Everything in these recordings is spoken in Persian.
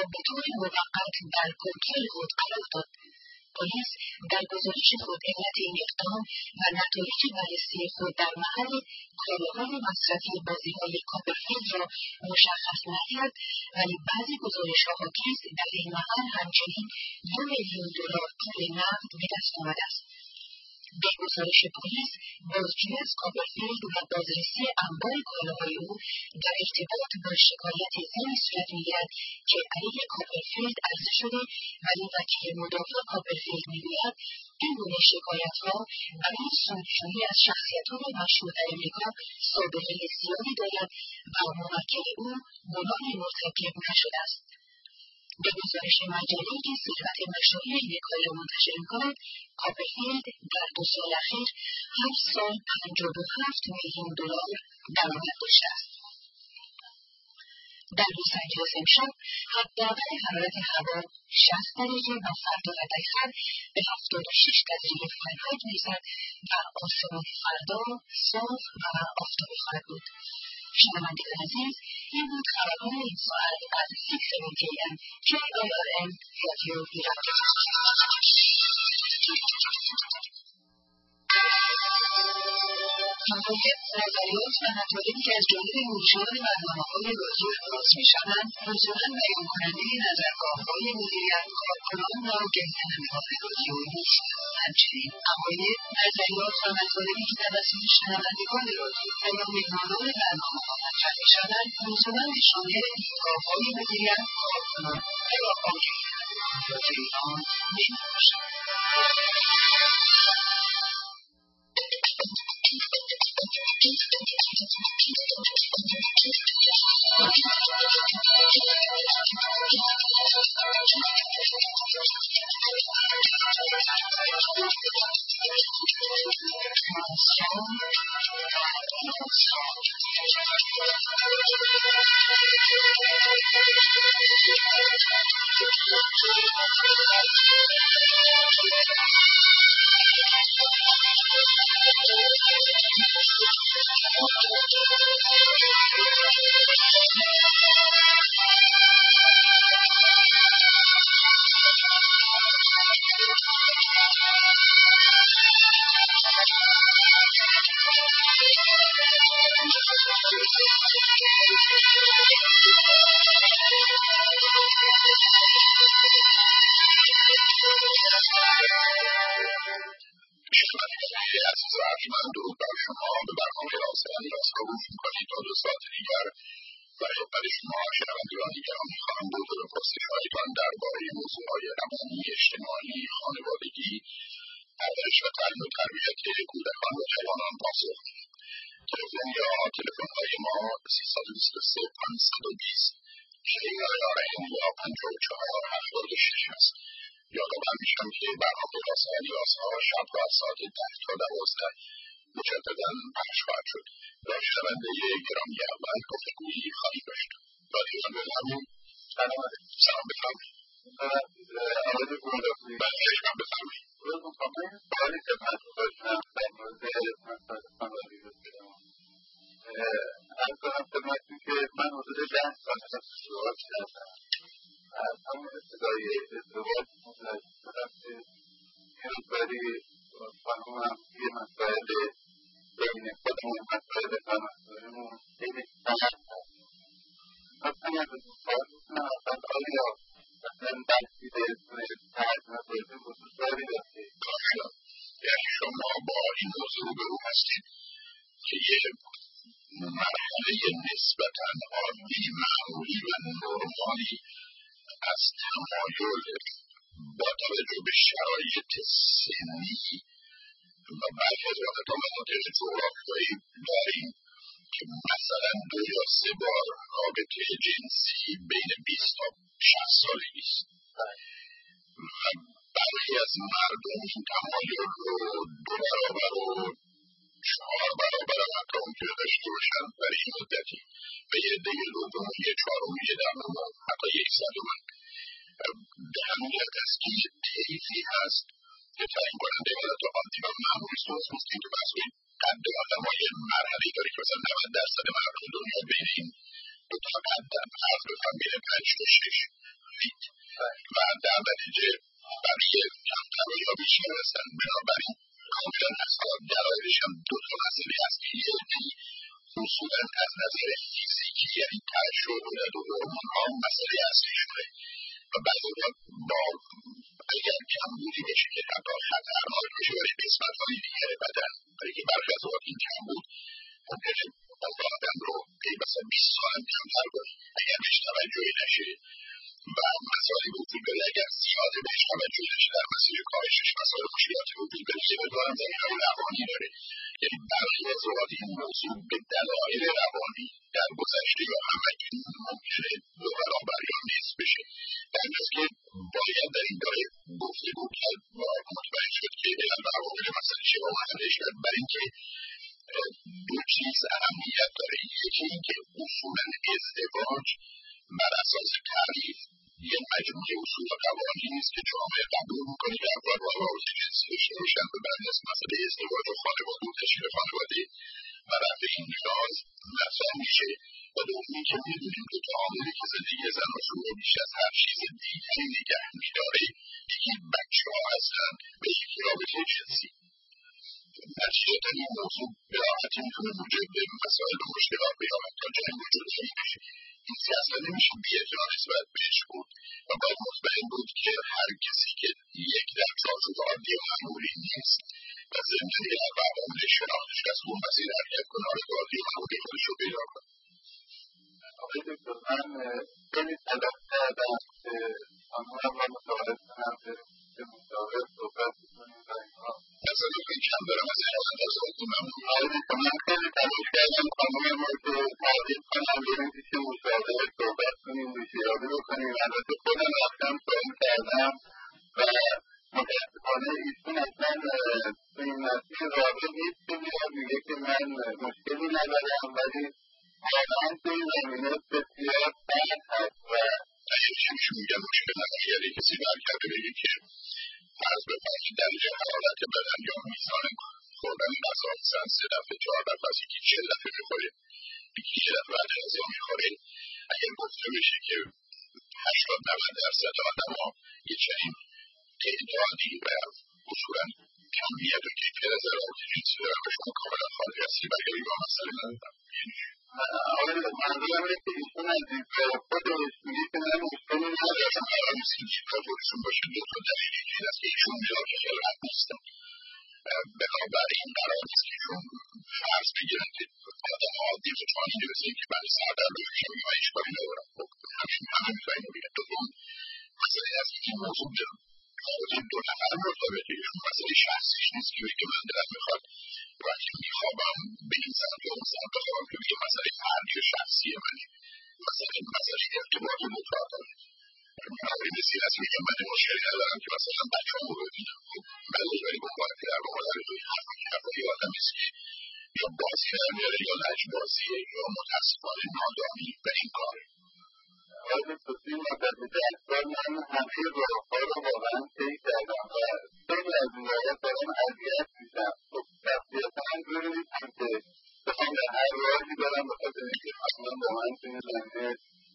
به طور موقت در کنترل خود قرار داد. پلیس در گزارش خود علت این اقدام و نتایج بررسی خود در محل کالاهای مصرفی بازیهای کاپرفیلد را مشخص نکرد، ولی بعضی گزارش‌ها حاکی است در این محل همچنین $2,000,000 پول نقد به دست آمده است. به گزارش پلیس، بازجویی از کاپرفیلد و بازرسی انبار کالاهای او در ارتباط با شکایت زنی صورت می‌گیرد که علیه کاپرفیلد عرضه شده، ولی وکیل مدافع کاپرفیلد می‌گوید این گونه شکایت‌ها برای سودجویی از شخصیت‌های مشهور در امریکا سابقه زیادی دارد و موکل او گناهی مرتکب نشده است. به گزارش مجله‌ای که ثروت مشاهیر این کار را منتشر می‌کند، کاپرفیلد در 2 سال اخیر هر سال $57,000,000 درآمد داشته است. در لس آنجلس امشب حداقل حرارت هوا 60 درجه و فردا و دیگر به 76 درجه فارنهایت می‌رسد و آسمان فردا صاف و آفتابی خواهد بود. شنوندگان عزیز، این بود خبرهای این ساعت از 670 AM KIRN رادیو ایران. حمایت نظریات و نتایجی که از جانب مجریان برنامه‌های رادیو ابراز می‌شوند لزوما بیان کننده نظرگاه‌های مدیریت، کارکنان و گردانندگان رادیو نیستند. همچنین حمایت نظریات و مطالبی که توسط شنوندگان رادیو و یا مهمانان برنامه‌ها مطرح می‌شوند لزوما به شامل دیدگاه‌های مدیریت، کارکنان و یا آگهی رادیو ایران نمی‌باشد. عزیز و ارجمند، درود بر شما. به برنامه راستی راستا گوش میکنید تا 2 ساعت دیگر برای خدمت شما شنوندگان گرامی خواهم بود و به پرسش‌هایتان درباره موضوعهای روانی، اجتماعی، خانوادگی، پرورش و تعلیم و تربیت کودکان و جوانان پاسخ می‌دهم. تلفن‌های ما 323 520 KIRN یا 5476 است. یادآور میشم که برنامه راست و نیازها شب‌ها از ساعت 10 تا 12 مجدداً پخش خواهد شد. با شنونده گرامی اول گفتگویی خواهیم داشت. رادیو جان بفرمایید. سلام بفرمایید. آقای گلدوستی بله بفرمایید. سوالی خدمتتون داشتم در مورد مسائل خانوادگی بسیارم. عرض کنم خدمتتون که من حدود 10 سال ازدواج کردم. از همون ابتدای ازدواج متوجه شدم که یه مقداری خانومم یه مسائل بین خودمون، مسائل مسائلمون خیلی سخت هست. مثلا از این سوال میتونم اصلا آیا مثلا بحثی به اسم ترک مسائل خصوص داری داشته؟ یعنی شما با این موضوع روبرو هستید که یه مرحله نسبتاً عادی، معمولی و نرمالی از تمایل با توجه به شرایط سنی و برخی از وقتها مناطق جغرافیایی داریم که مثلا 2 یا 3 بار رابطه جنسی بین 20 تا 60 سالگی است و برخی از مردم این تمایل رو 2 برابر و 4 برابر هم حتی ممکنه داشته باشن برای این مدتی و یه عده دوم و 1/4 1/10 حتی 1/100. به همینیت است که یه طیفی هست که تعیین کننده حالت عادی و معمولی سوز میستیم که بحث کنید قد آدم های مرحله داری که مثلا 90% مردم دنیا بین این 2 تا قد فرق بفهم بین 5 تا 6 در نتیجه بقیه کمتر و یا بیشتر هستن. بنابراین کاملا هستان دلایلش هم دو تا مسئله هست که یه عده‌ای اصولا از نظر فیزیکی یعنی تجربه و هورمون ها مسئله اصلیشونه و بعضی با اگر کمبودی بشه که حتی خطرناک بشه برای قسمت های دیگر بدن، برای که برخی از اوقات این کمبود ممکنه آدم رو مثلا 20 سال هم کمتر کنه اگر بهش توجهی نشه و مسائلی وجود داره اگر زیاده بهش توجهی نشه در مسیر کاهشش مسائل مشکلاتی وجود داره که بدارم زمینه‌های روانی داره. یعنی برخی از اوقات این موضوع به دلایل روانی در گذشته یا همکنون ممکنه دو برابر یا نصف بشه. در حالی که باید در این باره گفتگو کرد و مطمئن شد که علل و عوامل مسئله چه با محلش کرد. برای اینکه دو چیز اهمیت داره. یکی اینکه اصولا ازدواج بر اساس تعریف یه مجموعه اصول و قوانینی است که جامعه قبول می‌کنه که افراد با روابط جنسی داشته باشند و بعد از مسئله ازدواج و خانواده و تشکیل خانواده و رفع این نیاز مطرح میشه. و دومی که می‌دونیم که تعاملی که زندگی زن و شوهر بیش از هر چیز دیگری نگه می‌داره یکی بچه‌ها هستند و یکی رابطه جنسی. نتیجتا این موضوع به راحتی می‌تونه موجب به مسائل و مشکلات یا حتی جنگ و جدایی بشه. این اصلا نمیشه بی‌اعتنا نسبت بهش بود و باید مطمئن بود که هر کسی که یک در چارچوب عادی و معمولی نیست و ضمن علل و عوامل شناختش از اون مسیر حرکت کنه حالت عادی و معمولی خودش رو پیدا کنه. آقای دکتر من خیلی طلب کردم که خانومم را متوجه کنم که مشاور صحبت کنیم و اینها نظر خیلی کم دارم از این حالت از خودتون ممنون. آقای دکتر من خیلی تلاش کردم خانومم را که تعریف کنم بریم پیش مشاور صحبت کنیم ریشه‌یابی بکنیم. البته خودم رفتم سوال کردم و متاسفانه ایشون اصلا تو این مسیر راضی نیست که بیاد میگه که من مشکلی ندارم ولی واقعا تو این زمینه بسیار سخت هست و همیشه میگن مشکل نداره. یعنی کسی برکرده بگه که فرض بفرمایید درجه حرارت بدن یا میزان خوردن غذا مثلا 3 دفعه 4 دفعه از یکی 40 دفعه میخوره یکی 1 دفعه بعد غذا میخوره. اگر گفته بشه که 80-90% آدم‌ها یه چنین تعدادی و اصولا کمیت و کیفیت از روابط جنسی دارن و شما کاملا خارج هستی برگردی با مسئله ندارم. آقای منظورم اینه که ایشون از دیدگاه خودش میگه که من مشکلی ندارم. قرار نیست این دیدگاه خودشون باشه. دو تا دلیل یکی این است که ایشون ملاک خلقت نیستن. بنابراین قرار نیست که ایشون فرض بگیرن که آدم عادی که فانیده مثل این که برای سردرد بشه میگه من هیچ کاری ندارم. همه میتونن بگن. دوم مسئله از این موضوع خود دو نفر مرتبطه. ایشون مسئله شخصیش نیست که بگه من دلم میخواد وقتی میخوابم به این سمت یا اون سمت بخوابم که بگه مسئله فردی و شخصی منه. مسئله ارتباط و مطابقت. بنابراین بسیار از میگه من مشکلی ندارم که مثلا بچه‌ام رو ببینم. بلوز ولی به عنوان پدر و مادر حرفای آدم نیست که یا بازی نمیاره یا لجبازیه یا متاسفانه نادانی به این کاره. آقای دکتر توی مدت اخیر من همه راه‌ها رو واقعا طی کردم و خیلی از این راه‌ها دارم اذیت میشم. خب شخصیت من جوری نیستم که بخوام به هر راهی برم بخاطر اینکه حتما با من توی زمینه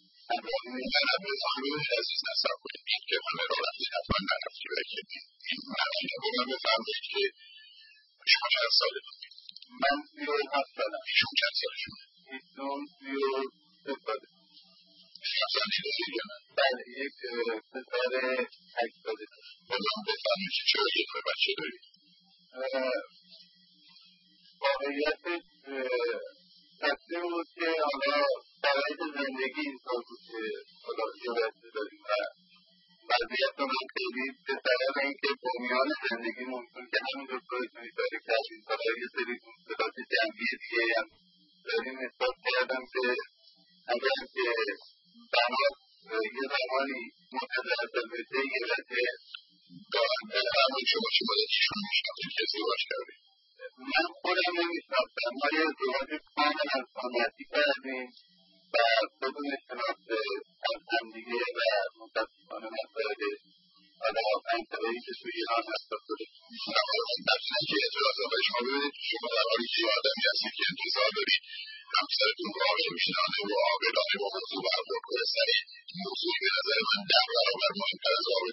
منم به خانوم عزیز نصب کنید این که همه را رفتی حتما نرفتی برکید. این معنی نبودم بفرمایید که شما چند ساله دارید؟ من 37 سالم. ایشون چند سالشون؟ ایشون 33 ساله. فرزندی دارید یا نه؟ بله یک پسر 8 ساله دارم. بازم بفرمایید که چرا یه دونه بچه دارید؟ واقعیتش تصمیم بود که حالا شرایط زندگی اینطور بود که حالا یه بچه داریم و وضعیت من خیلی به طرف اینکه بنیان زندگی ممکن که همینجور خودتون اشاره کردیم حالا یه سری مشکلات جمعی دیگه هم داریم احساس کردم که اگر که بنا یه زمانی متجدد بشه یه بچه بفرمایید شما چه باید ایشون میشناختید که ازدواج کردید؟ من خودم نمیشناختم. ما یه ازدواج کاملا سنتی کردیم و بدون شناخت از همدیگه و متاسفانه مسائل حالا انتقایی که توی ایران هست داریم. نمی‌دونم که اعتراض آقای شما ببینید شما در حالی که آدمی هستید که انتظار دارید همسرتون قابل میشنانه و عاقلانه با موضوع برخورد کنه سر این موضوعی به نظر من 10 برابر مهمتر از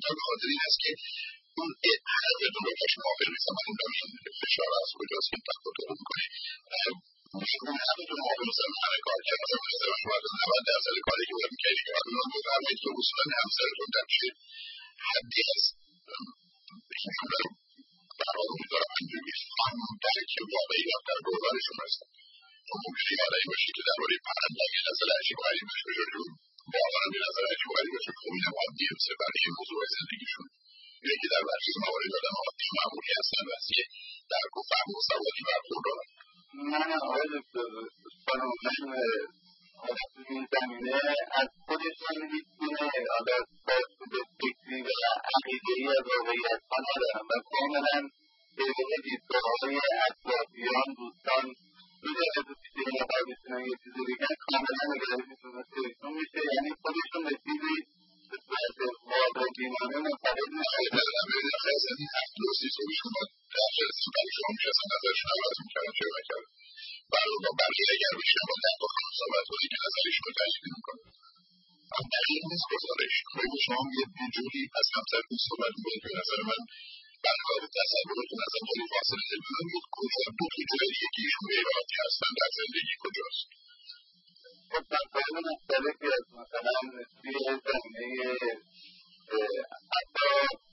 به خاطر این است که اون هر بدون رو کاش موافق نیستم من اونجا این فشار از کجاست که تفاوت میکنه میگون همه تو موافق نیستم همه کار کرد مثلا ازدواج باید 90% کاری که باید میکردی که باید اونم بفرمایید که اصولا همسرتون تبشه حدی هست برای امیدوارم اینجور میفهم درک واقعی هم در برابرشون هستم چون ممکنه یه آدمی باشی که درباره پرنده اگه نظر عجیب و غریب باشه بشه رو واقعا یه نظر عجیب و غریب باشه که خب اینم عادیه مثل بقیه موضوع زندگیشون اینه که در برخی موارد آدم عادی و معمولی هستن و از یه درک و فهم و سوادی برخوردارن. من آقای دکتر بنابراین تو این زمینه از خودشون هیچ گونه عادت بازدید فکری و عقیده‌ای از واقعیت‌ها ندارم و کاملا به دیدگاه‌های اطرافیان دوستان روی از پیش این نفر بتونن یه چیزی بگن کاملا نگرانیشون مثل ایشون میشه یعنی خودشون به چیزی به صورت واقع‌بینانه منتقد میشن. خیلی از این هفت دوستی صبحشون با در جلسه برای شما میرسن نظرشون عوض میکردن چه نکردن برای با بقیه اگر بشن با ده با خانم صحبت کنی که نظرشون رو تجدید میکنن هم دقیق نیست گزارش خیلی شما یه جوری از همسرتون صحبت میکنید به نظر من برای تصورتون از هم داری فاصله بزنید کجا دو تا جایی که ایشون غیراتی هستن در زندگی کجاست خب مسائل مختلفی هست مثلا توی زمینه حتی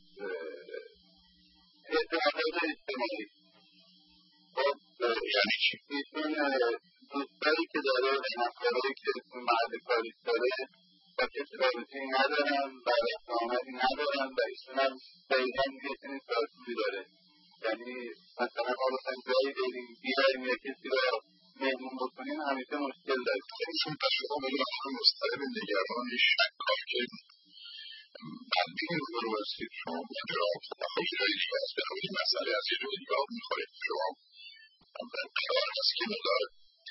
اعتمادات اجتماعی خب یعنی چی؟ ایشون دوستایی که داره و همکارایی که توی محل کاریش داره با کسی رابطه‌ای ندارن و رفت‌وآمدی ندارن و ایشون هم دقیقاً یه چنین تاثیری داره یعنی مثلا ما بخوایم جایی بریم بیایم یا کسی را مهمون بکنیم همیشه مشکل داریم. ایشون پس شما بالاخره مضطرب نگرانی شکاک بدبینی رو هستید شما ماجرا خب یه جایی دیگه هست بنابراین مسئله از یه جایی دیگه آب میخورید شما قرار هست که مقدار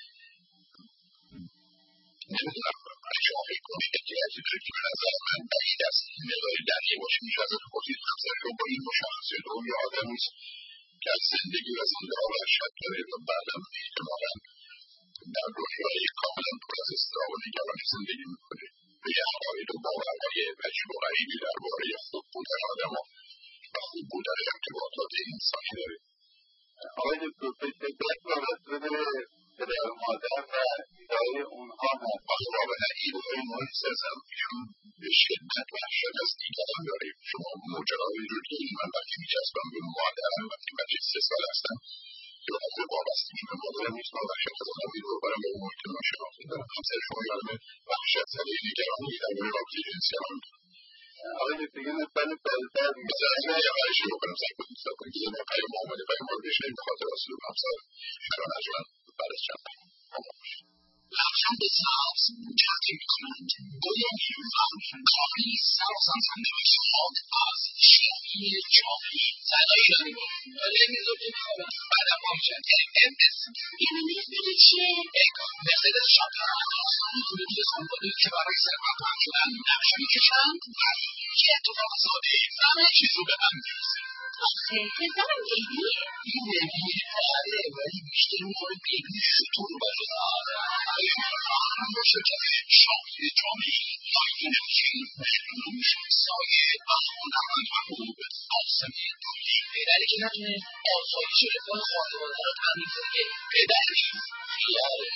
نمیدونم شما فکر کنید احتیاجی دارید که به نظر من بعید است مقداری دقیق باشه میشه ازت پرسید همسر رو با این مشخصه رو یه آدمی است که از زندگی و زندگی وحشت داره و بعدم احتمالاً در دنیای کاملا پر از اضطراب و نگرانی زندگی میکنه به یه عقاید و باورهای عجیب و غریبی درباره خوب بودن آدم‌ها و خوب بودن ارتباطات انسانی داره. آقای دکتر فکر وابسته به پدر و مادر و ایده‌های اونها هست. آخه واقعا ایده‌های ما نیست ازم ایشون به شدت وحشت از دیگران داره. شما ماجراهای رو دیدین من وقتی میچسبم به مادرم وقتی بچه 3 سال هستم که خود وابستگی به مادرم نیست من وحشت از آدم رو برم به محیط ناشناخته دارم. همسر شما یه آدم وحشت زده نگرانی درباره رابطه جنسی هم آقای دکتر یه مثال ساده‌تر مثلا یه قرارشی رو کنم سعی کنید که ما پیام آمده پیام رو بشنیم به خاطر اسلوب همسر شران اجمن بعد از چند لبخند سبز جمعی میکنند گل نیرومند کاری سراسانسنده و شاد از شیرین جامعی صدای ایرانی بود نمیزدی میکنم بعدم با میشن MS این میزدی چیه؟ مرسدس شاپر میتونه توی سنبالی که برای ثروتمند شدن نقشه میکشند و یه اتفاق ساده همه چیز رو به هم میرسه آخه پسرم بیبیه این بیبیه آره ولی بیشتر میخوره بیبی شطور و بزرگ با شرکت شاهی جامعی آیین چین روش سایه و هنرمند محبوب قاسم دولی پدری که نتونه آسایش رفاه خانواده رو تامین کنه پدری نیست خیاله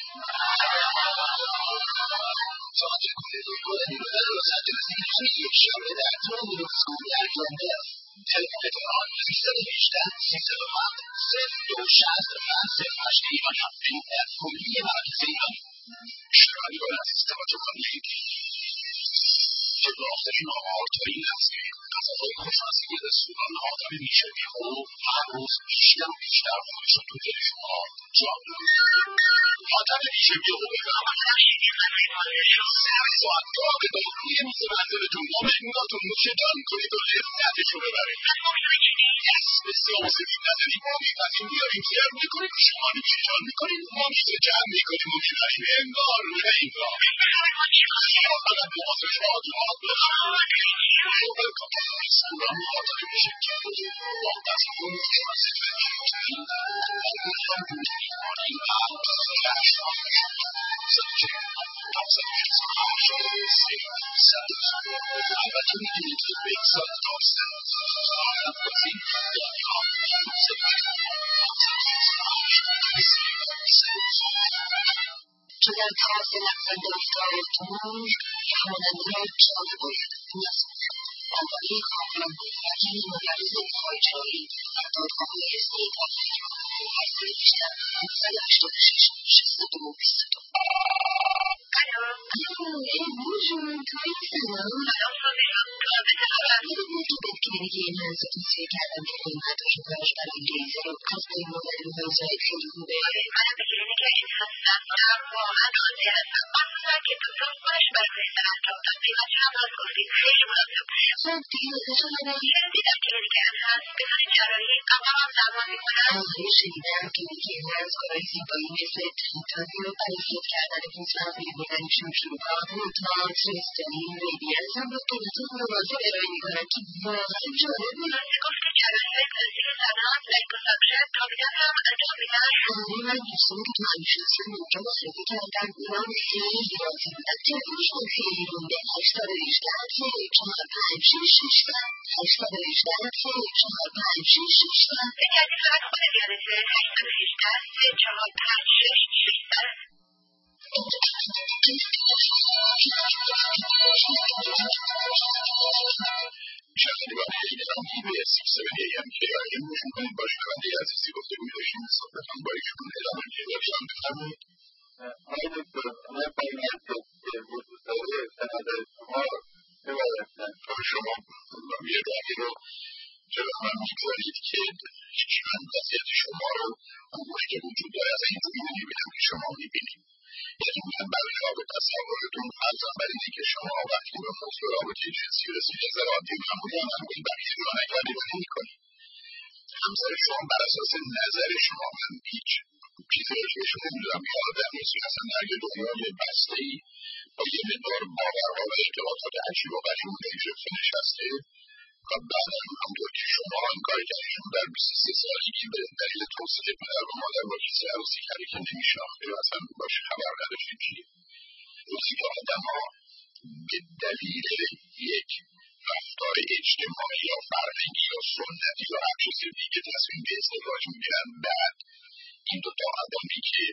تئاتر کمدی گلدی رو در لس آنجلس همین یک شنبه در ترامپ اسکول در گرنده است تلفن اطلاعات 318 307 0265 08 ایران کلی مرکز ایران شرایط از استفاده کنید آخرین آمارترین نسلی غذاهای خوشمزه رستوران آدم میشوی خوب هر روز بیشتر و بیشتر خودشون تو دل شما جا دارن آدم میشوی خوب سر ساعت گاه به داروی میز منزلتون با مهموناتون نوشیدن کنید و لذتشو ببرید به سیاه و سفید نزدید ما میپسیم بیاریم جمع میکنیم شما نوشیدن میکنید ما میزه جمع میکنیم و میبریم انگار نه انگار فقط به واسه شما تو رستوران آدم میشوی با دستمون البته میدونید که به این سال چو در طرف لغزنده افتاد موج هماننده را چاره باید آواره کامران وکیل مبرز پایجایی در دادگاه‌های استیطانی هفته 1886 Bonjour, comment ça va? که من از توصیه کردم که این قدر شکرش در انگلیسی رو از به این مورد موضوعی خیلی خوبه من به گیرینی که این هستم واقعا راضی هستم خصوصا که دکتر خودش برای بهتر انجام داد قیمتی هم باز گفتید خیلی مناسب خب دیگه واسه شما دیدم کلینیک انهانس بدون جراحی قبلا هم درمان میکنم آره شنیدم کلینیک انهانس کارهای زیبایی مثل تریتابی رو برای فیت کردن پیزمغزی بدنشون شروع روتمات، رستنین، ریدینس هم با قیمت متواضع ارائه میکنن که واقعا جالب بود راستی گفت که جراحی‌های پذیر زنان لیپوساکشن تابیدن هم انجام میدن آره من دوستانی که تو همیشناسم اونجا معرفی کردن اونا هم خیلی راضی بودن تلفنشون خیلی رونده 818-456-600 بگردی فقط خودت یادته 818-456-600 شنوندگان گرامی به 670 AM KIM گوش می‌کنید. با شنونده عزیزی گفتگو داشتیم. صحبتان با ایشون ادامه می‌دهیم. بفرمایید. آقای دکتر، من باید که وجود داره سند شما ببایستن شما یه دقیقه رو جلو من می‌گذارید که چند وضعیت شما رو اون که وجود داره از این روی می‌بینم که شما می‌بینید. یعنی من برای رابط تصورتون فرضم بر اینه که شما وقتی به موضوع رابطه جنسی رسید از عادی معمولی عمل کنید بقیه رو نگردیدن نمی‌کنید. همسر شما بر اساس نظر شما من هیچ چیزی رو که شما نمی‌دونم که آدم نیست که اصلا در یه دنیای بسته‌ای با یه مقدار باورها و اعتقادات عجیب و غریب گرفته نشسته و بعد همونطور که شما این کار کردید در 23 سالگی به دلیل توسعه پدر و مادر با کسی عروسی کردی که نمی‌شناخته و اصلا باش خبر نداشتید چیه روزی که آدم‌ها به دلیل یک رفتار اجتماعی یا فرهنگی یا سنتی یا هر چیز دیگه تصمیم به ازدواج می‌گیرن بعد این دو تا آدمی که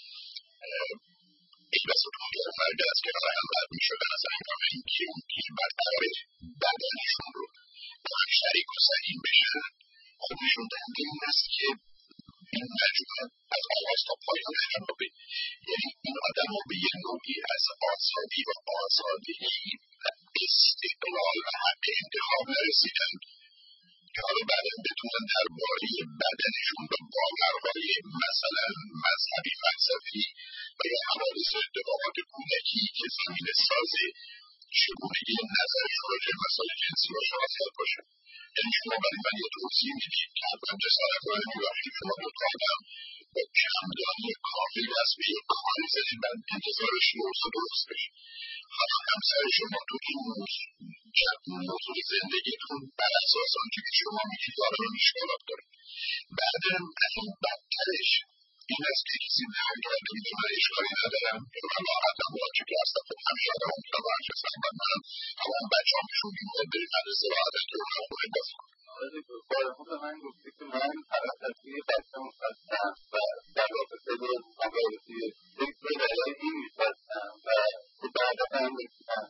ای بسا تو دو فرد از کنار هم رد می‌شدن از این که اون پیر برقرار بدنشون رو با هم شریک و سهیم بشن خب نشون دهنده این است که این مجموعه از آغاز تا پایان اجرابه یعنی این آدم ها به یه نوعی از آزادی و آزادگی و استقلال و حق انتخاب نرسیدن که حالا بعدا بتونن درباره بدنشون و باورهای مثلا مذهبی فلسفی و یا حوادث و اتفاقات کودکی که زمینه ساز چگونگی نظرشون راجع به مسائل جنسی و شخصیت باشه. یعنی شما برای من یه توضیح میدید که حتما جسارت رو نمی‌بخشید شما دو تا آدم با کمدانی کافی دست به یک کاری زدید بعد انتظارش درست و درست بشه. حالا همسر شما تو این موضوع زندگیتون بر اساس آنچه که شما میگید واقعا مشکلات داره. بعدم از این بدترش این است که کسی نمی کرده میگه من اشکالی ندارم یا من راحتم با آنچه که هستم خب همیشه آدم هم کنم هرچه هستم و من همون بچه هم بهشون میگوید برید مدرسه راحتم که اون هم خونه بازی کنم. بارها به من گفته که من پرستشوی بچه‌م هستم و در رابطه با رابطه سکس و برای این می‌خواستم و که بعدا هم رسیدم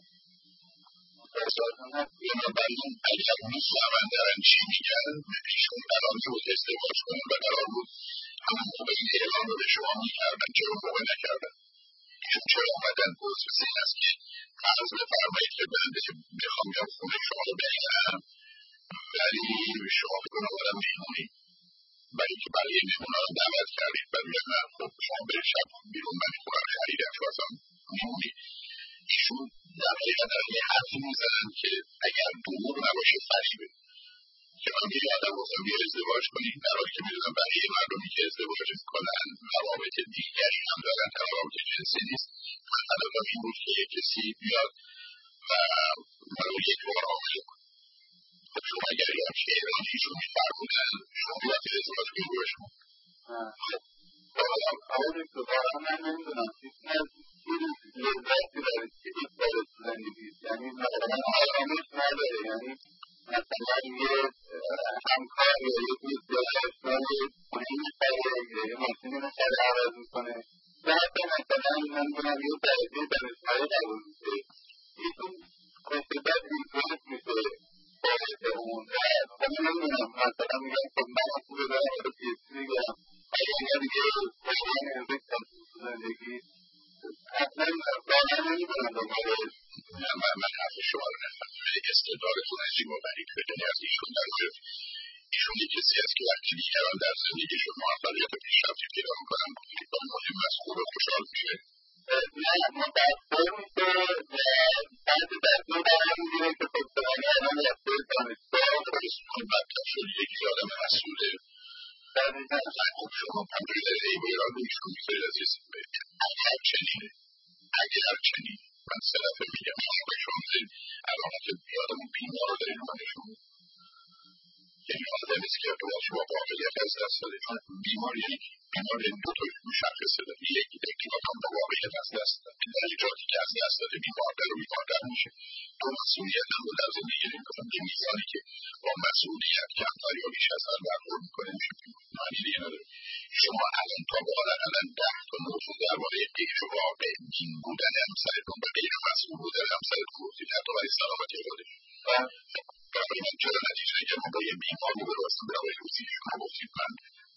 بنابراین اگر میفهمن دارن چی میگن ایشون قرار بود ازدواج کنن و قرار بود همون موقع این اعلام رو به شما میکردن چرا موقع نکردن ایشون چرا آمدن پروسس این است که فرض بفرمایید که بنده میخوام بیام خونه شما رو بگیرم ولی شما بکنم آدم میمونی برای که بقیه میمونه رو دعوت کردید و میگن خب شما برید شب بیرون من خونم خریدم تو ازم میمونی ایشون در حقیقت دارن یه حرفی میزنن که اگر دروغ نباشه فریبه که من یه آدم گفتم بیا ازدواج کنید در حالی که میدونم بقیه مردمی که ازدواج کنن روابط دیگری هم دارن تا روابط جنسی نیست فقط این بود که یک کسی بیاد و من رو یک بار آمده کن خب شما اگر یه همچه ایرانی ایشون میفرمودن شما باید که ازدواج میگوه شما آقای دکتر من نمیدونم کسی از لذتی داره که یک بار زندگی یعنی مثلا آرامش نداره یعنی مثلا یه همکار یا یه دوست یا اشنای خونه میخره یا یه ماشینی میخره عوض میکنه و حتی مثلا من میگم یه درجه دانشگاهی قبول میشه ایشون خوشبت اینفلوئنس میشه باعث اون و من نمیدونم مثلا میگم خب من خوبه دارم رو پیسی میگم اگر دیگه واقعا امروز کسی تو زندگی اصلا واقعا نمیدونم دنباله من حرف شما رو نفهمم استعدادتون عجیب و غریب بدونی از ایشون در مورد ایشون یک کسی است که وقتی دیگران در زندگیشون موفقیت و پیشرفتی پیدا میکنن با مهم از خوب و خوشحال میشه نه متأثر میشه و بعد دستور برام میگیره که خب فلانی الان رفته دانشگاه خب بدتر شد یکی آدم مسئوله خب شما پنجه دقیقه ایران رو ایشون میذارید عزیز اگر چنین من سه دفعه میگم شما به شما دارید علامت یادمون بیمار رو دارید نشون یعنی آدمی است که شما واقعیت از دست داده چون بیماری دو تا مشخصه داره یکی آدم با واقعیت از دست داده در جاتی که از دست داده بیماردر و بیماردر میشه دو مسئولیت هم رو در زندگی نمیکنم به میزانی که با مسئولیت کمتر یا بیش از حد برخورد میکنه میشه معنی دیگه نداره شما الان تا بالاقل 10 تا موضوع درباره غیر واقع بین بودن همسرتون و غیر مسئول بودن همسرتون گفتید حتی برای سلامتی خودش برای من چرا نتیجه که ما با یه بیمار رو برسیم برای روزی شما گفتید من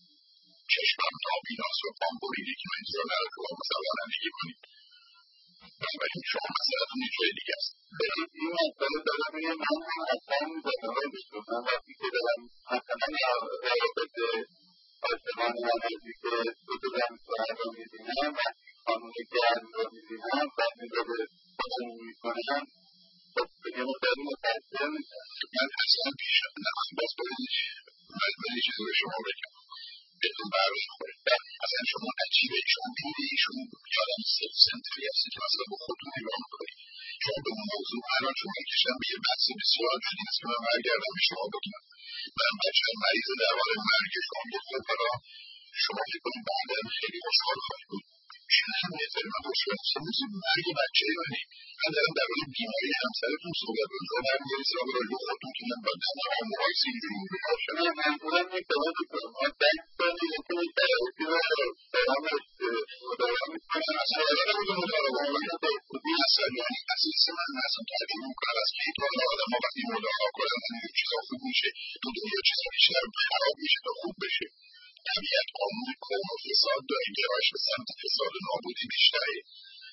چشمم نابیناست و پام بریده که من انتظار نداره که با مثلا رانندگی کنید بنابراین شما مسئلتون یه جای دیگه است این مسئله دارم میگه من هم اصلا زنده بشتم من وقتی که دارم مثلا روابط عاشقانه و نزدیک دو تا زن رو میبینم وقتی خانومی گرم رو میبینم بعد میداره خودمون میکنم خب یه مقداری متأثر میشم من اصلا پیشم نخواهیم باز باید من یه چیزی به شما بگم بهتون برش کنید اصلا شما عجیبه ایشون جوری ایشون یادم سلف سنتری هستی که مثلا با خودتون نگاه میکنید شما به اون موضوع الان چون من کشم به یه بحث بسیار جدی است که من برگردم به شما بگم من بچه مریض در حال مرگ شما گفتم حالا شما فکر کنید بعدم خیلی خوشحال خواهید بود چند نفر من خوشحال هستم مثل مرگ بچه منی من دارم در حال بیماری همسرتون صحبت کنم و برمیگردی سراغ راه خودتون که من باید در حال مقایسه اینجوری میبینم شما منظورم این که باید کنم ما 10 سالی یکی شرایطی رو برامش مدارا میکنم اصلا نمیدونم مدارا واقعا بودی اصلا یعنی اساس من اصلا تعجب میکنم از که تو آدم ها وقتی مدارا کنم این چیزا خوب میشه تو دنیا چیزا بیشتر خراب میشه تا خوب بشه طبیعت قانون کون و فساد داریم گرایش به سمت فساد و نابودی بیشتری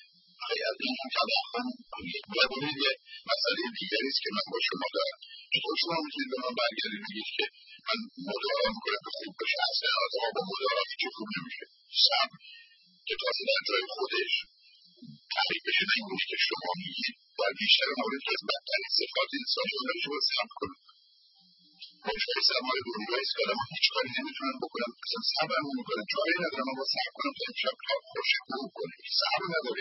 از این تداخل کنید ببینید یه مسئله دیگری است که من با شما دارم چطور شما میتونید به من برگردید بگید که من مدارا میکنم که خوب بشه اصلا آدم با مدارا هیچی خوب نمیشه صبر که تازه در جای خودش تعریف بشه نه اینگونه که شما میگید باید بیشتر مورد که از بدترین صفات انسانی رو داره شما صبر کنید مشکل سرمایه گروهی است که آدم هیچ کاری نمیتونن بکنم اصلا صبر نمیکنم جایی ندارم با صبر کنم تا امشب تا خوش غروب کنه صبر نداره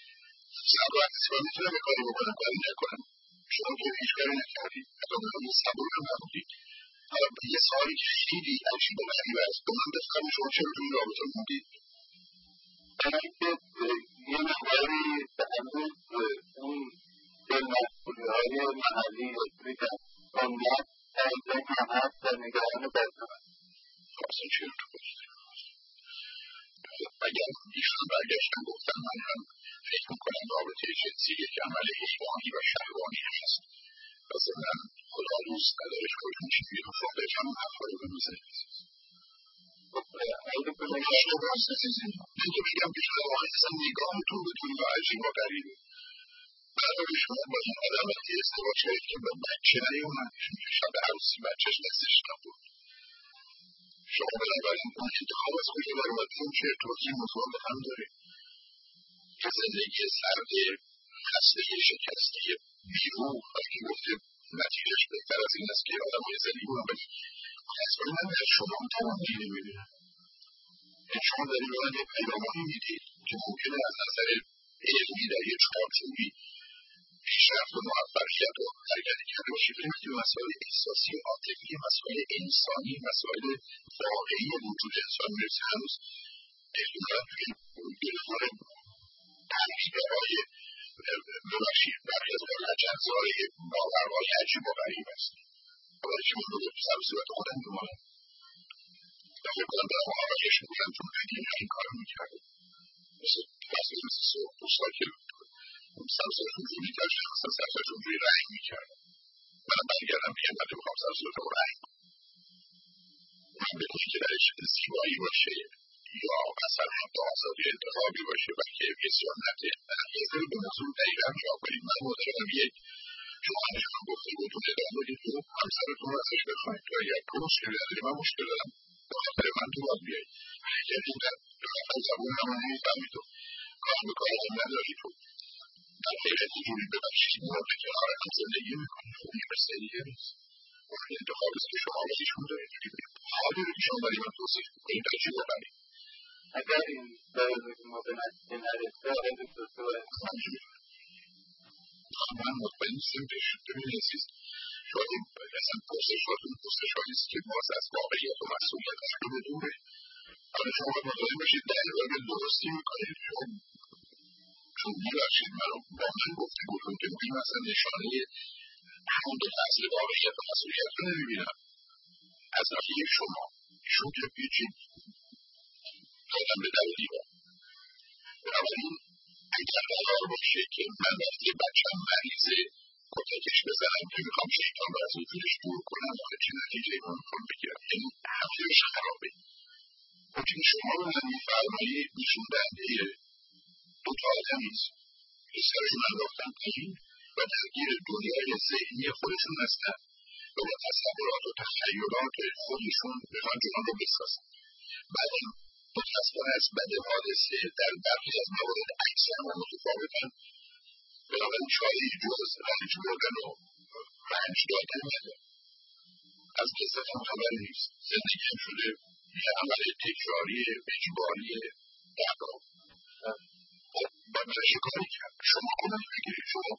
صبر وقتی که میتونم یه کاری بکنم کاری نکنم شما که هیچ کاری نکردید حتی من صبور هم نبودید حالا یه سوالی که خیلی عجیب و غریب است تو من بفهم شما چرا تو این رابطه موندید برای اینکه یه مقداری هنوز اون مسئولی‌های محلی یا میگم امنیت در ذهنم هست و نگران بازم اصلا چرا تو اگر ایشون برگشتن گفتن من هم فکر میکنم رابطه جنسی یک عمل حیوانی و شهوانی هست مثلا خدا دوست ندارش خودتون چیزی رو شما بهشم حرفا رو بمیزنید اگه راست عزیزی من که بگم که شما اصلا نگاهتون بتون و عجیب و غریبه برای شما با این آدم وقتی ازدواج کردید که به بچه نیومد شب عروسی بچهش دستش نبود شما بنابراین اون انتخاب از کجا برآمد چون چه توضیح موضوع به هم داره که زندگی سرد خسته شکسته بیروح وقتی گفته نتیجهش بهتر از این است که آدمای زندگی رو بگید اصلا من در شما توانایی نمیبینم شما دارید به من یه پیامانی میدید که ممکنه از نظر علمی در یه چارچوبی پیشرفت و موفقیت و حرکتی کرده باشید ولی مسائل احساسی عاطفی مسائل انسانی مسائل واقعی وجود انسان میرسه هنوز احتمالا توی گرفتار تحریف‌های ببخشید برخی از لجنزهای باورهای عجیب و غریب است برای که من رو به سر و صورت خودم میمانم و فکر کنم دارم آقایش میگم چون قدیم این کار میکرده مثل صبح دوستا که سر و صورت اونجوری میکرد که اصلا سر و صورت اونجوری رنگ میکرد منم برگردم بگم من نمیخوام سر و صورت رو رنگ من بدونی که درش زیبایی باشه یا مثلا حتی آزادی انتخابی باشه و کیفیت نته یه ذره به موضوع دقیقا نگاه کنید من معتقدم یک شما همشون گفتگوتون ادامه بدید و همسرتون رو ازش بخواهید و اگر تو مشکلی نداری من مشکل دارم به خاطر من تو باید بیایی اگر این در رفتن زبون همون نمیفهمی تو کار به کار هم نداری تو در حقیقت اینجوری ببخشید مورد کنار هم زندگی میکنی خب این مثل دیگه نیست اون انتخابی که شما بازیشون دارید حالی رو که شما برای من توصیف میکنید در چی ببرید اگر این برای ما به نتیجه نرسه آقای دکتر باید من مطمئن نیستم ببینید عزیز شاید این اصلا پرسشاتون پرسشهاییست که باز از واقعیت و مسئولیت معلوم دوره حالا شما باید مطمئن باشید دقیقا درستی میکنید چون میبخشید من با من گفتگوتون که این مثلا نشانه همون دو فصل واقعیت و مسئولیت رو نمیبینم از ناحیه شما ایشون که پیچید دادم به در و دیوار بنابراین اگر قرار باشه که من وقتی بچه‌م مریضه کتکش بزنم که میخوام شیطان رو از وجودش دور کنم آخه چه نتیجه‌ای من میخوام بگیرم یعنی همه‌اش خرابه اون که شما رو من میفرمایید نشون دهنده دو تا آدم نیست که سرشون انداختن پایین و درگیر دنیای ذهنی خودشون هستن و با تصورات و تخیلات خودشون بخوان جهان رو بسازن بعد متاسفانه از بد حادثه در برخی از موارد اکثر و متفاوتن بنابراین چاره‌ای جز رنج بردن و رنج دادن نداره از قصت هم خبری نیست زندگی هم شده یه عمل تکراری اجباری دعوا باید برش کاری کرد شما کنم بگیرید شما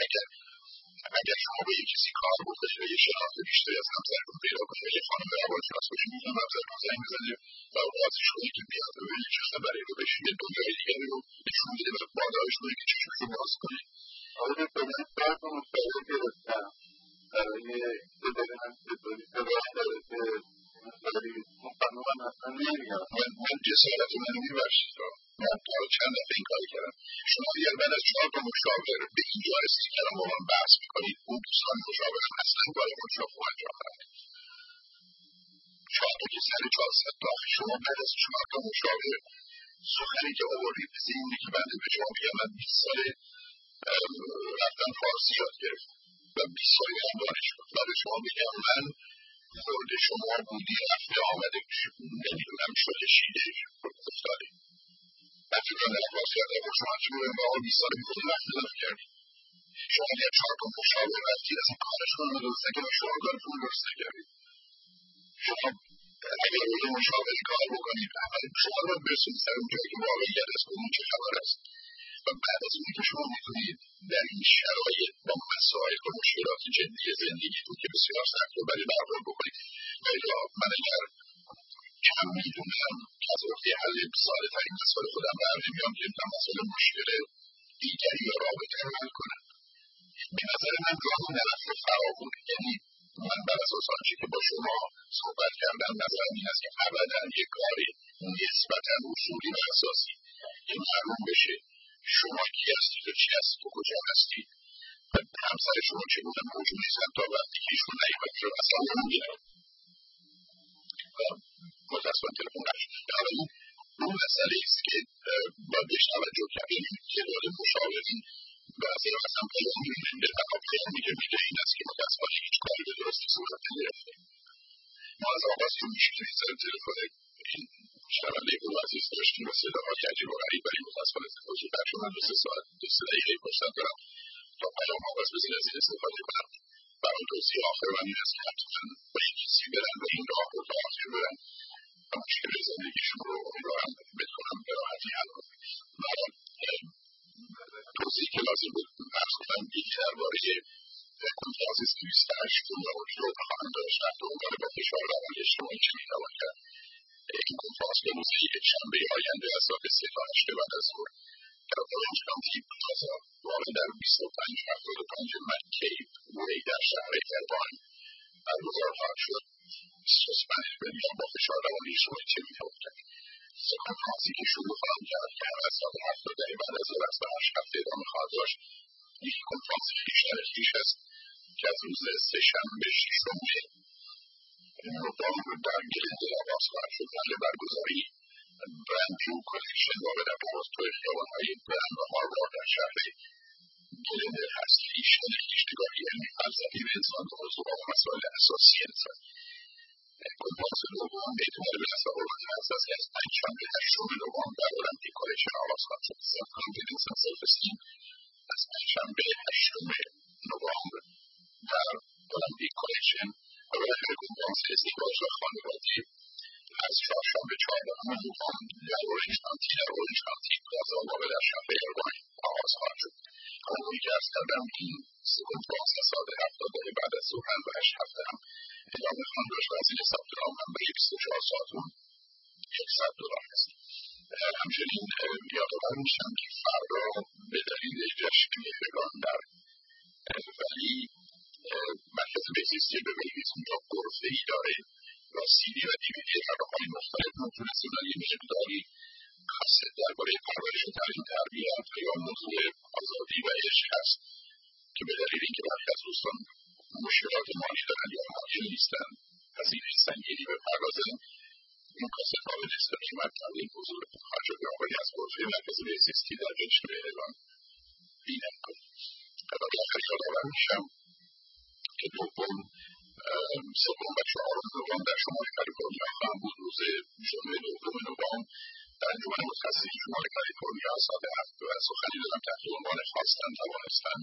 اگر شما به یک کسی کار بکنید و یه شناخت بیشتری از همسرتون پیدا کنید یه خانم روانشناس باشید میتونم همسرتون زنگ بزنه و بازیش کنید که بیاد ببینید چه خبری رو بشید یه دنیای دیگری رو نشون بده و بالایش کنید که چشمش رو باز کنید آقای دکتر من فرق و مشاوره گرفتم برای که ببینم چطوری راه داره که مسئله اون خانوم هم اصلا نمیگم من جسارت منو میبخشید من تا چند دفعه این کاری کردم شما اگر بعد از 4 تا مشاور به اینجا رسید که الان با من بحث میکنید اون دوستان مشاورم اصلا کار خودشون خوب انجام ندید 4 تا که سر 400 تا شما بعد از 4 تا مشاور سخنی که آوردید مثل اینه که بنده به شما بگم من 20 سال رفتم فارسی یاد گرفتم و 20 سالی هم دانشگاه و به شما بگم من خورد شما بودی رفته آمده نمیدونم شده شیده افتاده من فکر کنم در فارسی یاد گرفتم شما چه بودم با 20 سال بیرون وقت اضافه کردید شما اگر 4 تا مشاور رفتید اصلا کارشون رو درست نکردید شما کارتون رو درست نکردید شما اگر روی مشاوری کار بکنید شما رو برسونید سر اون جایی که واقعیت است اون چه خبر است و بعد از اونی که شما می‌کنید در این شرایط با مسائل و مشکلات جدی زندگیتون که بسیار سخت رو برای برخورد بکنید و الا من اگر کم میدونم که از عهده حل ساده ترین مسائل خودم بر نمیام که من مسئله مشکل دیگری یا رابطه رو حل کنم به نظر من راه نرفت فراوون یعنی من بر اساس آنچه که با شما صحبت کردم نظرم این است که ابدا یک کاری نسبتا اصولی و اساسی که معلوم بشه شما کی هستید و چی هستید و کجا هستید و همسر شما چه بوده موجود نیستن تا وقتی که ایشون نیامد شد اصلا نمیگیرم و متاسفانه تلفن نشد بنابراین اون مسئله است که باید بهش توجه کرد یعنی تعداد مشاورین به نظر اصلا پیام میده تنها پیامی که میده این است که متاسفانه هیچ کاری به درستی صورت نگرفته ما از آغاز که مشکلی سر تلفن این شنونده بود عزیز داشتیم و صداهای عجیب و غریب ولی متاسفانه توجه در شما 2 ساعت 2 دقیقه پشتم دارم تا پیام آغاز بزید از این استفاده کنم و اون توضیح آخر من این است که حتما با این کسی برن و این راه رو تا آخر برن و مشکل زندگیشون رو امیدوارم بتونم به راحتی حل کنم توضیحی که لازم بود عرض کنم یکی درباره کنفرانس 208 و رو خواهم داشت تحت عنوان با فشار روان اجتماعی چه میتوان کرد این کنفرانس به روز یکشنبه آینده از ساعت 3 تا 8 بعد از ظهر در دانشگاه تیپ پلازا واقع در 2575 مک‌کیپ وی در شهر کربان برگزار خواهد شد. 25 میلیون با فشار روانی اجتماعی چه میتواند کرد. کنفرانسی که شروع خواهد کرد که از سال 70 بعد از رقص به 8 هفته ادامه خواهد داشت، یک کنفرانس خویش است که از روز سه‌شنبه 6 نوامبر در گلندل آغاز خواهد شد. محل برگزاری برند نیو کالکشن واقع در توی خیابان‌های برند و هاروارد در شهر گلندل هست. نگاهی علمی فلسفی به انسان و موضوع و مسائل اساسی انسان. کنفرانس دوم احتمال به دست آوردن است که از پنجشنبه 8 نوامبر در المپیک کالکشن آغاز خواهد شد. کانفیدنس اند سلف استیم از پنجشنبه 8 نوامبر در المپیک کالکشن و بالاخره کنفرانس ازدواج و خانوادگی از چهارشنبه 14 نوامبر در اورنج کانتی پلازا واقع در شهر ایرواین آغاز خواهد شد. همونطوری که عرض کردم این سه کنفرانس از ساعت 70 بعد از ظهر و 8 هفته هم ادامه خواهند داشت و هزینه ثبت نام هم برای 24 ساعت اون $100 هست. همچنین یادآور میشم که فردا به دلیل جشن مهرگان در ولی مرکز بهزیستی ببریز اونجا غرفه‌ای داره و CD و DVD طبقه‌های مختلف ممکن است یه مقداری کاست درباره پرورش و تعلیم تربیت یا موضوع آزادی و عشق هست که به دلیل اینکه برخی از دوستان مشکلات مالی دارن یا مایل نیستن هزینه سنگینی بپردازن، این کاست ها به نسبت قیمت تبدیل حضور حاج آقای از غرفه مرکز بهزیستی در جشن مهرگان بینم کنید. و بالاخره یادآور میشم که سوم و 4 نوامبر در شمال کالیفرنیا خواهد بود. روز جمعه 2 نوامبر در انجمن متخصصین شمال کالیفرنیا ساعت 7 و سخنی دارم تحت عنوان خواستن توانستن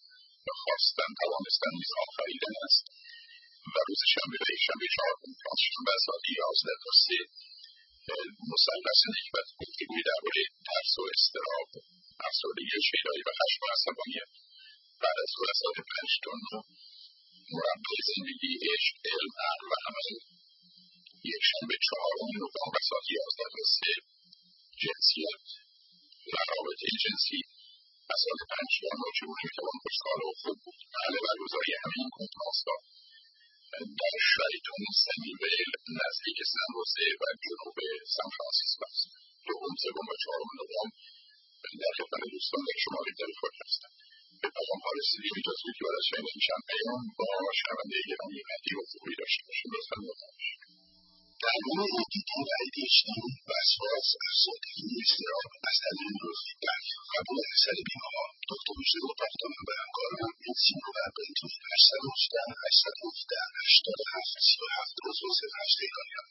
نیست آفریدن است. و روز شنبه و یکشنبه 4 کنفرانس شنبه از ساعت 11 تا 3 مثلث نکبت گفتگویی درباره ترس و اضطراب، افسردگی شیدایی و خشم و عصبانیت. بعد از ظهر ساعت 5 تا 9 مربع زندگی، عشق، علم، عقل و عمل. یکشنبه 4 نوامبر ساعت 11 تا 3 جنسیت و رابطه جنسی. از ساعت 5 تا 9 چگونه میتوان خوشحال و خوب بود. محل برگزاری همه این کنفرانس‌ها در شرایطون سنیویل نزدیک سن خوزه و جنوب سان فرانسیسکو است. دوم، سوم و 4 نوامبر در خدمت دوستان در شمال کالیفرنیا هستند. به پیام‌ها رسیدیم. اجازه بدید بعد از شنیدن چند پیام با شنونده گرامی مهدی گفتگویی داشته باشیم. لطفاً بفرمایید. درمان دیدن و ADHD و وسواس، افسردگی، اضطراب، مسئله روزی، قبول اکثر بیمارها دکتر مشیر اتاق‌دارم و همکاران این سیمو و بنتون 818-87-37 ایرانیان.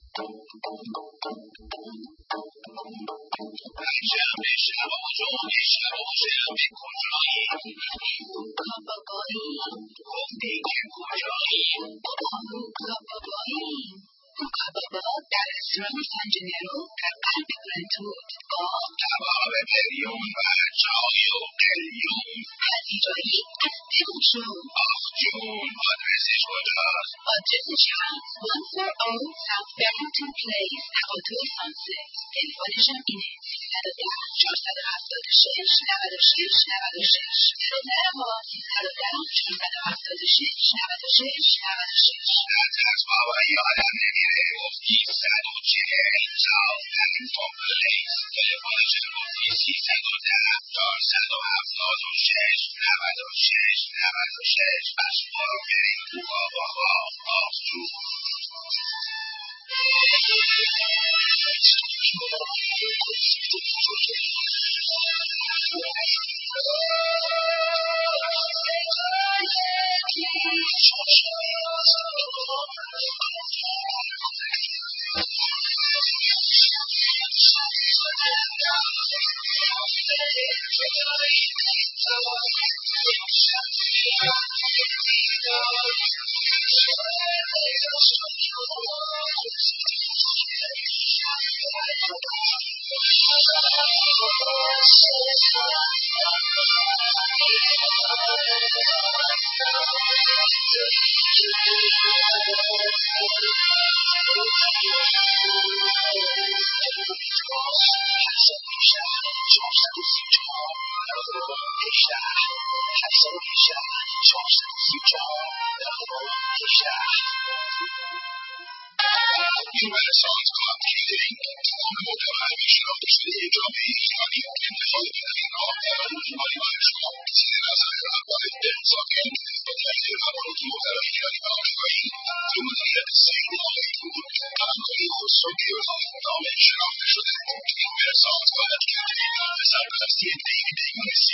شنبه شب و جمعه شب و شنبه کجایی؟ بابایی گفتی که کجایی؟ بابایی بابا در رستوران سانجنرو در قلب برنتوود با کباب بریون و چای و قلیون. پذیرایی از بگوشو. آخ جون آدرسش کجاست؟ آدرسش هم 140 South Barrington Place تقاطع سانست. تلفنشم اینه 310-476-96-96 نه ترس بابا یادم نمیره. گفتی 140 South Barrington Place تلفنشم گفتی 310-476-96-96 پس برو بریم تو بابا آخ جون. این رنسانس کانتیده این تمام مدل شناخته شده جامعه ایرانی انتقال دقیقا روزمانی برای شما زیر نظر اول اقتصاد علم و تحلیل روابط محتوا ایرانی و آمریکایی که مدیریت سیر آقای پور قلمروی خسروی نامه شناخته شده که این رنسانس باید کرده به سرپرستی دیوید یونسی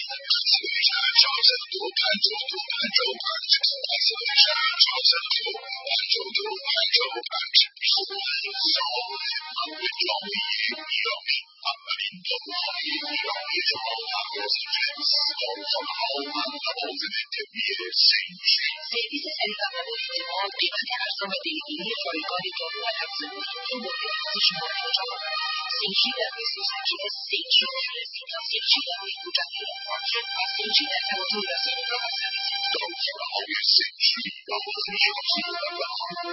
سرویس اعلام اعتماد قیمت ارزان دلگیری پایگاه دارو افزودنی این مورد از شماره 4 سیجی در بسوزنجی سیجی در رزینا سیجی در مجمع مارکت و سیجی در توجه رسانه‌ها و سرویس داروخانه‌های سیجی داروخانه‌شناسی و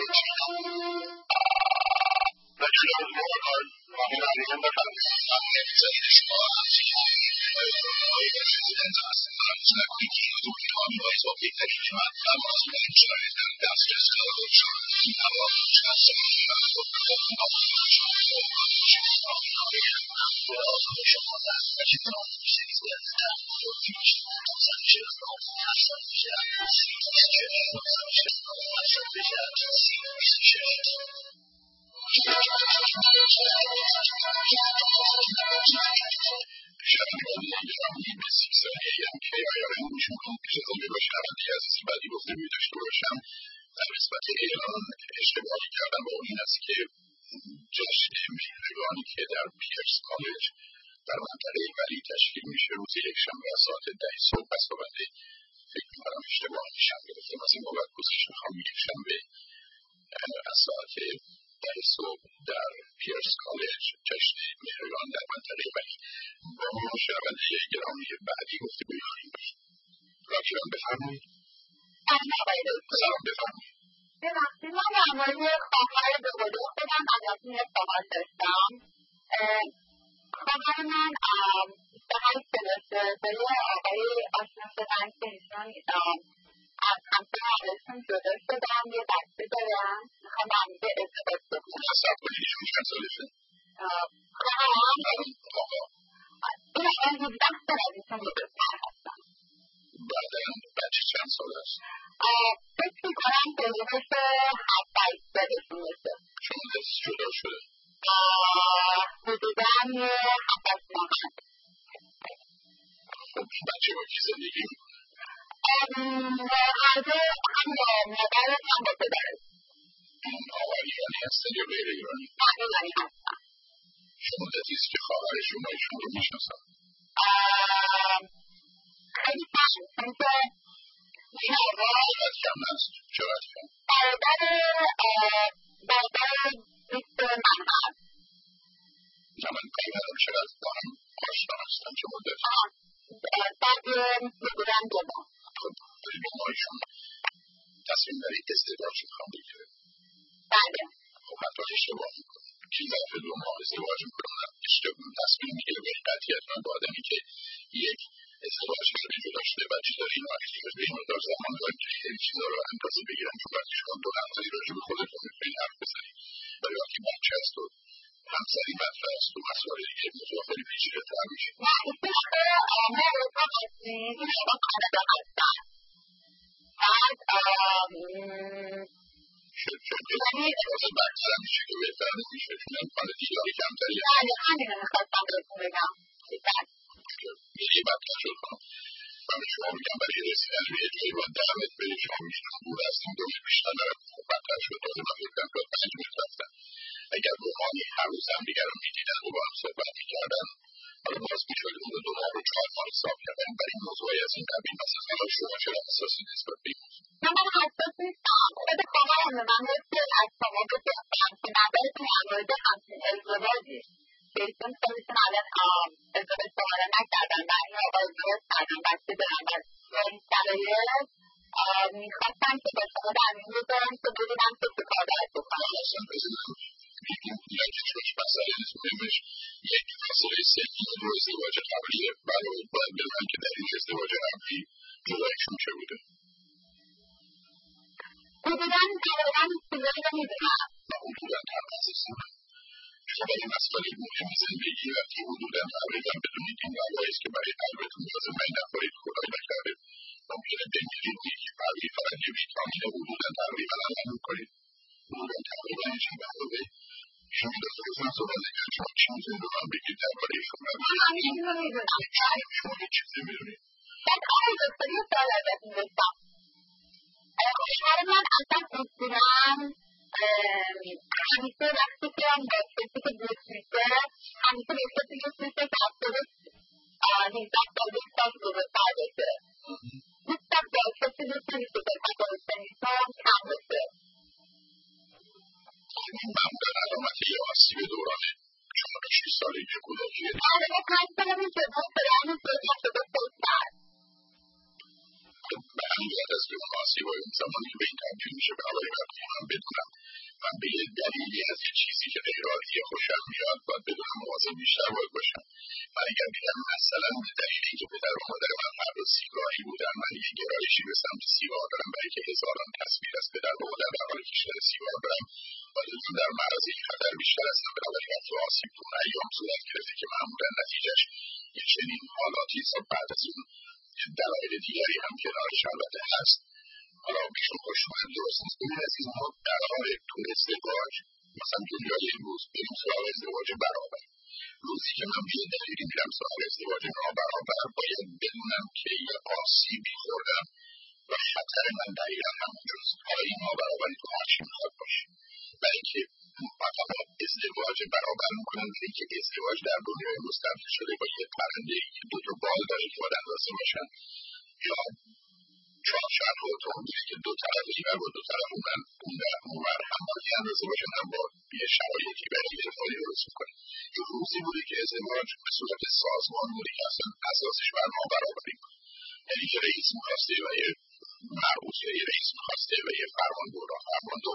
در نسبت ایران اشتباهی کردم با این است که جشن مهرگانی که در پیرس کالج در منطقه ولی تشکیل میشه روز یکشنبه ساعت 10 صبح است و بنده فکر میکنم اشتباه میشم گرفتم از این بابت گذاشت میخوام یکشنبه از ساعت 10 صبح در پیرس کالج جشن مهرگان در منطقه ولی با مشاهده گرامی بعدی گفته بیاییم راکیان بفرمایید. سلام بفرمایید. ببخشید من در مورد خواهر دوقلوی خودم ازتون یه سوال داشتم. خواهر من 28 سالشه با یه آقای آشنا شدن که ایشون از همسر اولشون جدا شدن یه بچه دارن میخوام با هم دیگه ازدواج بکنم. صبر کنید ایشون چند سالشه؟ خواهرم این آقا 17 سال از ایشون بزرگتر هستن. بعداً بچه چند سال است؟ فکر میکنم بلوغش 7-8 سالشون باشه. چون دست جدا شده؟ حدوداً 7-8 ماه هست. خب بچه با کی زندگی میکنه؟ هر دو هم با مادرش هم با پدرش. این آقا ایرانی هستن یا غیر ایرانی؟ نه ایرانی هستن. چه مدتی است که خواهر شما ایشون رو میشناسن؟ خیلی کم چون که این آقا چقدر کم است؟ چقدر کم؟ برادر دوست من هست. نه من کاری ندارم چقدر با هم آشنا هستن چه مدت؟ بعد حدوداً 2 ماه. خب داری با ما ایشون تصمیم دارید ازدواج میخوام بگیره؟ بله. خب حتی اشتباه میکنه. کی ظرف 2 ماه ازدواج میکنه؟ تصمیم میگیره به قطعیت من با آدمی که یک ازدواج کرده جدا شده بچه داره اینو اکتیوز به این مقدار زمان دارید که خیلی چیزا رو اندازه بگیرن چون وقتی شما دو همسری راجع به خودتون میتونید حرف بزنید ولی وقتی بچه هست و همسری مطرح است و مسائل دیگه موضوع خیلی پیچیده‌تر میشه. نه ایشون ما اروپا هستیم این آقا کانادا هستن. بعد یعنی واسه بچه هم میشه که بهتر نمیشه چون امکان دیداری کمتریه. بله همین رو میخواستم بهتون بگم. میشه بچه شد کنم من به شما میگم برای رسیدن به یه جایی باید 10 متر برید شما میشنم بور هستیم 2 متر بیشتر دارم خب بدتر شد تازه من فکرم شد 5 متر رفتن اگر روحانی هر روز هم دیگر رو میدیدن و با هم صحبت میکردن حالا باز میشد اون 2 ماه رو 4 ماه حساب کردن برای موضوعی از این قبیل مثلا حالا شما چرا حساسی نسبت به این موضوع؟ من حساس نیستم. خود خواهرم به من گفت که از شما بپرسم که نظرتون در مورد همچین ازدواجی که ایشون خودشون الان ازدواج دوباره نکردن و این آقا ازدواج کردن بچه دارن و با این شرایط میخواستم که با شما در میون بذارم که ببینم که چه کار باید بکنم. اصلا بزنم یکی چوش مسئله نیست مهمش یک مسئله سنی و ازدواج قبلیه برای باید بدونن که در این ازدواج قبلی جدایشون چه بوده؟ حدوداً تقریباً چیزایی رو برای مسائل مهم زندگی وقتی حدوداً تقریباً بدونید این روایی است که برای قلبتون لازم نخورید خدای نکرده ممکنه بمیرید یکی قلبی فقط یه ویتامین حدوداً تقریباً عمل میکنید حدوداً تقریباً چه بخوره شما دست بزن صحبت نگه شما چی میتونید رو من بگید درباره ایشون من این رو میدونم شما یه چیزی میدونید من آقای دکتر یه سوال ازتون داشتم خواهر من اصلا اصولاً همیشه وقتی که هم با کسی که دوست میشه همیشه به کسی دوست میشه که از خودش 18 سال 20 سال بزرگتر باشه هیچ‌وقت با کسی دوست نمیشه که مثلا سنی‌سال کم باشه این معمولاً علامت یه آسیب دورانه شما تو 6 سالگی کودکیه آره ما 5 سالمون شده شده هنوز دنیا شده سلطر به همین جهت است که اون آسیب‌های اون زمانی که به این تبدیل میشه بنابراین وقتی من بدونم من به یه دلیلی از یه چیزی که غیرعادی خوشم میاد باید بدونم مواظب بیشتر باید باشم من اگر میگم مثلا به دلیلی که پدر و مادر من هر دو سیگاری بودن من یه گرایشی به سمت سیگار دارم برای که هزاران تصویر از پدر و مادر در حال کشیدن سیگار دارم خودتون در معرض این خطر بیشتر هستن بنابراین وقتی آسیب تو اون ایام صورت گرفته که معمولا نتیجهش یه چنین حالاتی است و بعد از اون دلایل دیگری هم کنارش البته هست حالا بیشون خوش اومد درست نیست این عزیز ما در حال تو ازدواج مثلا دنیای امروز بریم سراغ ازدواج برابر روزی که من به یه دلیلی میرم سراغ ازدواج نابرابر باید بدونم که یه آسیبی خوردم و خطر من دقیقا همونجاست حالا این نابرابری تو هر چی میخواد باشه برای اینکه فقط ازدواج برابر میکنن برای اینکه ازدواج در دنیای امروز تبدیل شده با یه پرنده که دو تا بال داره که باید اندازه باشن یا چهارچرخ اتومبیلی که دو طرف اینور و دو طرف اونور هم باید اندازه باشن هم با یه شرایطی برای ارتفاعی درست میکنه یه روزی بوده که ازدواج به صورت سازمان بوده که اصلا اساسش بر نابرابری بود یعنی که رئیس میخواسته و یه مربوط یا یه رئیس میخواسته و یه فرمان دو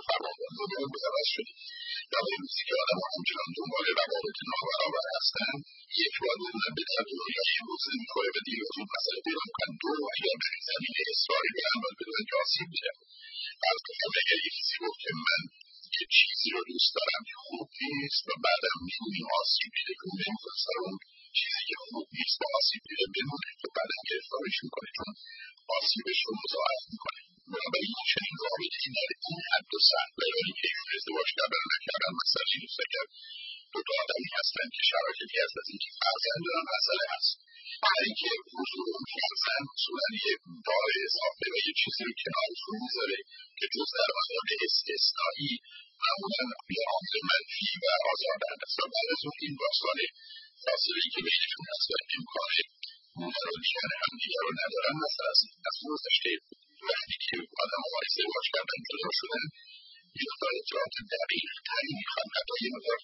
عوض شده در روزی که آدم ها همچنان دنبال روابط نابرابر هستن یک باید بدونن به در دنیای امروز میخوره و دیگه از اون مسئله پیدا میکنن دو اگر در این زمینه اصراری بیان باید بدونن که آسیب میدن از گفتم اگر یه کسی گفت که من یه چیزی رو دوست دارم که خوب نیست و بعدم میدونی آسیب میده که اون نمیخواد سر اون چیزی که خوب نیست با آسیب دیده بمونه که بعدم گرفتارش میکنه چون آسیبش رو مضاعف میکنه بنابراین چنین رابطه‌ای در این حد و سطح برای که ایشون ازدواج کردن نکردن مسئله نیست اگر دو تا آدمی هستن که شرایطی هست از اینکه فرزند دارن مسئله هست برای اینکه حضور اون فرزند اصولا یه بار اضافه و یه چیزی رو کنارشون میذاره که جز در آیات استثنایی معمولا یه عامل منفی و آزاردهنده است و بعد از اون این داستان فاصله‌ای که بینشون هست و امکان رو دیگر همدیگر رو ندارن مثلا از اون گذشته وقتی که آدم‌ها ازدواج کردن جدا شدن یه مقدار اطلاعات دقیق تری میخوان حتی یه مقدار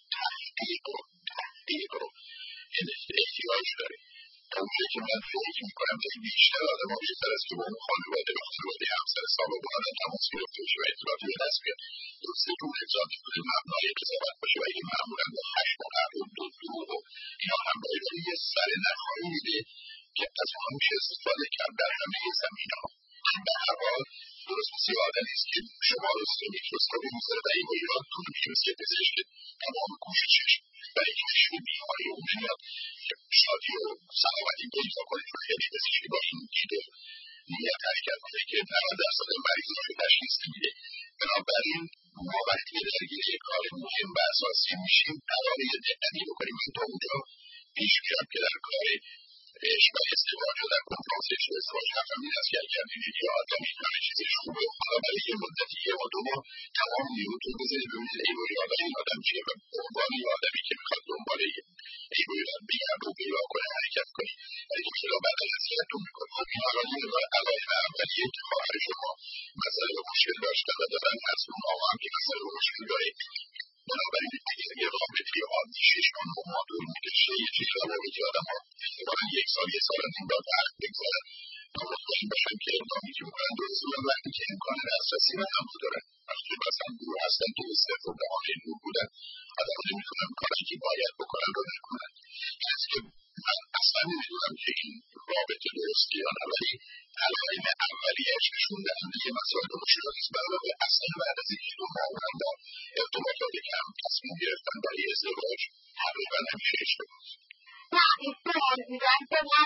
تحقیق رو احتیاج داره تا اونجایی که من فکر میکنم تا این بیشتر آدم‌ها بهتر است که با اون خانواده و خانواده همسر سابق با آدم تماس گرفته بشه و اطلاعاتی به دست بیاد درسته که اون اطلاعاتی بوده مبنای قضاوت باشه و این معمولا با خشم و قهر و دروغ و اینا همراهی داره یه سرنخهایی میده که از اونها میشه استفاده کرد در همه زمینه‌ها به هر حال درست مثل آدم نیست که شما رو زیر میکروسکوپی میذاره و این با یادتون میشه مثل یه پزشک تمام کوششش برای اینکه نشون بیماری اون نمیاد که شادی و سلامتی پیدا کنید و خیلی پزشکی با این دید و نیت حرکت کنه که 90% مریض رو تشخیص نمیده بنابراین ما وقتی درگیر یک کار مهم و اساسی میشیم قراره یه دقتی بکنیم من تا اونجا پیش میرم که در کار عشق و ازدواج و در کنفرانس عشق و ازدواج حرفم این است که اگر می‌بینید یه آدمی همه چیزش خوبه حالا برای یه مدتی یه و دو ماه تمام نیروتون بذارید ببینید ای وای حالا این آدم چیه و به عنوان یه آدمی که میخواد دنبال ای وای بگرد و پیدا کنه حرکت کنی ولی که خیلی بعد نصیحتتون میکنه خب این حالا یه علائم اولیه که خواهر شما مسئله و مشکل داشته و دارن از اون آقا هم که مسئله و مشکل داره بنابراین اگر یه رابطه عادی 6 ماه طول می‌کشه یه چیزی روابطی آدم‌ها احتمالاً یک سال و نیم باید وقت بگذارن تا مطمئن باشن که اقدامی که می‌کنن درسته و وقتی که امکان دسترسی رو هم دارن وقتی مثلا دور هستن که صرف و بهانه دور بودن آدم‌ها نمی‌تونن کاری که باید بکنن رو نکنن این است که من اصلا نمی‌دونم که این رابطه درسته یا نه ولی علائم اولیه‌اش نشون دهنده مسائل مشکل نیست برای اصلا بعد از اینکه دو ماه با ارتباط افراد کم تصمیم گرفتن برای ازدواج تقریبا همیشه اشتباه. نه ایشون میگن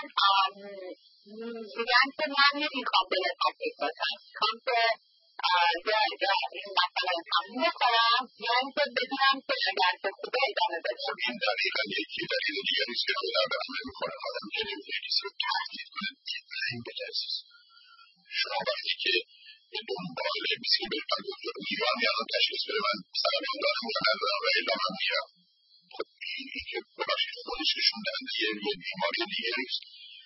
که من نمیخوام به تفکیک باشم، میخوام که یا این مثلا تموم کنم یا اینکه بدونم که اگر که خوبه ادامه بدم. این دقیقا یکی دلیل دیگریست که آدم به هم نمیخوره. آدم که نمیخوره کسی رو تهدید کنه این بلرزیز. شما وقتی که به دنبال بیسی که بهتر دکتر میگم یا تشخیص بده من سرم دارم یا ندارم و الا من میرم. خب این که ببخشید خودش نشون دهنده یه بیماری دیگه نیست.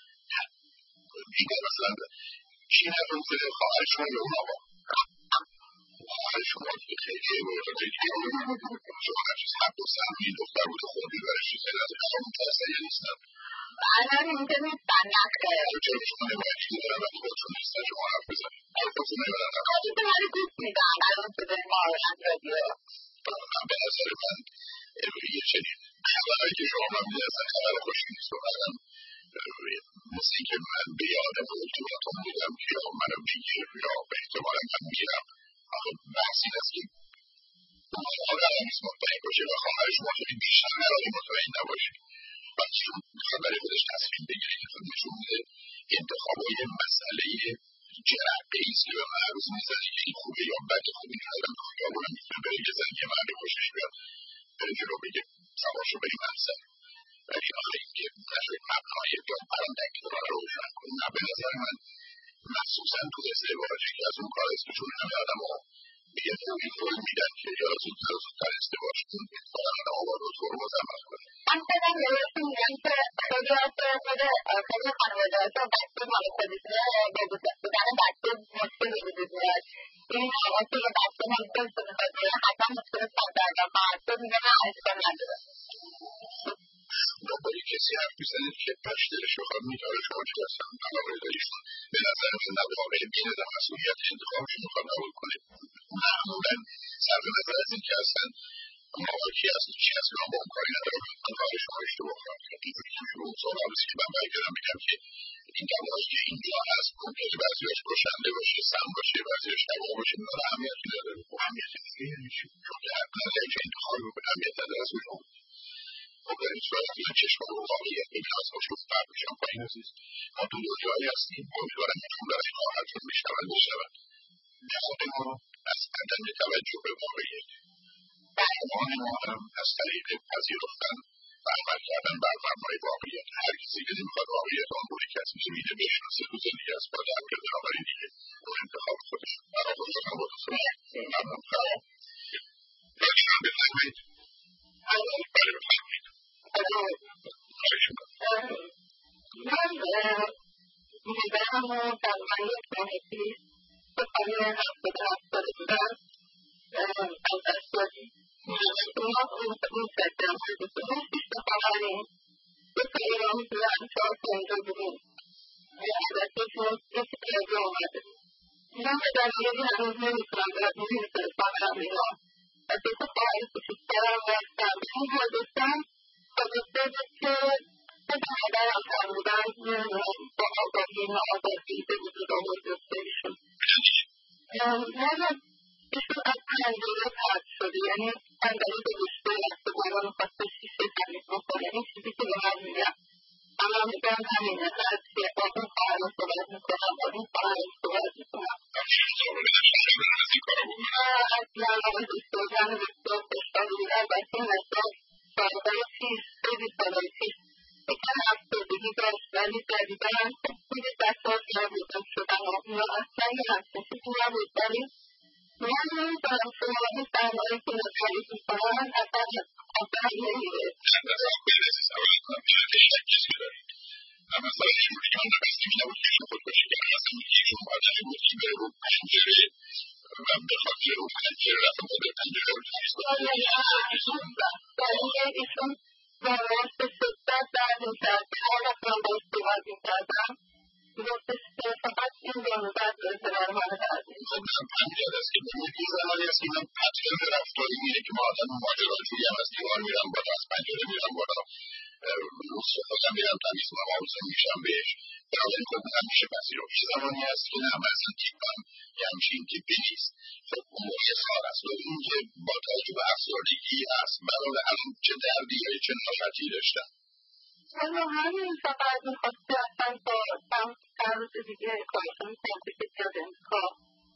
دیگر مثلا کی نفرمزده خواهر شما یا اون آقا خواهر شما که خیلی شما هرچیز حق و سهمی دختر بوده خود بیبرشی خیلی از اقام متاثری نیستن. الان اینجا نیستن نخه چرا شما نباید که دارم وقتی خودتون نیستن شما حرف بزنید خودتون نبرن خواهی که من گوش میدم الان شده ما رادیو به نظر من یه چنین خبرهایی که شما من میده اصلا خبر خوشی نیست و بعدم مثل این که من به یادم التیماتوم بودم که یا منو بگیر یا به احتمالا من میرم. آخه بحث این است که خواهر نیست مطمئن باشه و خواهر شما خیلی بیشتر نرالی مطمئن نباشید وقتی خبر خودش تصمیم بگیره که خود نشون میده انتخابای مسئله جرقه ایست که به من عروض میزنه که این خوبه یا بد خوبی ندارم که خیابونم میتونه بره یه زن یه مرد خوشش بیاد بره جلو بگه سواشو بریم محصل ولی آخه این که نشد مبنای بیاد برام تکلیفا رو روشن کنیم. نه به نظر من مخصوصا تو ازدواجی که از اون کار است که چون همه آدم ها به یه نوعی قول میدن که یا زودتر ازدواج کن اتفاقا آدم ها با دکتر مزمت کنه. من خودم بهتون میگم که خیلی خانواده‌ها تو بچه مال خودشونه به بودن بچه مشکلی وجود میاد. این آقا که یه بچه ممکن که میخواد بیاره حتما مشکل سردرگم بچه میگه نه اشکال نداره. با بایی کسی حرف میزنید که پش دلش بخواد میتاره شما چه هستن علاقه داریشون به نظر من در واقع بینه در مسئولیت انتخابش میخواد قبول کنه. معمولا صرف نظر از این که هستن موقعی کی هست چی هست من با اون کاری ندارم من کاری شما اشتباه خواهم کرد. اینجوری که رو سوال هست که من برگردم میگم که این دوایی که اینجا هست ممکنه بعضیاش کشنده باشه سم باشه بعضیاش دوا باشه اینا رو اهمیتی نداره. اهمیت دیگه یعنی چی؟ چون که حق نداره که انتخابی رو به اهمیت نداره از اون خب در این صورت من چشم رو واقعیت نیاز باشه و فرد میشم پایین عزیز ما تو دنیایی هستیم امیدوارم که چون در این خواهرتون میشنون به خود ما از عدم توجه به واقعیت درمان ما هم از طریق پذیرفتن و عمل کردن بر مبنای واقعیت. هر کسی که نمیخواد واقعیت آن بوری کسی میده بشناسه تو زندگی از با درک بنابراین دیگه اون انتخاب خودش برای خودشون هم بودستون ممنون خواهم راجعان بفرمایید. بله بفرمایید. من میدارم و تقریبا یک ماهی به خانه 70 بودم از دستوری ما اون سکرم بودیم بیشت خواهریم به ایران بودم 4-5 بودیم یه عدتشون یکی پیازه اومده من به دلیلی هنوز نمیتونم برد نمیتونم خواهرم ایران و دو تا خواهر کوچکترم رفتم به این حادثم حادثه بود که به مادرم فرمودن با آگاهی ناآگاهی به وجود آورده بهشون ایشون از پنجره پرد شده یعنی صندلی به رشته رفته بالا میخواسته شیشه تمیز بکنه این چیزی که به من میگم اما میگم همینه هست که با اون خواهرم صحبت میکنم با این خواهرم صحبت میکنم اصلا آقای دکتر زن بسیار خوشحال بودن و این اصلا سالهای پیش خیلی سالهای پیش یکم افسردگی داشت ولی جدیدن خیلی بسیار نبودن شدن و اینا اصلا یه همچین چیزی نبود ولی من نمیدونم شما این سرمایی که تعریف میکنن اصلا نمیره اما مثلا ایشون که من نبسته می نبود که ایشون خودکشی کرد اصلا ایشون آدمی بود که بره رو پنجره و به خاطر رو پنجره رفت و به پنجره رو تمیز کنه ایشون واقعا به شدت درد میکرد که هر وقت من باید صحبت میکردم گفتش که فقط این ضرورت به اعتبار من درد میکرد من یاد است که این زمانی است که من پترن رفتاری میره که ما آدم ماجراجویی هم از دیوار میرم بالا از پنجره میرم بالا روز خودم میرم تمیز کنم آروزه میشم بهش بنابراین خب اونم میشه پذیرفت زمانی هست که نه مثلا تیپم یه همچین تیپی نیست خب اون موقع کار است و این که با توجه به افسردگی هست برای هم چه دردی چه ناراحتی داشتم اما همین فقط میخواسته اصلا با چند روز دیگه کارشون تنبیه بیاد انتخاب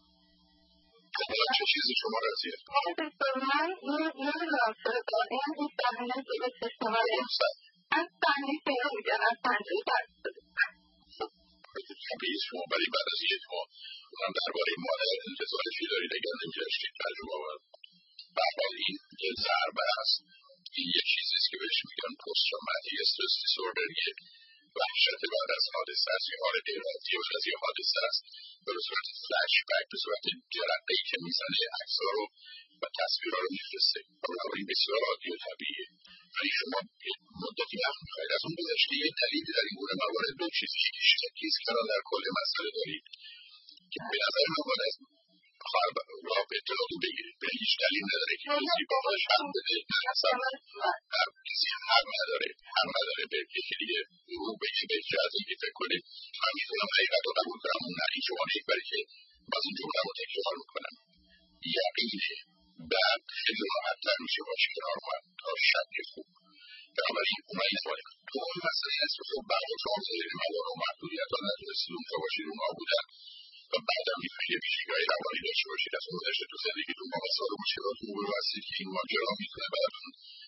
چه چیزی شما رسید؟ من یه راسته داریم این صحنه جلو چشمه از صحنه که میگن از پنجه برد تبریز شما برای بعد از یک ما اونم درباره مادر رضایتی دارید اگر نمیداشتید تجربه آمد برحال این یه ضربه هست این یه چیزیست که بهش میگن پست تروماتیک استرس دیسوردر یه وحشت بعد از حادثه است یه حال غیرعادی بعد از یه حادثه است به صورت فلش بک به صورت جرقه‌ای که میزنه عکس‌ها رو و تصویرها رو میفرسته بنابراین بسیار عادی و طبیعیه ولی شما مدتی وقت میخواید از اون گذشته یه دلیلی در این گونه موارد دو چیزی یکیش تکیز کردن در کل مسئله دارید که به نظر من باید راه به اطلاعاتو بگیرید به هیچ دلیل نداره که کسی باهاش هم بده کسی حق نداره به یکی دیگه رو بگه به جهت اینکه فکر کنید من میتونم حقیقت رو قبول کنم اون نه این شما نیست برای که باز این جمله رو تکرار میکنم یقینه بعد خیلی راحت‌تر میشه باشه کنار من تا شک خوب بنابراین اومد این سوالی دوم مسئله هست که خب بعد شما خیلی موارد و محدودیت ها نتونستید اونجا باشید اونها بودن و بعدم میتونید یه ویژگی‌های روانی داشته باشید از گذشته تو زندگیتون با مسائل و مشکلاتون رو ببستید که این ماجرا میتونه براتون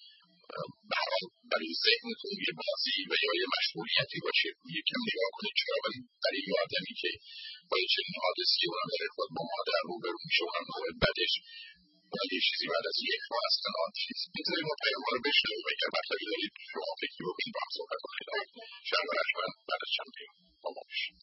برای ذهنتون یه بازی و یا یه مشغولیتی باشه یکم نگاه کنید چرا برای یه آدمی که با یه چنین حادثی اونم داره خود با مادر روبرو میشه اونم نوع بدش باید یه چیزی بعد از یک ماه از تنها چیز بگذاریم و پیام رو بشنویم اگر مطلبی دارید شما فکری رو این با هم صحبت کنید شنبه رجمن بعد از چند دقیقه با ما باشید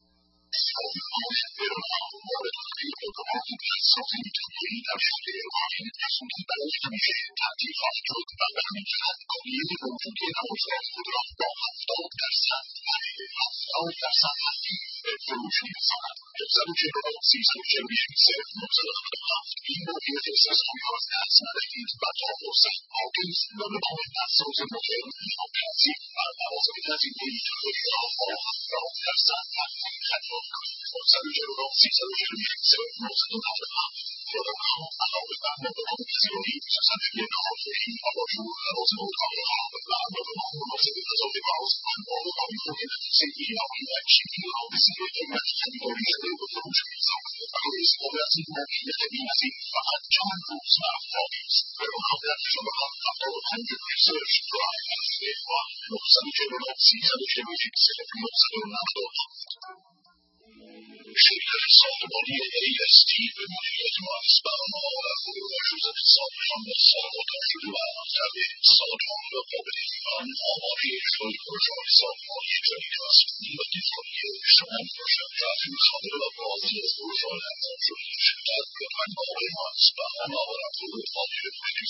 شرکت ساختمانی AST به مدیریت مؤسسه سازمان ساختمان شده و عملکرد ساختمان و قابل ایران آماده اجرای پروژه‌های ساختمانی جدید است. این و دیزاینی شما باشد رفت خانه و بازی از پروژه‌های انجام شده شرکت به پنجاه مؤسسه آمارم رو فامیل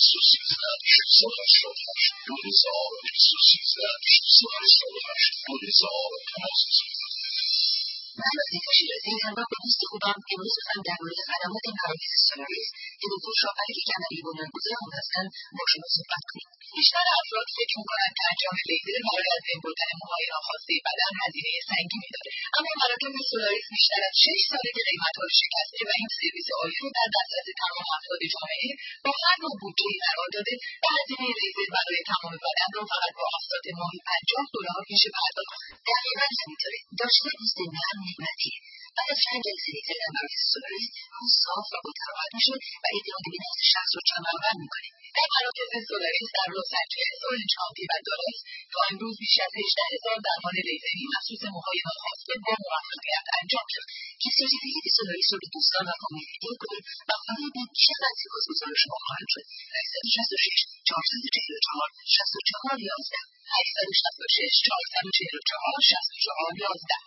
213 من وظیفه شیرازی همراه با دوست خوبم امروز هم در مورد خدمات مراکز سولاریس که دکتر شاپری کمری بنیانگذار آن هستند با شما صحبت کنیم بیشتر افراد فکر میکنند که انجام لیزر برای از بین بردن موهای ناخواسته بدن هزینه سنگینی داره اما مراکز سولاریس بیشتر از 6 ساله که قیمتها رو شکسته و این سرویس عالی رو در دسترس تمام افراد جامعه با هر نوع بودجه‌ای قرار داده و هزینه لیزر برای تمام بدن رو فقط با اقساط ماهی $50 میشه پرداخت دقیقا همینطوره داشته دوست نرم نعمتیه بعد از چند جلسه لیزر در مراکز سولاریس اون صاف و متراحت میشه و اعتماد به نفس شخص رو کمربند میکنه در مراکز سولاریس در لس آنجلس، اورنج کانتی و دالاس تا امروز بیش از 18,000 درمان لیزری مخصوص موهای ناخواسته با موفقیت انجام شد که سرتیفیکیت سولاریس رو به دوستان و فامیل هدیه کنید و فایده بیشتر سپاسگزار شما خواهند شد 866 444 64 11 866 444 64 11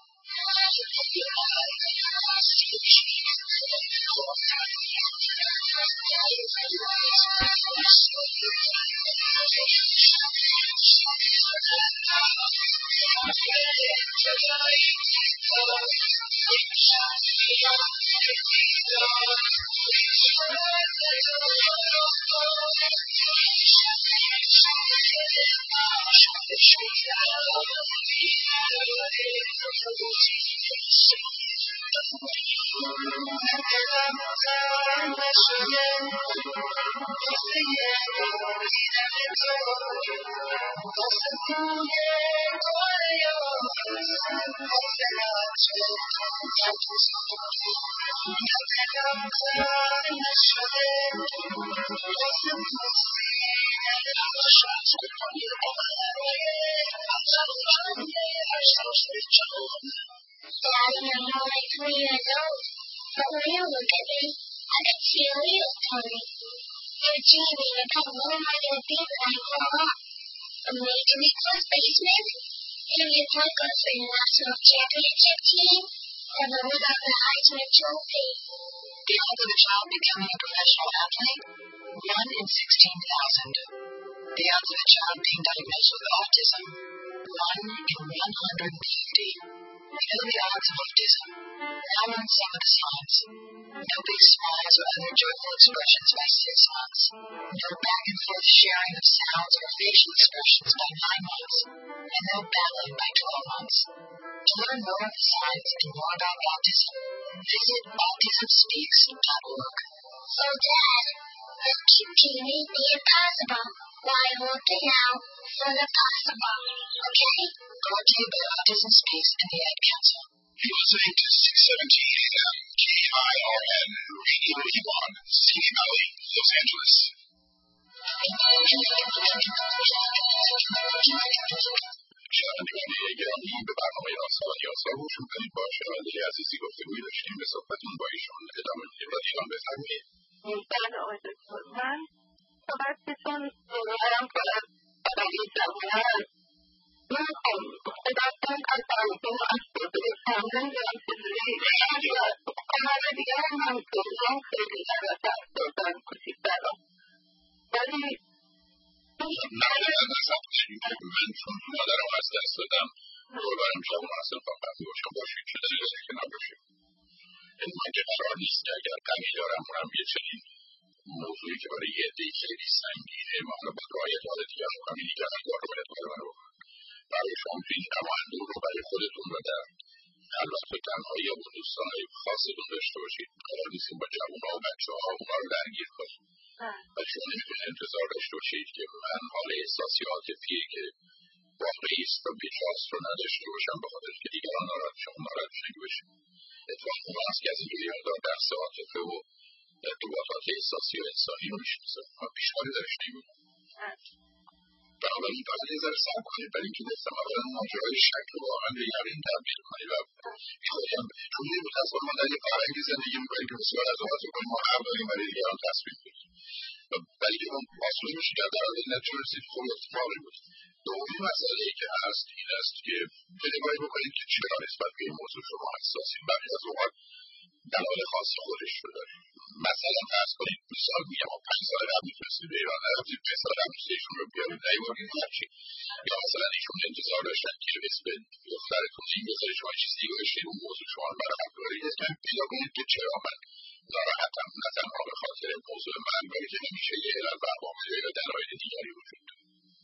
Daddy, I know like 3 years old, but when you look at me, I can see a real Tony. You're dreaming about what am I going to be when I grow up? A Major League first baseman? Maybe a Broncos for the national championship team? Or the winner of the Heisman Trophy? The odds of a child becoming a professional athlete? 1 in 16,000. The odds of a child being diagnosed with autism? 1 in 150. We know the odds of autism. Now learn some of the signs. No big smiles or other joyful expressions by 6 months. No back and forth sharing of sounds or facial expressions by 9 months. And no babbling by 12 months. To learn more of the signs and more about autism, visit autismspeaks.org. So, Dad, let's keep dreaming the impossible while looking out for the possible, okay? Brought to you by Autism Speaks and the Ad Council. You're listening to 617 AM KIRN Radio Levon, Simi Valley, Los Angeles. شنوندگان گرامی به برنامه راستان یاسا گوش می‌کنید. با شنونده عزیزی گفتگویی داشتیم. به صحبتون با ایشون ادامه میدیم. رادیوان بفرمایید. بله آقای دکتر، من صحبتتون دورم کنم برای جوانان میخوام خودتون از آیدون از بزرگ تمرین دارم چجوری کانال دیگر هم همطوریم خیلی جرات دست دادن کوچیک‌ترم ولی نباید از اپوزیشن که من چون مادرم از دست دادم برم جوان هستم تا قبلی باشم باشید چه دلیلی که نباشید. من که قرار نیست که اگر قمی دارم اونم یه چنین موضوعی که برای یه عده‌ای خیلی سنگینه ما با رعایت حال دیگر رو همین دیگر کار رو باید کار رو برای شما تو این غم و اندوه رو برای خودتون و در خلوت و تنهایی یا با دوستانهای خاصتون داشته باشید. قرار نیستیم با جوان‌ها و بچه‌ها اونا رو درگیر کنیم و شما نمیتونید انتظار داشته باشید که من حال احساسی عاطفی که واقعی است و بی‌جاست رو نداشته باشم به خاطر که دیگران ناراحت شما ناراحت نمی‌باشید. اتفاقاً اون است که از این دنیا دار درس عاطفه و ارتباطات احساسی و انسانی رو میشناسه. ما پیشکاری درش نمی‌بینیم. بنابراین باید یه ذره صبر کنید برای اینکه گفتم اولا ماجرای شک رو واقعا به یقین تبدیل کنید و خودم چون متأسفانه ما در یه فرهنگی زندگی می‌کنیم که بسیار از اوقات می‌کنیم ما حق داریم برای دیگران تصمیم بگیریم ولی که اون آسوده میشه که در این نتیجه رسید خوب اتفاقی بود. دومین مسئله‌ای که هست این است که نگاهی بکنید که چرا نسبت به این موضوع شما حساسین. برخی از اوقات دلایل خاص خودش رو داره. مثلا فرض کنید مثال میگم 5 سال قبل می‌تونستید به ایران نرفتید 5 سال قبل ایشون رو بیارید نیاوردید هرچی یا مثلا ایشون انتظار داشتن که اسم دخترتون این بذاری شما چیزی گذاشتید اون موضوع شما رو برای دارید پیدا کنید که چرا من ناراحتم نه تنها به خاطر موضوع من بلکه همیشه یه علل و عوامل یا دلایل دیگری وجود داره.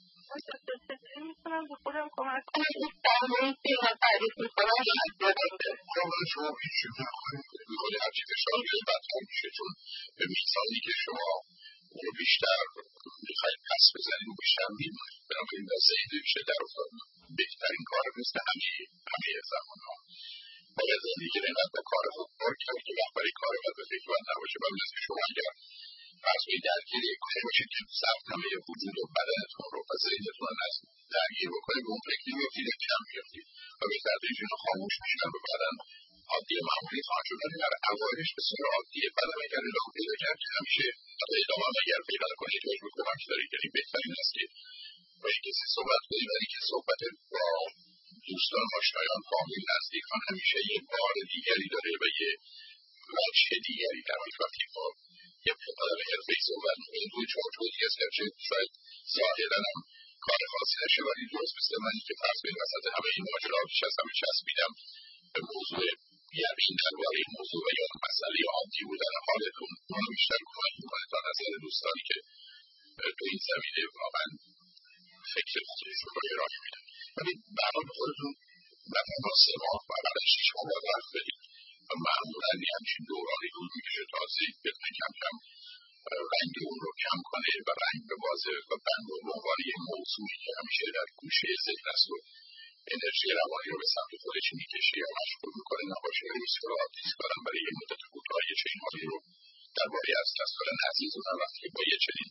چطوری میتونم به خودم کمک کنم این فرمایی که من تعریف میکنم یا از یادم بره شما هیچ چیز نکنید میکنه هرچی فشار بیاره بدتر میشه چون به میزانی که شما اون رو بیشتر میخواید پس بزنید و بیشتر میمونید بنابراین دسته ایده میشه در افتاد بهترین کار مثل همه زمان ها باید زندگی نقد به کار خوب کار کرد که وقت برای کار باید به فکر باید نباشه و مثل شما اگر فرض کنید درگیر یک کاری باشید که سرنامه وجود و بدنتون رو و ذهنتون رو درگیر بکنه به اون فکر نمیافتید یا کم میافتید و بهتر بهشون رو خاموش میشن و بعدا عادی معمولی خواهد شد ولی در اوایلش بسیار عادیه بعدم اگر ادامه پیدا کرد که همیشه حتی ادامه هم اگر پیدا کنید مجبور کمک دارید یعنی بهترین است که با یک کسی صحبت کنید ولی که صحبت با دوستان آشنایان فامیل نزدیکان همیشه یه بار دیگری داره و یه وجه دیگری در حالی وقتی با یه آدم حرفه‌ای صحبت می‌کنید روی چارچوب دیگه است گرچه شاید ظاهراً هم کار خاصی نشه ولی درست مثل منی که فرض کنید وسط همه این ماجرا بیش از همه چسبیدم به موضوع یقین درباره این موضوع و یا مسئله عادی بودن حالتون اون بیشتر کمک می‌کنه تا نظر دوستانی که تو این زمینه واقعاً فکر خودشون رو ارائه میدن. ولی برنامه خودتون مثلا 3 ماه و بعد 6 ماه باید وقت بدید و معمولاً همچین دورانی رو میکشه تا ذهن بتونه کم کم رنگ اون رو کم کنه و رنگ به واضح و بند و عنوانی موضوعی که همیشه در گوشه ذهن است و انرژی روانی رو به سمت خودش میکشه یا مشغول میکنه نباشه. ریسک‌ها دوست دارم برای یه مدت کوتاهی چنین‌هایی رو درباره از کسان عزیز و وقتی با یه چنین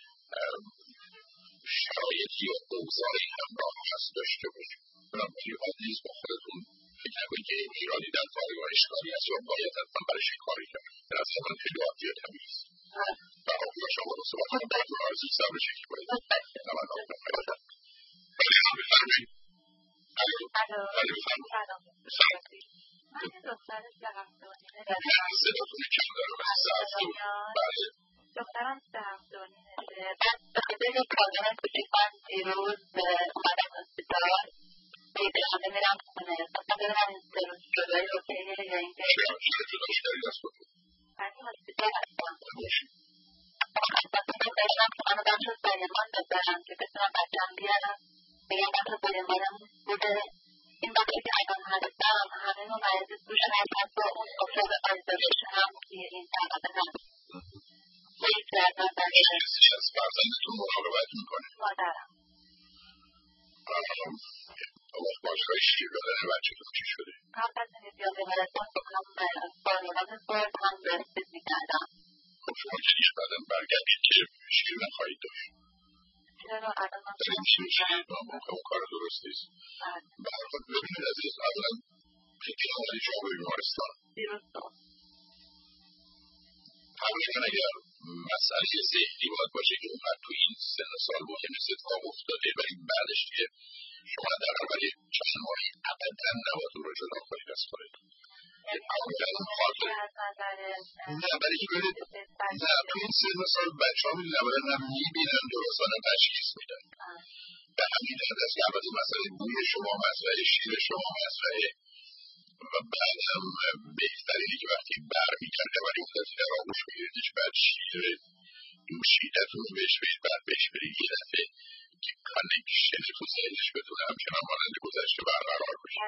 شرایطی و اوضاعی همراه هست داشته باشیم. بنابراین باید نیز با خودتون فکر نکنید که ایرانی در کاری و اشکالی هست یا باید حتما برایش کاری کرد. به نظر من خیلی عادی و طبیعی است و آقای شما رو صحبت کنم باید آرزوی صبر شکل باید نمید آقای بفرمایید. بله بفرمایید. من یه دختر 3 هفته و نیمه صداتون کم داره و 3 هفته بله دخترم 3 هفته و نیمه به خاطر یک کارگاه کوچیک من دیروز اومدم هسپیتال دیگه میرم خونه مثلا ببینم این 3 روز جدایی اوکیه یا اینکه جدایی داری دست بکنم من هسپیتال هستم مثلا داشتم که منو بخش سلیمان بذارم که بتونم بچم بیارم بگم بخش سلیمانم بوده این بخشی که الان هستم همه ما مریض دوش هستم با اون افراد آیزولیشن هم که این طبقه هست یک کردن برای کسی از فرزندتون مراقبت میکنه؟ مادرم باشگاه شیر دادن بچه‌تون چی شده؟ قبل از اینکه بیام بیمارستان هم بانوان خورد هم برسید میکردم خب شما که دیگه بعدم برگردید که شیر نخواهید داشت چرا الان من داریم چی میشید؟ اون کار درست نیست برخواد ببینید عزیز اولا خیلی آمدی شما به بیمارستان دیروز صبح حقیقا اگر مسئله ذهنی باید باشه که اونقدر تو این سن سال مهم اتفاق افتاده ولی بعدش دیگه شما در اول چند ماهی ابدا نباید اون رو جدا کنید از خودتون نه برای که برید نه تو این سن سال بچه ها میدونن اولا میبینن درستانه تشخیص میدن به همین جهت است که البته مسئله بوی شما مسئله شیر شما مسئله و بعدم بهترینه که وقتی برمیگرده ولی مدتی در آغوش بگیریدش بعد شیر دوشیدتون بهش برید بعد بهش برید یه دفعه که کانکشن تو ذهنش بتونه همچنان مانند گذشته برقرار بشه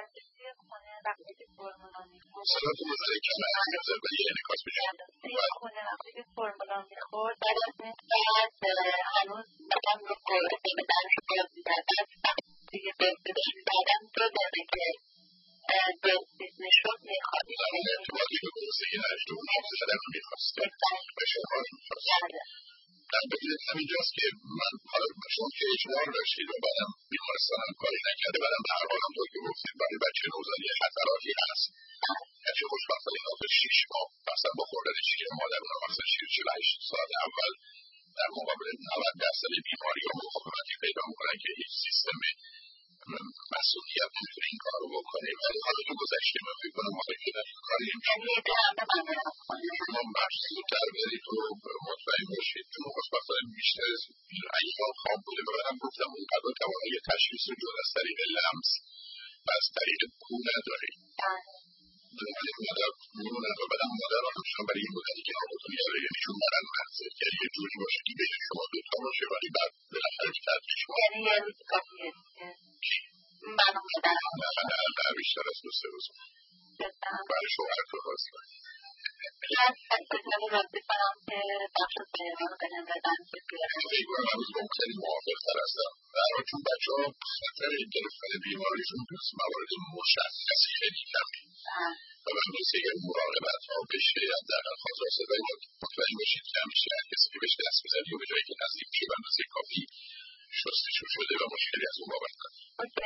صداتون بذاره کم از ولی انعکاس بشه خونه وقتی که فرمولا میخورد بعد از این بعد هنوز بدم رو قرصه به درش باز میدردن دیگه بهتش میدردن تو داره که بهتیز نشد میخواد ارتباطی به گرسگی نداشته اون زدن رو میخواسته و شما رو میخواسته در بگیرد همینجاست که من حالا شما که اجبار داشتید و بعدم بیمارستان هم کاری نکرده بعدم به هر حال هم طور که گفتید برای بچه نوزادی خطراتی هست هرچه خوشبختانه اینا تا 6 ماه مثلا با خوردن شیر مادر اونها مثلا شیر 48 ساعت اول در مقابل 90% بیماری ها مقاومتی پیدا میکنن که هیچ سیستم مسئولیت نمیتونه این کار رو بکنه ولی حالا که گذشته من فکر کنم حالا که در این کاری شما مشغول‌تر برید و مطمئن باشید چون خوشبختانه بیشتر از ایام خواب بوده و منم گفتم اون قدر توانایی تشخیص رو جز از طریق لمس و از طریق بو ندارید بنابراین مادر میمونن و بعدم مادران همچنان برای این مدتی که آقاتون یاره یعنیشون برن منزل یعنی یه جوری باشه که بین شما دوتا باشه ولی بعد بالاخره که تدریج شما نه بیشتر از 2-3 روز برای شوهرتون راضی کنید فکر کنم هنوز با اون خیلی موافق‌تر هستم در حال چون بچه ها خطر گرفتن بیماریشون توی موارد مشخصی خیلی کمی و به اندازه اگر مراقبت ها بشه حداقل خاص‌های مطمئن باشید که همیشه هر کسی که بهش دست بزنی و به جایی که نزدیک بشه به اندازه کافی شستشو شده و مشکلی از اون بابت نداره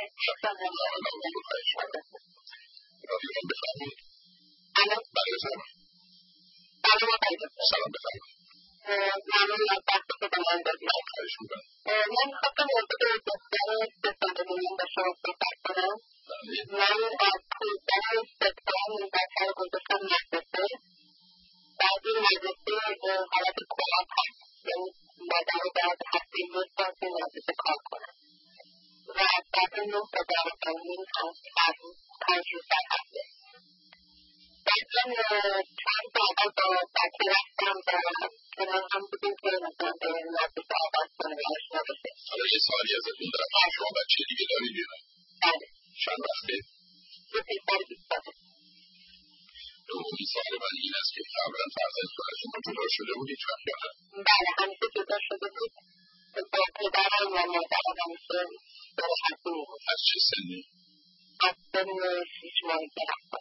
رادیو بفرمایید بله بفرمایید سلام بفرمایید ممنون از وقتی که به من دادید خواهش می‌کنم من خواستم موضوع دختر 3 سالگیم با شما صحبت کنم من از 15 سپتامبر این بچه رو گذاشتم مدرسه بعد این مدرسه حالت کلاپ هست یعنی مادر رو باید هفته 1 بار توی مدرسه کار کنم و از ساعت 9 تا 12:30 هست هر روز 5 روز در هفته بعد من چند تا اول با بچه رفتم و کنار هم بودیم که مثلا به مدرسه آغاز کنه و آشنا بشه حالا یه سوالی ازتون دارم شما بچه دیگه دارید یا نه؟ بله چند وقته؟ یه پسر 20 ساله دومین سوال من این است که قبلا فرزندتون از شما جدا شده بود هیچ وقت یا نه؟ بله همیشه جدا شده بود با پدرم و مادرم همیشه راحتی بود. از چه سنی؟ از سن 6 ماهگی رفتم.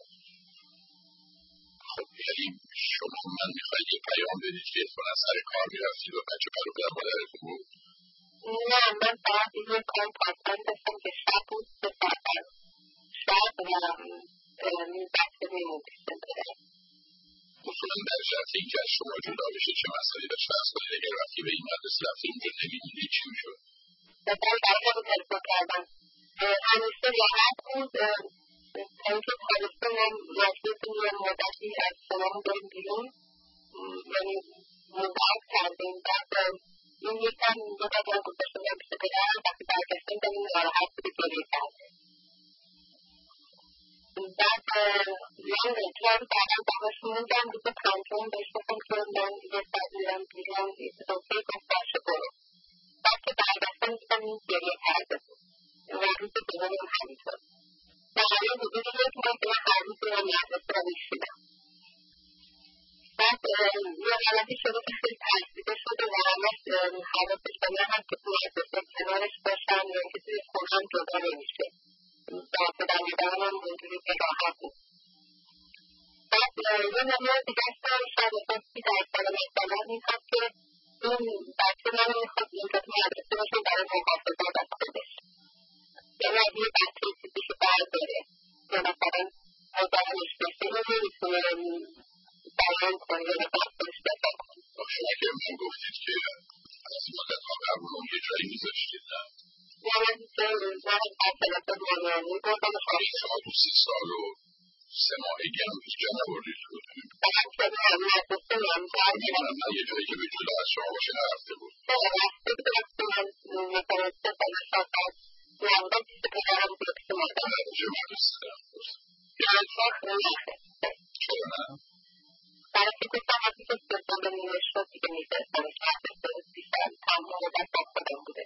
خب یعنی شما من میخواید یه پیام بدید که اتفاقا سر کار میرفتید و بچه برای پدر مادرتون بود؟ نه من فقط یه کار پاسان داشتم که شب بود به ساعتم شب و بچه میموندشته داره. اصولا در شرط این که از شما جدا بشه چه مسئله داشته؟ از کنید اگر وقتی به این مدرسه رفته اونجا نمیدیدی چی میشد؟ بسیار برای رو تلفن کردم همیشه راحت بود تا اینکه تابستون ما مجبور یه مدتی از خونه‌مون بریم بیرون یعنی مبعد کردیم بعد این یکم دو تا جان گذاشته بودم پیش پدرم وقتی برگشتیم داریم ناراحت بوده گریه کرده بعد من احتیاج کردم باهاش موندم روز پنجم بهش گفتم که من یه ساعت میرم بیرون اوکی گفت باشه برو بعد که برگشتم دیدم این گریه کرده بود و روز دومم همینطور برای حدود یک ماه من هر روز میرم مدرسه رو میشیدم بعد یه حالتی شده که خیلی ترسیده شده و همش حواسش به من هست که تو مدرسه کنارش باشم یا اینکه توی خونه‌ام جدا نمیشه با پدر مادرم هم اونجوری که راحت بود. بعد یه نمونه دیگه هم شاید احساس 18 ساله مثلا این هست که این بچه من میخواد اینجا تو مدرسه باشه برای محافظت از خودش یعنی از یه بچه چیزیشو برداره یا مثلا مادرمش بشه رو نمیتونه بیان کنه یا بچهش بسا کنه. شما که من گفتید که از مدت ها قبل اون یه جایی میذاشتید نه؟ یعنی که من بچه دنیانی بردم شما تو 30 سال و 3 ماهگی هم اینجا نبردید بود؟ فقط که من مدرسه من یه جایی که به جدا از شما باشه نرفته بود؟ رفته بودم که من متوسط دانشگاه نمده پیش پدرم بود که مادرم چه مدرسه رفت بود؟ دانشگاه نرفته چرا نه؟ برای که گفتم وقتی که سرطان به نیمه شد دیگه میفرستمش مدرسه بیشتر تمام مدت با خودم بوده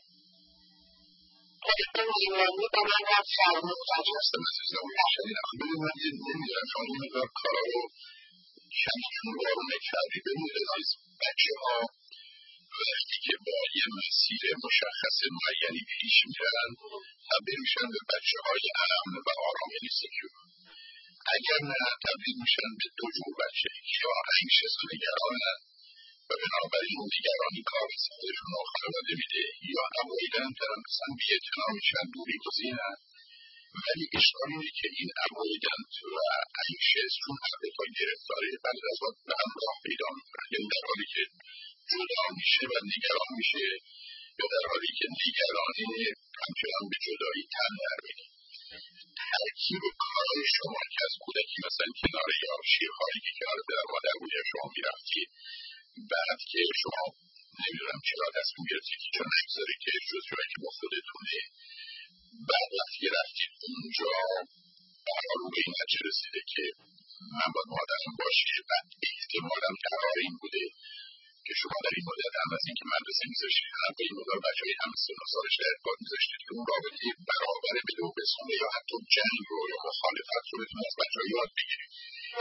تلفن ایمانی با من رفت شرمون هستم عزیزم شنیدم من نمیدونم شما این مقدار کارا رو کمیتون وارونه کردی ببینید عزیز بچه ها وقتی که با یه مسیر مشخص معینی پیش میرن تبدیل میشن به بچه های امن و آرام سکیور اگر نه تبدیل میشن به دو جور بچه یا انگشت و نگرانن و بنابراین اون نگرانی کار خودشون رو خانواده میده یا اوایدن دارن مثلا بی‌اعتنا میشن دوری گزینن ولی اشکال اینه که این اوایدن و انگشت چون عادت‌های گرفتاری بعد از وقت به هم راه پیدا میکنن یعنی در حالی که جدا میشه و نگران میشه یا در حالی که نگرانی همچنان به جدایی تن در میده ترکیب کارهای شما که از کودکی مثلا کنار یا شیرهایی که کنار پدر مادر بود یا شما میرفتید بعد که شما نمیدونم چرا تصمیم گرفتید که چون نگذاری که جز جایی که با خودتونه بعد وقتی رفتید اونجا برحال به این نتیجه رسیده که من باید مادرم باشه بعد احتمالا قرار این بوده که شما در این مدت هم از اینکه مدرسه میذاشتید هم به این مدار بچه های هم سن و سالش در ارتباط میذاشتید که اون رابطه برابر به دو بسونه یا حتی جنگ رو یا مخالفت رو بتون از بچه ها یاد بگیرید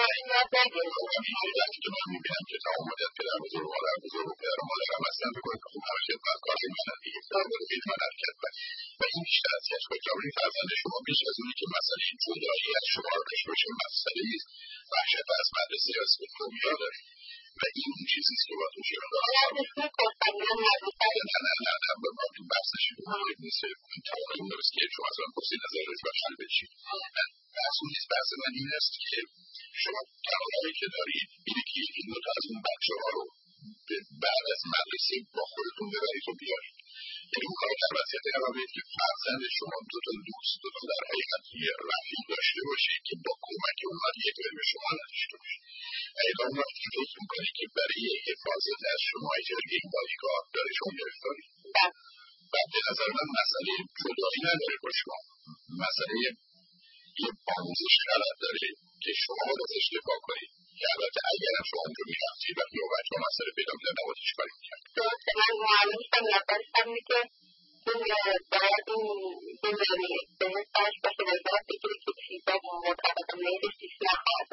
وقتی که من میبینم که تا اون مدت پدر بزرگ و مادر بزرگ و پدر و مادر هم اصلا بکنه که خوب حرکت باید کارهای منن دیگه پدر باید خیلی من حرکت باید و این بیشتر از یاد کجابری فرزند شما بیش از اونی که مسئله جدایی از شما رو داشته باشه مسئله ایست وحشت از مدرسه یا اسم فوبیا داره و این اون چیزیست که باید روش رو نه بحث نشید نیست تا این درست که شما از آن پرسی نظر روش بخشن بچید بحث اون نیست بحث من این است که شما توانایی که دارید اینه که این دو تا از اون بچه ها رو بعد از مدرسه با خودتون ببرید و بیارید یعنی اون کار در وضعیت قرار بدید که فرزند شما دو تا دوست دو تا در حقیقت یه رفیق داشته باشید که با کمک اونها یک علم شما نداشته باشید ایران وقتی فکر میکنید که برای حفاظت از شما اجازه این بادیگارد داره شما گرفتاری بعد به نظر من مسئله جدایی نداره با شما مسئله یه آموزش غلط داره که شما باید ازش دفاع کنید که البته اگر هم شما اونجا میرفتید و یا بچه ها مسئله پیدا میدن نباید هیچ کاری میکرد من معلومشتم یادداشتم میگه این باید این بهش باشه و یاد بگیره که چیزا مرتبط میلش پیش نخواهد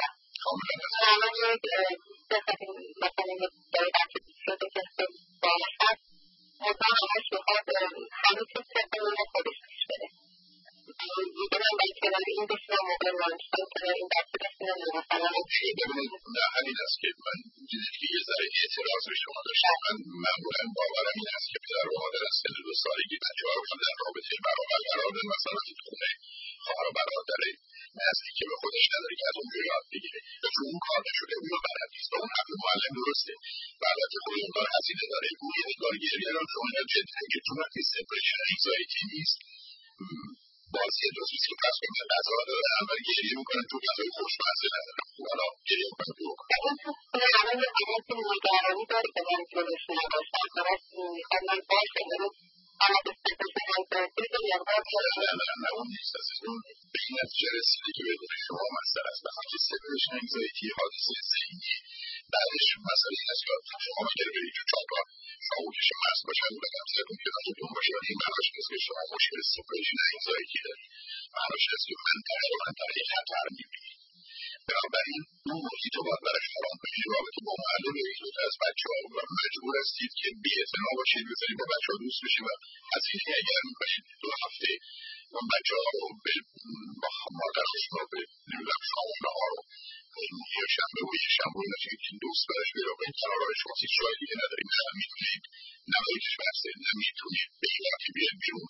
کاملا یک بخواهیم مثلا یک داری بچه شده که خب بالا هست مطمئن همش میخواد همه چیز طبق خودش پیش بره دیگه من باید کنار این بشینم موقع لانچتایم کنار این بچه بشینم یا مثلا نه همین است که من دیدید که یه ذره اعتراض به شما داشتم. من معمولا باورم این است که پدر و مادر از سن 2 سالگی بچه‌ها رو در رابطه برابر قرار بدن، مثلا تو خونه خواهر و برادر نزدیکی به خودش نداره که از اونجا یاد بگیره یا چون اون کار نشده اون رو بلد نیست و اون حرف معلم درسته و البته خود اون کار هزینه داره. اون یه نگار گریه رو شما جدا که چون وقتی سپریشن انگزایتی نیست بازی دوست که پس کنه غذا دارن و گریه میکنن تو غذای خوشمزه ندارن حالا گریه میکنن تو بکنن الان یه حالت نگرانی داره که من جلوش نباشم درست میخواد من باشه درست اما به سپریشن انگزایتی یا نه اون نیست از اون به این نتیجه رسیده که بدون شما مسئله است بخاطر که سپریشن انگزایتی حادثه ذهنی بعدش مسئله این است که شما اگر برید تو چاپا شاوکش مرز باشد و بگم سرون که دستتون باشد این معناش نیست که شما مشکل سپریشن انگزایتی دارید، معناش نیست که منطقه خطر میبینید. بنابراین اون محیط رو باید برش فراهم کنید. رابطه با معلم این دوتا از بچه ها و مجبور هستید که بی‌اعتنا باشید بذارید با بچه ها دوست بشید و هزینه اگر میکنید 2 هفته اون بچه ها رو به مادرشون رو به نمیدونم شامونه ها رو یه شنبه و یه شنبه اینا که این دوست برش بیرا کنید کنارهای شما هیچ جای دیگه ندارید. نه میتونید نمایش بسته نه میتونید به این وقتی بیاد بیرون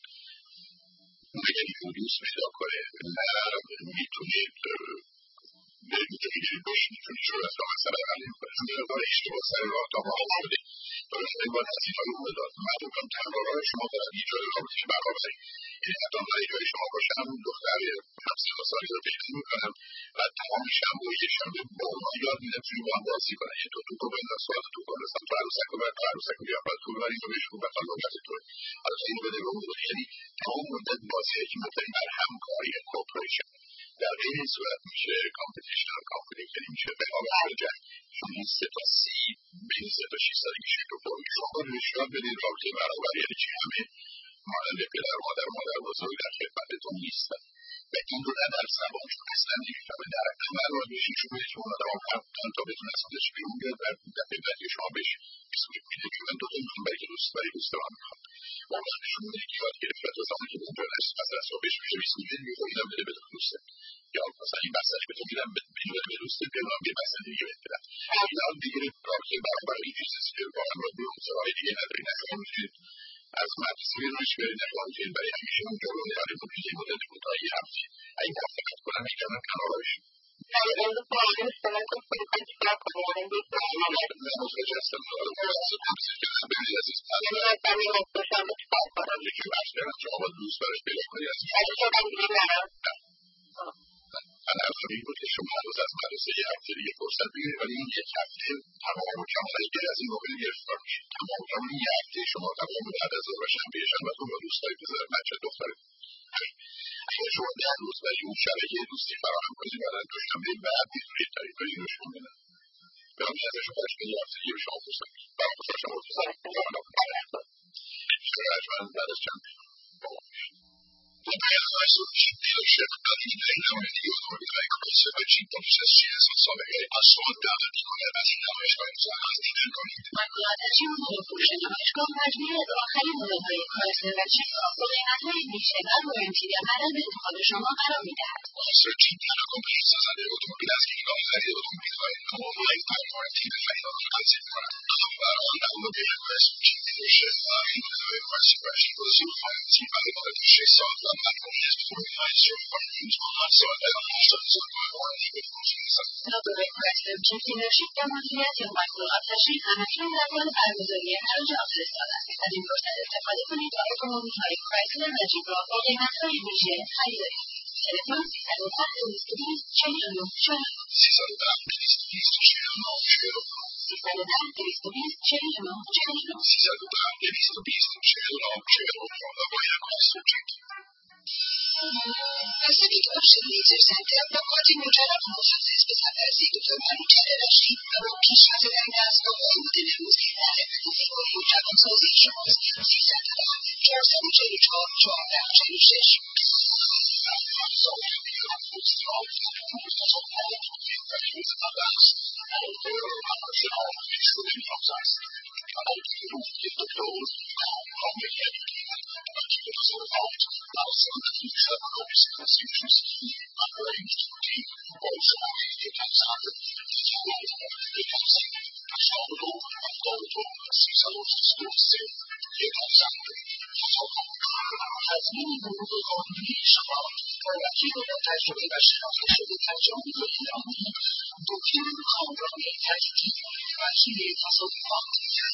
مگه این دوست پیدا کنه نه میتونید میتونید باشید شروع از مثلا علی کنه همه داره اشتباه سر راه تا راه آمده درست باید از این های اون داد مردم کم تنها راه شما دارد یه جای رابطه برابری یعنی حتی برای جای شما باشن اون دختر 7 سالی رو پیدا میکنن و تمام شنبه و یه شنبه با اونها یاد میدن توی با هم بازی کنن یه تو تو بنداز سوال تو کن مثلا تو عروسک و بعد عروسک بیا بعد تو ببرین و بهش بخواه لغت توی حالا تا این بده به اون بود یعنی تمام مدت بازی هایی که مطمئن بر همکاری کوپریشن در این صورت میشه کامپیتیشن و کامپیتیشن میشه رقابت جنگ چون این 3 تا 30 بین 3 تا 6 سالگی شکل فرمی شما نشان بدید رابطه برابر یعنی چی همه مانند پدر مادر بزرگ در خدمتتون نیستن و این رو نه در زبان چون اصلا نمیفهمه در عمل باید بهش نشون بدید که اون آدم هم تا بتونه از خودش بیرون بیاد و دفعه بعدی شما بهش بسکویت میده که من دوتا میخوام برای که دوست داری دوست دارم میخوام واقعا نشون میده که یاد گرفته تا زمانی که اونجا نشت مثلا از بهش میشه بسکویت میخوام اینم بده بده دوسته یا مثلا این بستش بده میدم بده به دوسته بیرونم یه بسته دیگه بهترم این هم دیگه رابطه برابر این چیزی که با هم را به اون دیگه نداری نشون میدید از مدرسه بیرونش برید نخواهید برای همیشه اونجا رو نهاره کنید یه مدت کوتاه یه هفته این هفته کت کنم میکنم کنارش امروز با آن استفاده کنید که چیکار کنید یعنی یک نه متوجه هستم حالا فرصت تمثیل کردن برید از این یعنی مثلا این دوشنبه چیکار کنم یکی بحث کردن شما با دوست برش پیدا کنید از اگه شدن دیگه نرم من ارزم این بود که شما هنوز از مدرسه یه هفته دیگه فرصت بگیرید ولی این یک هفته تمام و کمال غیر از این موقع گرفتار میشید تمام و کمال یه هفته شما تمام بعد از ظهر و شنبه شنبهتون با دوستای پسر بچه دختر اگر شما 10 روز برای اون شبکه دوستی فراهم کنید بعد از دوشنبه بعد میتونید طریقای این رو شما بدن برای از شما باش به یه هفته دیگه به شما فرصت میشید برای فرصت شما فرصت بعد از چند این پیام‌های سوشی leadership that he made now in the authority like Chris Richie Thomas Cheers or something I saw that and you know that now is going to happen and going to مقالاتش موضوع نمایشگاه مجموعه از آخرین مدل‌های کارسر و چیز با قیمت‌های بیشتر و وارنتی و مدد به انتخاب شما قرار می‌دهد. searching data companies as an automobile as you know that automobile no lifetime warranty the final concept for that would be a question leadership in the first question was you find the value of the she saw that that is for the answer for you so that also is a warranty with مدل کارسر چیزی با مدیریت مقالاتش همکنون در حال برگزاری حراج آفرستان است. از این فرصت استفاده کنید تا اتومبیل‌های کارسر و جیپ را با قیمت‌های ویژه خریدارید. تلفن 310 Pacific Ocean Laser Center با کادی مجرب مخصص به تبرزی دکتر منوچهر رشید و با پیشرفت در دستگاه‌های مدل روز در خدمت زیبایی و جوانسازی شماست. 310 444 1446 تضمین حقوق قانونی شما با وکیل با تجربه و شناخته شده در جامعه ایرانی دکتر کامران تجدیدی وکیل تصادفات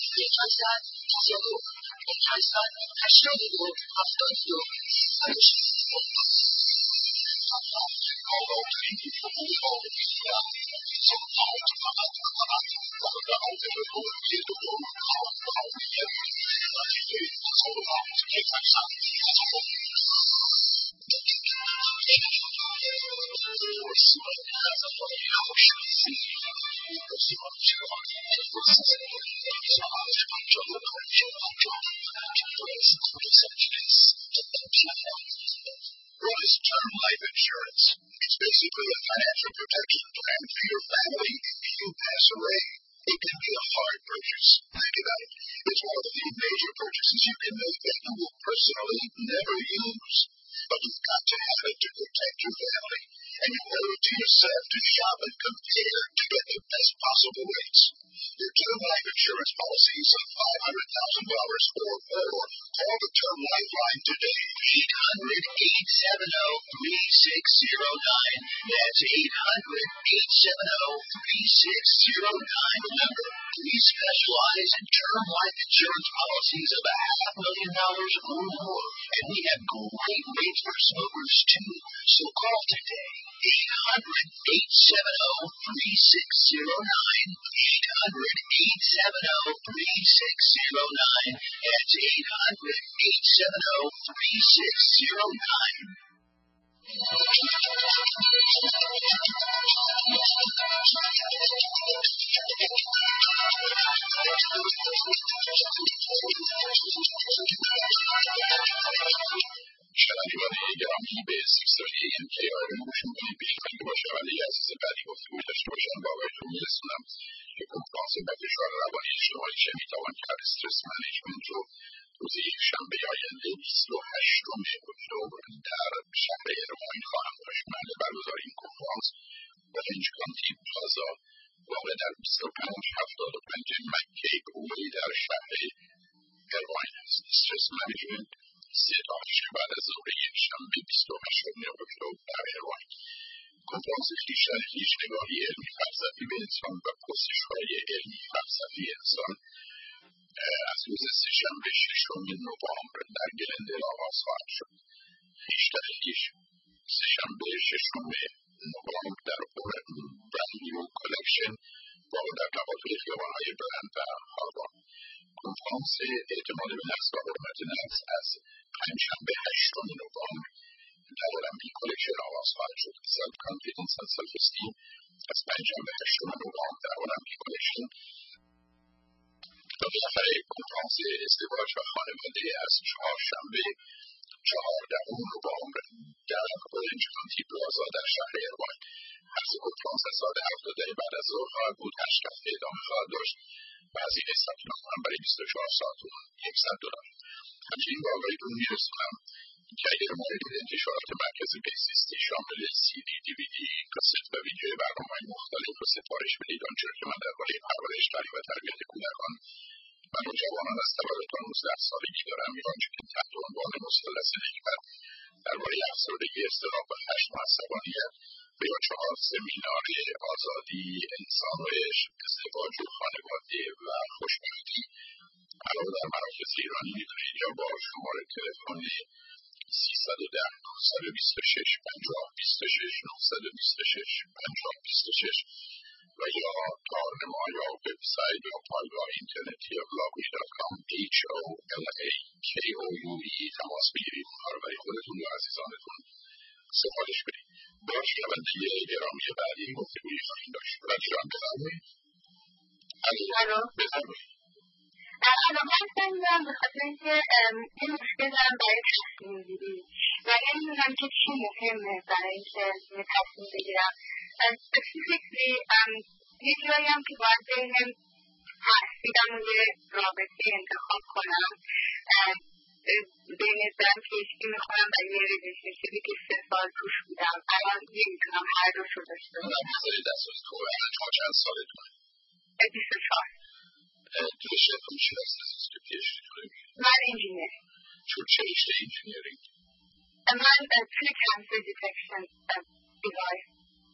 'What is term life insurance? It's basically a financial protection plan for your family if you pass away. It can be a hard purchase. Think about it. It's one of the few major purchases you can make that you will personally never use. But you've got to have it to protect your family. And you owe it to yourself to shop and compare to get the best possible rates. Your term life insurance policies of $500,000 or more. Call the Term Lifeline today. 800-870-3609. That's 800-870-3609. Remember, we specialize in term life insurance policies of $500,000 or more. And we have great rates for smokers, too. So call today. 800-870-3609. 800-870-3609. That's 800-870-3609. شنوندگان گرامی به سلسله NKR گوش می‌کنید. پیش‌بینی با شنونده عزیز بعدی گفتگوی داشته باشم با آقایتون می‌رسونم که کنفرانس با فشار روانی اجتماعی چه می‌توان کرد استرس منیجمنت رو روز یکشنبه آینده 28 اکتبر در شهر ایروان خواهم داشت. محل برگزاری این کنفرانس اورنج کانتی پلازا واقع در 2575 مک‌کیپ وی در شهر ایروان است. استرس منیجمنت 3 تا 8 بعد از ظهر یکشنبه 28 اکتبر در ایروان. کنفرانس خویشتن هیچ نگاهی علمی فلسفی به انسان و پرسش‌های علمی فلسفی انسان از روز سه‌شنبه 6 نوامبر در گلندل آغاز خواهد شد. سه‌شنبه 6 نوامبر در برند نیو کالکشن واقع در تقاطع خیابان‌های برند و هاروارد. کنفرانس اعتماد به نفس و حرمت نفس از پنجشنبه 8 نوامبر در المپیک کالکشن آغاز خواهد شد. سلف کانفیدنس و سلف استیم از پنجشنبه 8 نوامبر در المپیک کالکشن. بالاخره کنفرانس ازدواج و خانواده از چهارشنبه 14 نوامبر در اورنج کانتی پلازا در شهر ایروان. هر کنفرانس از ساعت 7 بعد از ظهر خواهد بود. 8 هفته ادامه خواهد داشت و هزینه ثبت نام هم برای 24 ساعت $100. همچنین با آقایتون میرسونم که اگر مورد انتشارات مرکز بهزیستی شامل CD، DVD، کاست و ویدیو برنامه‌های مختلف رو سفارش بدید. آنچه که من درباره پرورش، تعلیم و تربیت کودکان و نوجوانان از تولد تا 19 سالگی دارم، یا آنچه که تحت عنوان مثلث حکمت درباره افسردگی، اضطراب و خشم و عصبانیت و یا 4 سمینار آزادی، انسان و عشق، ازدواج و خانواده و خوشبختی علاوه در مراکز ایرانی میتونید یا با شماره تلفن 310 926 5026 926 5026 و یا کارنما یا وبسایت یا پایگاه اینترنتی HOLAKOUE تماس بگیرید. اونها رو برای خودتون و عزیزانتون سفارش بدید. با شنونده گرامی بعدی گفتگویی خواهیم داشت. ولی جان بفرمایید. الو بفرمایید. علاقه هستم به خاطر اینکه این مشکل دارم برای تصمیم گیری و نمیدونم که چی مهمه برای اینکه تصمیم بگیرم. specifically یه جایی هم که باید بین تحصیلم و یه رابطه انتخاب کنم بین دارم پیشگی میکنم و یه ریلیشنشیپی که 3 سال توش بودم الان نمیتونم هر دو شو داشته باشم. چند سالتونه؟ 24. تو رشته چی هستی که پیشگی کنی؟ من انجینیر. چه رشته انجینیرینگ؟ من توی کانسر دیتکشن دیوایس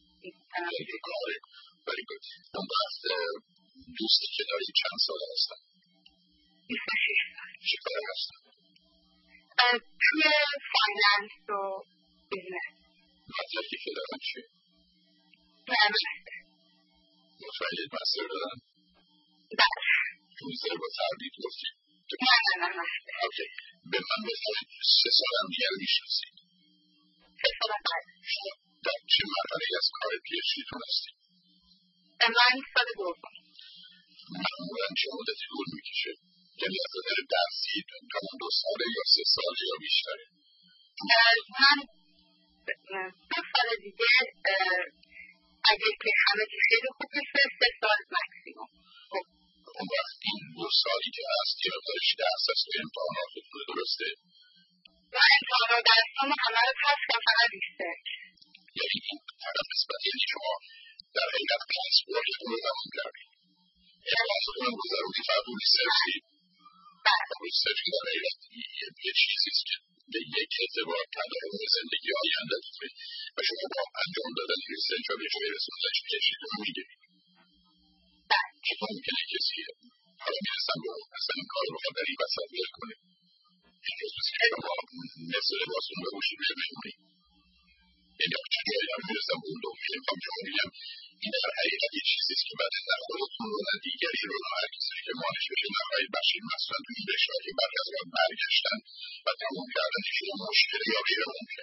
Very good. اون وقت دوستی که داری چند ساله هستن؟ 26 سال. چه کاره هستن؟ توی فایننس و بیزنس. مدرکی که دارن چی؟ مستر. متوجه مستر دارن؟ بله. مستر با تردید گفتی؟ نه مستر. اوکی. به من بفرمایید 3 سال هم دیگر رو میشناسید؟ 3 سال بعد. در چه مرحله از کار پیشگیتون هستید؟ من سال دوم. معمولا چه مدتی طول میکشه؟ یعنی از نظر درسی تا 2 ساله یا 3 ساله یا بیشتره؟ من 2 سال دیگه اگه که همه چی خیلی خوب بشه 3 سال مکسیموم. اون وقت این 2 سالی که هست یه مقدارش درس هست و امتحاناتتون درسته؟ من امتحانات درسام همه رو پس کنم فقط ریسرچ. یعنی این فقط نسبت یعنی شما در حقیقت پاسپورتتون رو تمام کردید. امتحاناتتون هم گذروندید فقط اون ریسرچی؟ ریسرچ در حقیقت یه چیزیست که به یک اعتبار تداوم زندگی آینده‌تونه و شما با انجام دادن ریسرچ ها به جای رسوندن پیشگیری رو میگیرید. چطور ممکنه کسی حالا میرسن به اصلا این کار رو بخواد در این وسط ول کنه؟ این جزوست که شما نصف لباسون بپوشید روی بمونید. یعنی چه جایی هم میرسن به اون دومی میخوام شما میگم این در حقیقت یه چیزیست که بعد نه خودتون رو نه دیگری رو نه هر کسی که مالش بشه نهایی بشید مثلا تو این رشته که بعد از وقت برگشتن و تمام کردنشون مشکل یا غیر ممکن.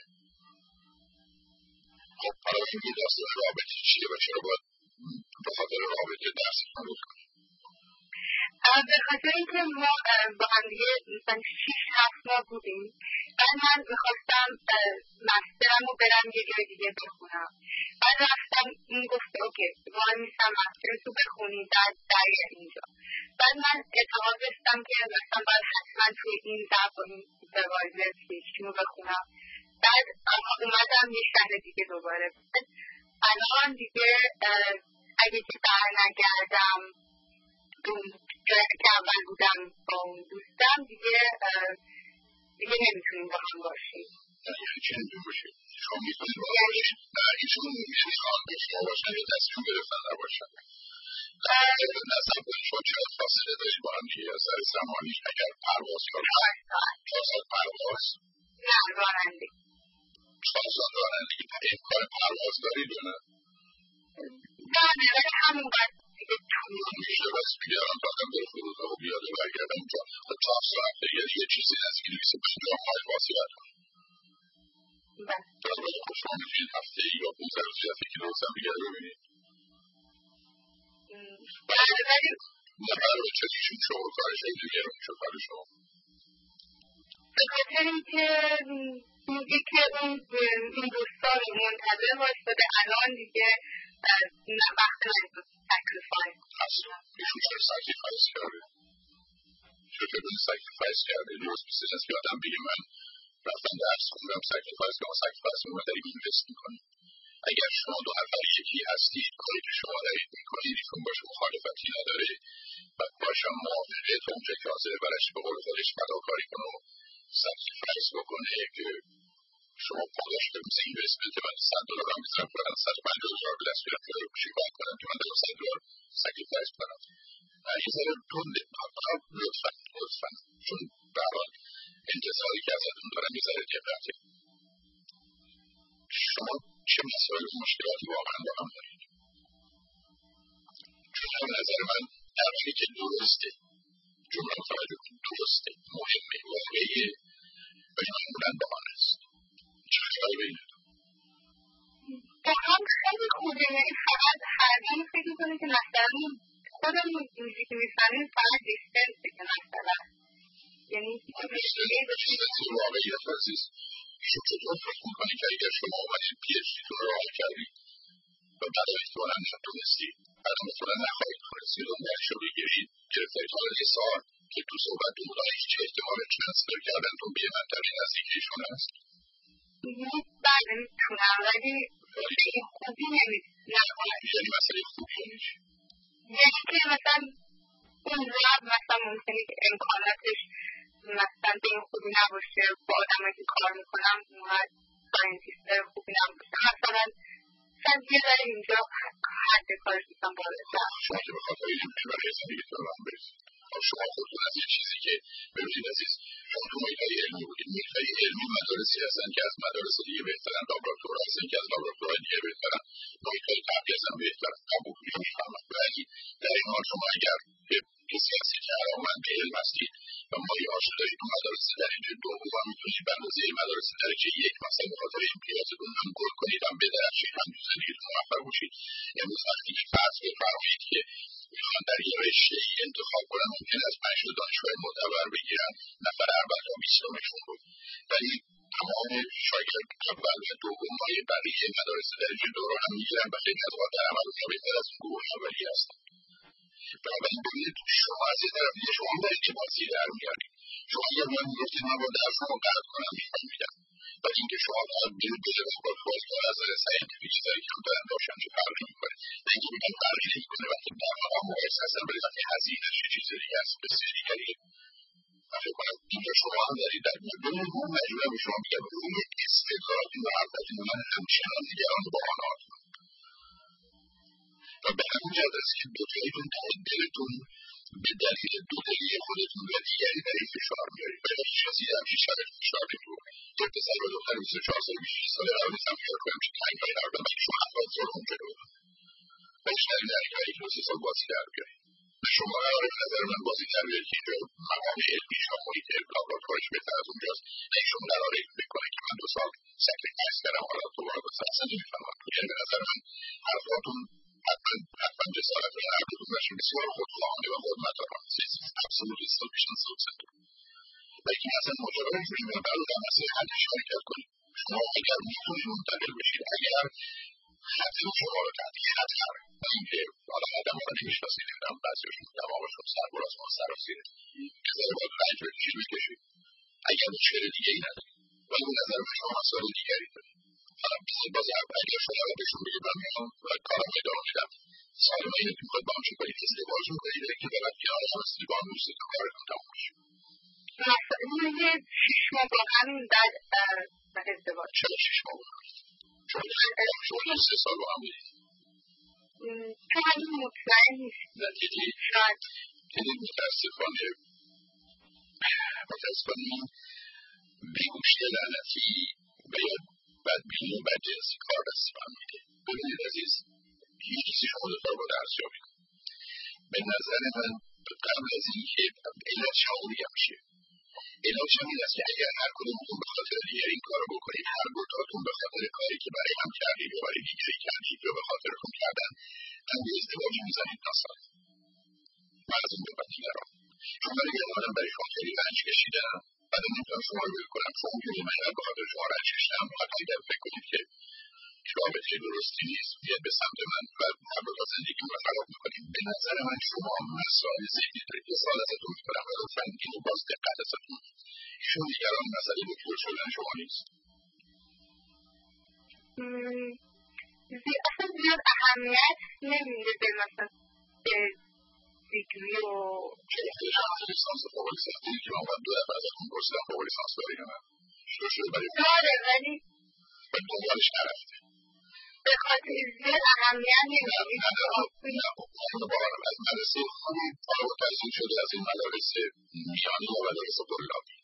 خب حالا این داستان رابطه چیه و چرا باید به خاطر رابطه درستون رو کنید؟ به خاطر اینکه ما با هم دیگه مثلا 6-7 ماه بودیم بعد من میخواستم مسترم رو برم یه جای دیگه بخونم بعد رفتم این گفته اوکی وای میستم مسترم رو بخونی بعد درگرد اینجا بعد من اعتقاد داشتم که مثلا باید حتما توی این زبان سوپروایزر پیشگی رو بخونم بعد اومدم یه شهر دیگه دوباره الان دیگه اگه که برنگردم که اول بودم با اون دوستم دیگه نمیتونیم با هم باشیم. یعنی چه نمیتونیم باشیم؟ شما میتونیم با هم باشیم؟ نه ایشون نمیخوان با شما باشن یا تصمیم گرفتن نباشن؟ نظر باید شما چقدر فاصله دارید با هم دیگه از سر زمانی اگر پرواز کنید 4 ساعت پرواز؟ نه رانندگی 4 ساعت رانندگی امکان پرواز دارید یا نه؟ نه ولی همونقدر دیگه میشه راست میگه الان دادم به فرودگاه و بیاده برگردم اونجا 4 ساعت دیگه یه چیزی نزدیک 250 مایل فاصله داره. در واقع خب شما میتونید هفته یا 15 روز یا فکر روز هم دیگه رو ببینید. ولی برای چه ایشون شما کارش این دیگه رو میشه کار شما؟ به خاطر اینکه میگه که این دوستان منتظر باشده الان دیگه وقت نمیدون سکریفایز ایشون چرا سکریفایز کرده؟ چرا بدون سکریفایز کرده؟ درست مثل از که آدم بگه من رفتم درس خوندم سکریفایز کنم سکریفایز کنم و داریم اینوست میکنیم. اگر شما 2 نفر یکی هستید کاری که شما دارید میکنید ایشون باشه مخالفتی نداره و باشم موافقه تا اونجا که حاضره برش به قول خودش فداکاری کنه و سکریفایز بکنه که شما پاداش کنید مثل اینوستمنت من $100 هم میزنم کنم $150,000 به دست بیارم که رو شکار کنم که من دارم $100 سکریفایز کنم. این ذره تنده لطفا چون برحال انتظاری که ازتون دارم یه ذره دقته. شما چه مسائل و مشکلاتی واقعا با هم دارید؟ چون به نظر من در حالی که درسته جمله متوجه کنید درسته مهمه واقعیه ولی معمولا با آن است. چه خیلی بینید؟ با هم خیلی خوبه یعنی فقط هر دم فکر کنید که مثلا خودمون اینجوری که میفهمیم فقط دیستنسه که مثلا یعنی دیستنسی واقعیت عزیز ایشون چطور فکر میکنید که اگر شما اومدید پیشتون رو راه کردید و بعد احتمالا نتونستی بعد احتمالا نخواهید تونستی دنبالش رو بگیرید گرفتید حالا یه سال که تو صحبت بودن هیچ احتمال ترانسفر کردنتون به یه منطقه نزدیک ایشون هست بله میتونم ولی خیلی خوبی نمیتونم یعنی مسئله خوبی نیست یعنی که مثلا اون رب مثلا ممکنه که امکاناتش مثلا به این خوبی نباشه با آدمایی که کار میکنم اومد ساینتیست خوبی نباشه مثلا شاید یه ذره اینجا حد کارش میتونم بالاتر شما که بخاطر این برای زندگی تو هم برسید شما خودتون از یه چیزی که ببینید عزیز شما تو محیط‌های علمی بودید محیط‌های علمی مدارسی هستن که از مدارس دیگه بهترن لابراتوار هستن که از لابراتوارهای دیگه بهترن محیط‌های تبعیض هم بهترن قبول می‌فهمم ولی در این حال شما اگر کسی هستی که علاقه‌مند به علم هستید و مایه‌هاش رو دارید تو مدارس درجه دوم و میتونید به اندازه مدارس درجه یک مثلا به خاطر امتیازتون هم گل کنید هم بدرخشید هم تو زندگیتون موفق باشید امروز وقتی که فرض بفرمایید که میخوان در یه رشته‌ای انتخاب کنن ممکن است 5 تا دانشگاه معتبر بگیرن نفر اول تا 20مشون رو ولی تمام شاگرد اول و دوم‌های بقیه مدارس درجه دو رو هم میگیرن و خیلی از اوقات در عمل اونها بهتر از اون گروه اولی هستن بنابراین ببینید شما از یه طرف دیگه شما دارید که بازی در میارید شما یه من میگفتید من با درس رو قطع کنم میفهمیدم ولی اینکه شما باید برید به لباس‌پاس با نظر ساینتیفیک چیزایی که هم دارن باشن چه فرقی میکنه نه اینکه میگم فرقی نمیکنه وقتی در واقع مقایسه هستن ولی وقتی هزینه‌اش یه چیز دیگه است بسیار دیگری من فکر کنم اینجا شما هم دارید در میان اون مجموعه به شما میگم روی استعدادتون و حرفتون من همچنان نگران با آنهاتون و به همین جهت است که دوتاییتون ته دلتون به دلیل دودلی خودتون و دیگری در این فشار میارید و هیچ کسی همین شرط فشار نمی‌کنه یه پسر و دختر 24 سال 26 ساله قرار نیست هم خیال کنم که تنگ‌های نردن ولی شما 70 سال اونجا رو ولی شدید در اینجا یک 2 سال بازی در بیارید و شما قراره به نظر من بازی در بیارید که اینجا مقام علمیش و محیط لابراتوارش بهتر از اونجاست نه شما قراره بکنید که من 2 سال سکریفایس کردم حالا تو وارد اصلا نمی‌فهمم یعنی به نظر من حرفاتون حتما جسارت و هر کدوم باشیم بسیار خودخواهانه و خودمدارانه absolutely selfish self-centered ولی که اصلا ماجرای اینجوری میاد در مسئله حدش حرکت کنید شما اگر میتونید منتقل بشید اگر حتما شما رو تحت یه حد قرار و اینکه حالا آدم ها رو نمیشناسید نمیدونم بعضیاشون دماغشون سربراز ما سراسیره یه ذره باید رنج بکشید بکشید اگر مشکل دیگه ای ندارید ولی به نظر من شما مسائل دیگری دارید حالا باز اگر شما رو بهشون بگید من میخوام کارم ادامه میدم سالمه اینه که میخواد با هم چه کنید ازدواج میکنید که دارد کنار هم هستید با هم دوستی تو کارتون تموم میشه مثلا یه 6 ماه با همین بعد ازدواج چرا 6 ماه با هم شما 3 سال با هم بودید چون هنوز مطمئن نیست شاید دیدید متاسفانه این بیگوشی لعنتی و یا بدبینی و بدجنسی کار دست به هم میده ببینید عزیز هیچ چیزی شما دوتا رو با درس یابی کنید به نظر من قبل از این که علت شما میگم چیه علت شما این است که اگر هر کدومتون به خاطر دیگری این کار رو بکنید هر دوتاتون به خاطر کاری که برای هم کردید یا برای دیگری کردید یا به خاطرتون کردن هم به ازدواج میزنید ناسان من از این به بعد دیگران چون برای یه آدم برای شما خیلی رنج کشیدم بعد نمیتونم شما رو بل کنم چون که من به خاطر شما رنج کشیدم حتی اگر فکر کنید که رابطه درستی نیست بیاد به سمت من و رابطه زندگی رو خراب میکنیم به نظر من شما مسائل ذهنی دارید یه سال ازتون میکنم و لطفا اینو باز دقت ازتون ایشون دیگران مسئله دکتر شدن شما نیست اصلا زیاد اهمیت نمیده به مثلا به دیگری و لیسانس فوق لیسانس که من باید 2 دفعه ازتون پرسیدم فوق لیسانس داری یا نه شروع شده برای داره ولی به دنبالش نرفته به خاطر زیاد اهمیت نمیده نه باورم از مدرسه خوبی فارغ التحصیل شده از این مدارس میانی و مدارس قلابی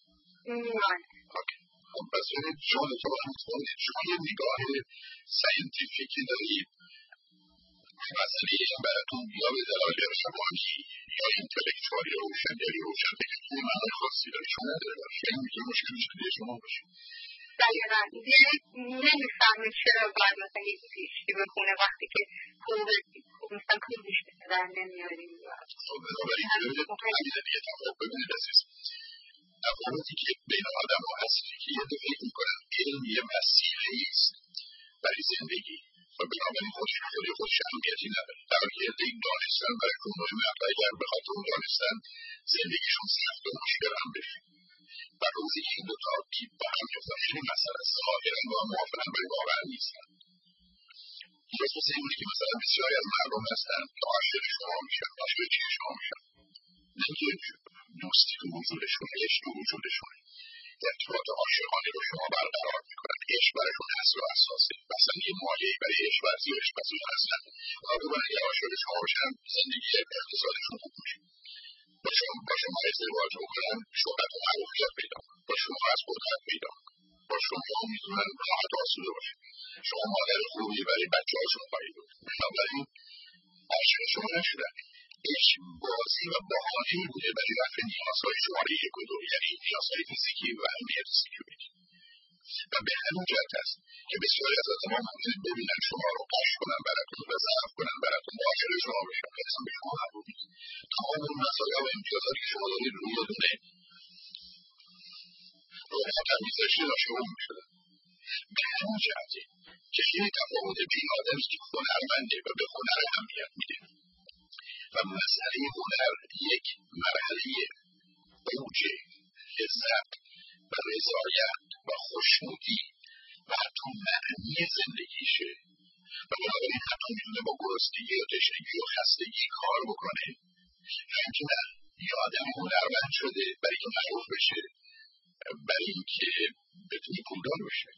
خب پس ببینید شما اتفاقا میتونید شما یه نگاه ساینتیفیکی دارید مسئله این براتون یا به دلایل روانی یا اینتלקچوال یا روشنگری روشنفکری معنای خاصی داره شما نداره خیلی میتونه مشکل شده شما باشه دقیقا نمیفهمه چرا باید مثلا یه پیشتی بخونه وقتی که مثلا پول بیشتر در نمیاریم خب بنابراین ببینید دیگه تفاوت ببینید عزیز تفاوتی که بین آدم ها هست که یه دفعه میکنن علم یه وسیله‌ای است برای زندگی و و بنابراین خودش اهمیتی نداره. در حالی که عده‌ای دانستن برایشون مهمه و اگر به خاطر اون دانستن زندگیشون سخت و مشکل هم بشه و روزی که این دوتا با هم میفتن خیلی مسئله ظاهرا با هم موافقن ولی واقعا نیستن. درست مثل اینه که مثلا بسیاری از مردم هستن که عاشق شما میشن، عاشق چیه شما میشن، نه اینکه دوستی تو وجودشونه، عشق تو وجودشونه، ارتباط عاشقانه رو شما برقرار میکنن، عشق برایشون اصل و اساسه، مثلا یه مایه‌ای برای عشق ورزی و عشق پذیر هستن. حالا بگن اگر عاشق شما باشن زندگی اقتصادشون خوب میشه، با شما ازدواج بکنن شهرت و معروفیت پیدا کنن، با شما از قدرت پیدا کنن، با شما میتونن راحت آسوده باشن، شما مادر خوبی برای بچه‌هاشون خواهید بود. بنابراین عاشق شما نشدن، عشق بازی و بهانه‌ای بوده برای رفع نیازهای شماره 1 و 2، یعنی نیازهای فیزیکی و امنیت سکیوریتی. و به همین جهت است که بسیاری از آدم‌ها ممکنه ببینن شما رو قش کنن براتون و ضعف کنن براتون و عاشق شما بشن و اصلا به شما محبوب نیست. تمام اون مزایا و امتیازاتی که شما دارید روی یه دونه روغن تمیزشی عاشقون می‌شدن. به همین جهته که خیلی تفاوته بین آدمی که هنرمنده و به هنر اهمیت میده و مسئله هنر یک مرحله اوج لذت و رضایت و خوشنودی و حتی معنی زندگیشه و بنابراین حتی میتونه با گرسنگی یا تشنگی یا خستگی کار بکنه. اینکه نه، یه آدم هنرمند شده برای اینکه معروف بشه، برای اینکه بتونه پولدار بشه.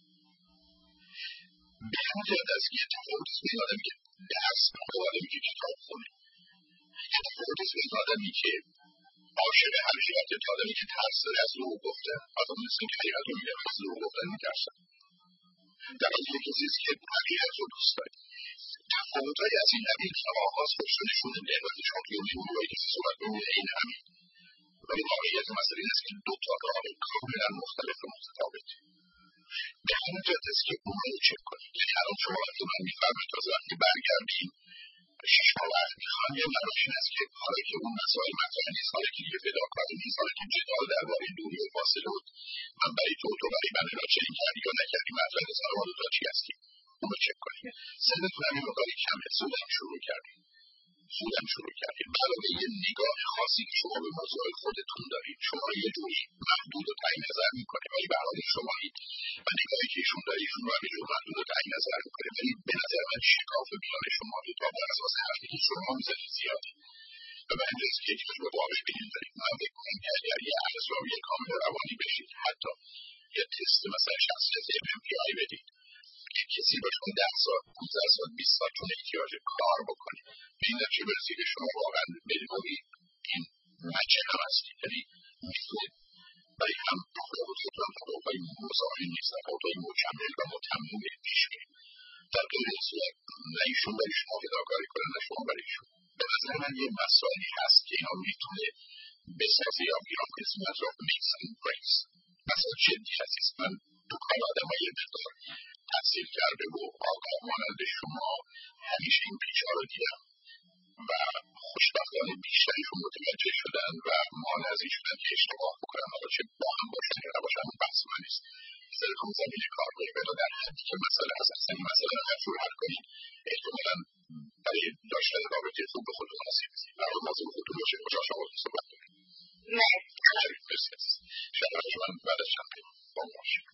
به همین جهت است که تفاوت است بین آدمی که درس می‌خونه و آدمی که کتاب خونه. تفاوت است بین آدمی که عاشق حقیقته تا آدمی که ترس داره از دروغ گفتن. آدم مثل که حقیقت رو میگن، از دروغ گفتن میترسن، در حالی که کسی است که حقیقت رو دوست داره. تفاوت‌های از این قبیل که آغاز خودش رو نشون میده و شما توی نیروهای کسی صحبت می‌کنید این همین، ولی واقعیت مسئله این است که دو تا راه کاملا مختلف و متفاوت. به همین جهت است که اون رو چک کنید. یعنی الان شما وقتی من می‌فرمایید تازه وقتی برگردیم 6 ماه وقت می‌خوام یه مراش این است که حالا که اون مسائل مطرح نیست، حالا که یه فداکاری نیست، حالا که جدال درباره دوری و فاصله بود، من برای تو برای من را چنین کردی یا نکردی مطرح نیست، حالا ما دو تا چی هستیم اون رو چک کنیم. سنتون هم یه مقداری کمه، زودم شروع کردیم علاوه یه نگاه خاصی که شما به موضوع خودتون دارید، شما یه جوری محدود و تعیین نظر میکنید ولی به حال شمایید و نگاهی که ایشون داره ایشون رو همینجور محدود و تعیین نظر میکنه، ولی به نظر من شکاف میان شما دو تا بر اساس حرفی که شما میزنید زیاده و به اینجاست که احتیاج به واقع بینی دارید. من فکر کنم که اگر یه ارزیابی کامل روانی بشید، حتی یه تست مثلا شخصیت MMPI بدید که کسی با شما 10 سال 15 سال 20 سال چون احتیاج کار بکنه به این نتیجه برسید که شما واقعا به نوعی این مچه هم هستید، یعنی میتونید برای هم رابطه‌تون رابطه‌های مزاحم نیست، رابطه‌های مکمل و متمم پیش برید. در غیر این صورت نه ایشون برای شما فداکاری کنه نه شما برای ایشون. به نظر من یه مسائلی هست که اینا میتونه بسازه یا میرام قسمت را میکس اند بریکس. مسائل جدی هست. من تو کار آدم‌های مقدار تحصیل کرده و آگاه مانند شما همیشه این پیچ‌ها رو دیدم و خوشبختانه بیشترشون متوجه شدن و مانع از این شدن که اشتباه بکنن، حالا چه با هم باشن یا نباشن اون بحث من نیست. سرکم زمین کار کنید و در حدی که مسئله هست اصلا این مسئله رو حل حل کنید احتمالاً برای داشتن رابطه خوب به خودتون آسیب رسید. برای موضوع خودتون باشه خوشحال شما رو صحبت کنید. مرسی. شاید من بعد از چند دقیقه با ما باشید.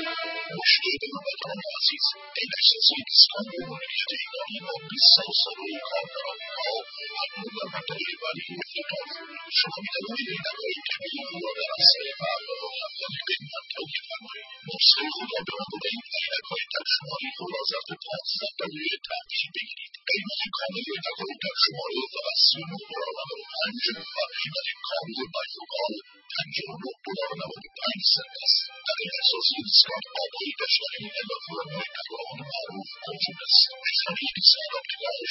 مشاهدین و مردمان عزیز، این احساسی اسکان و مدیریت ایرانی با 20 سال سابقه کارکنانها مطلوب در منطقه ولی افریقاست. شما می‌توانید این دقایق طبیعی را در اثر برنامه و همکاری به این منطقه فرمایید. نسخه خود را به عنوان این عینک‌های تک‌شماری را ظرف 15 دقیقه تحویل بگیرید. قیمت کامل عینک‌های تک‌شماری فقط $39.95 و قیمت کامل بایفوکال $59.95 است. در این احساسی دیسکانت آقای دشمنی اضافه و محتویات معروف موجود است. بخرید $6.8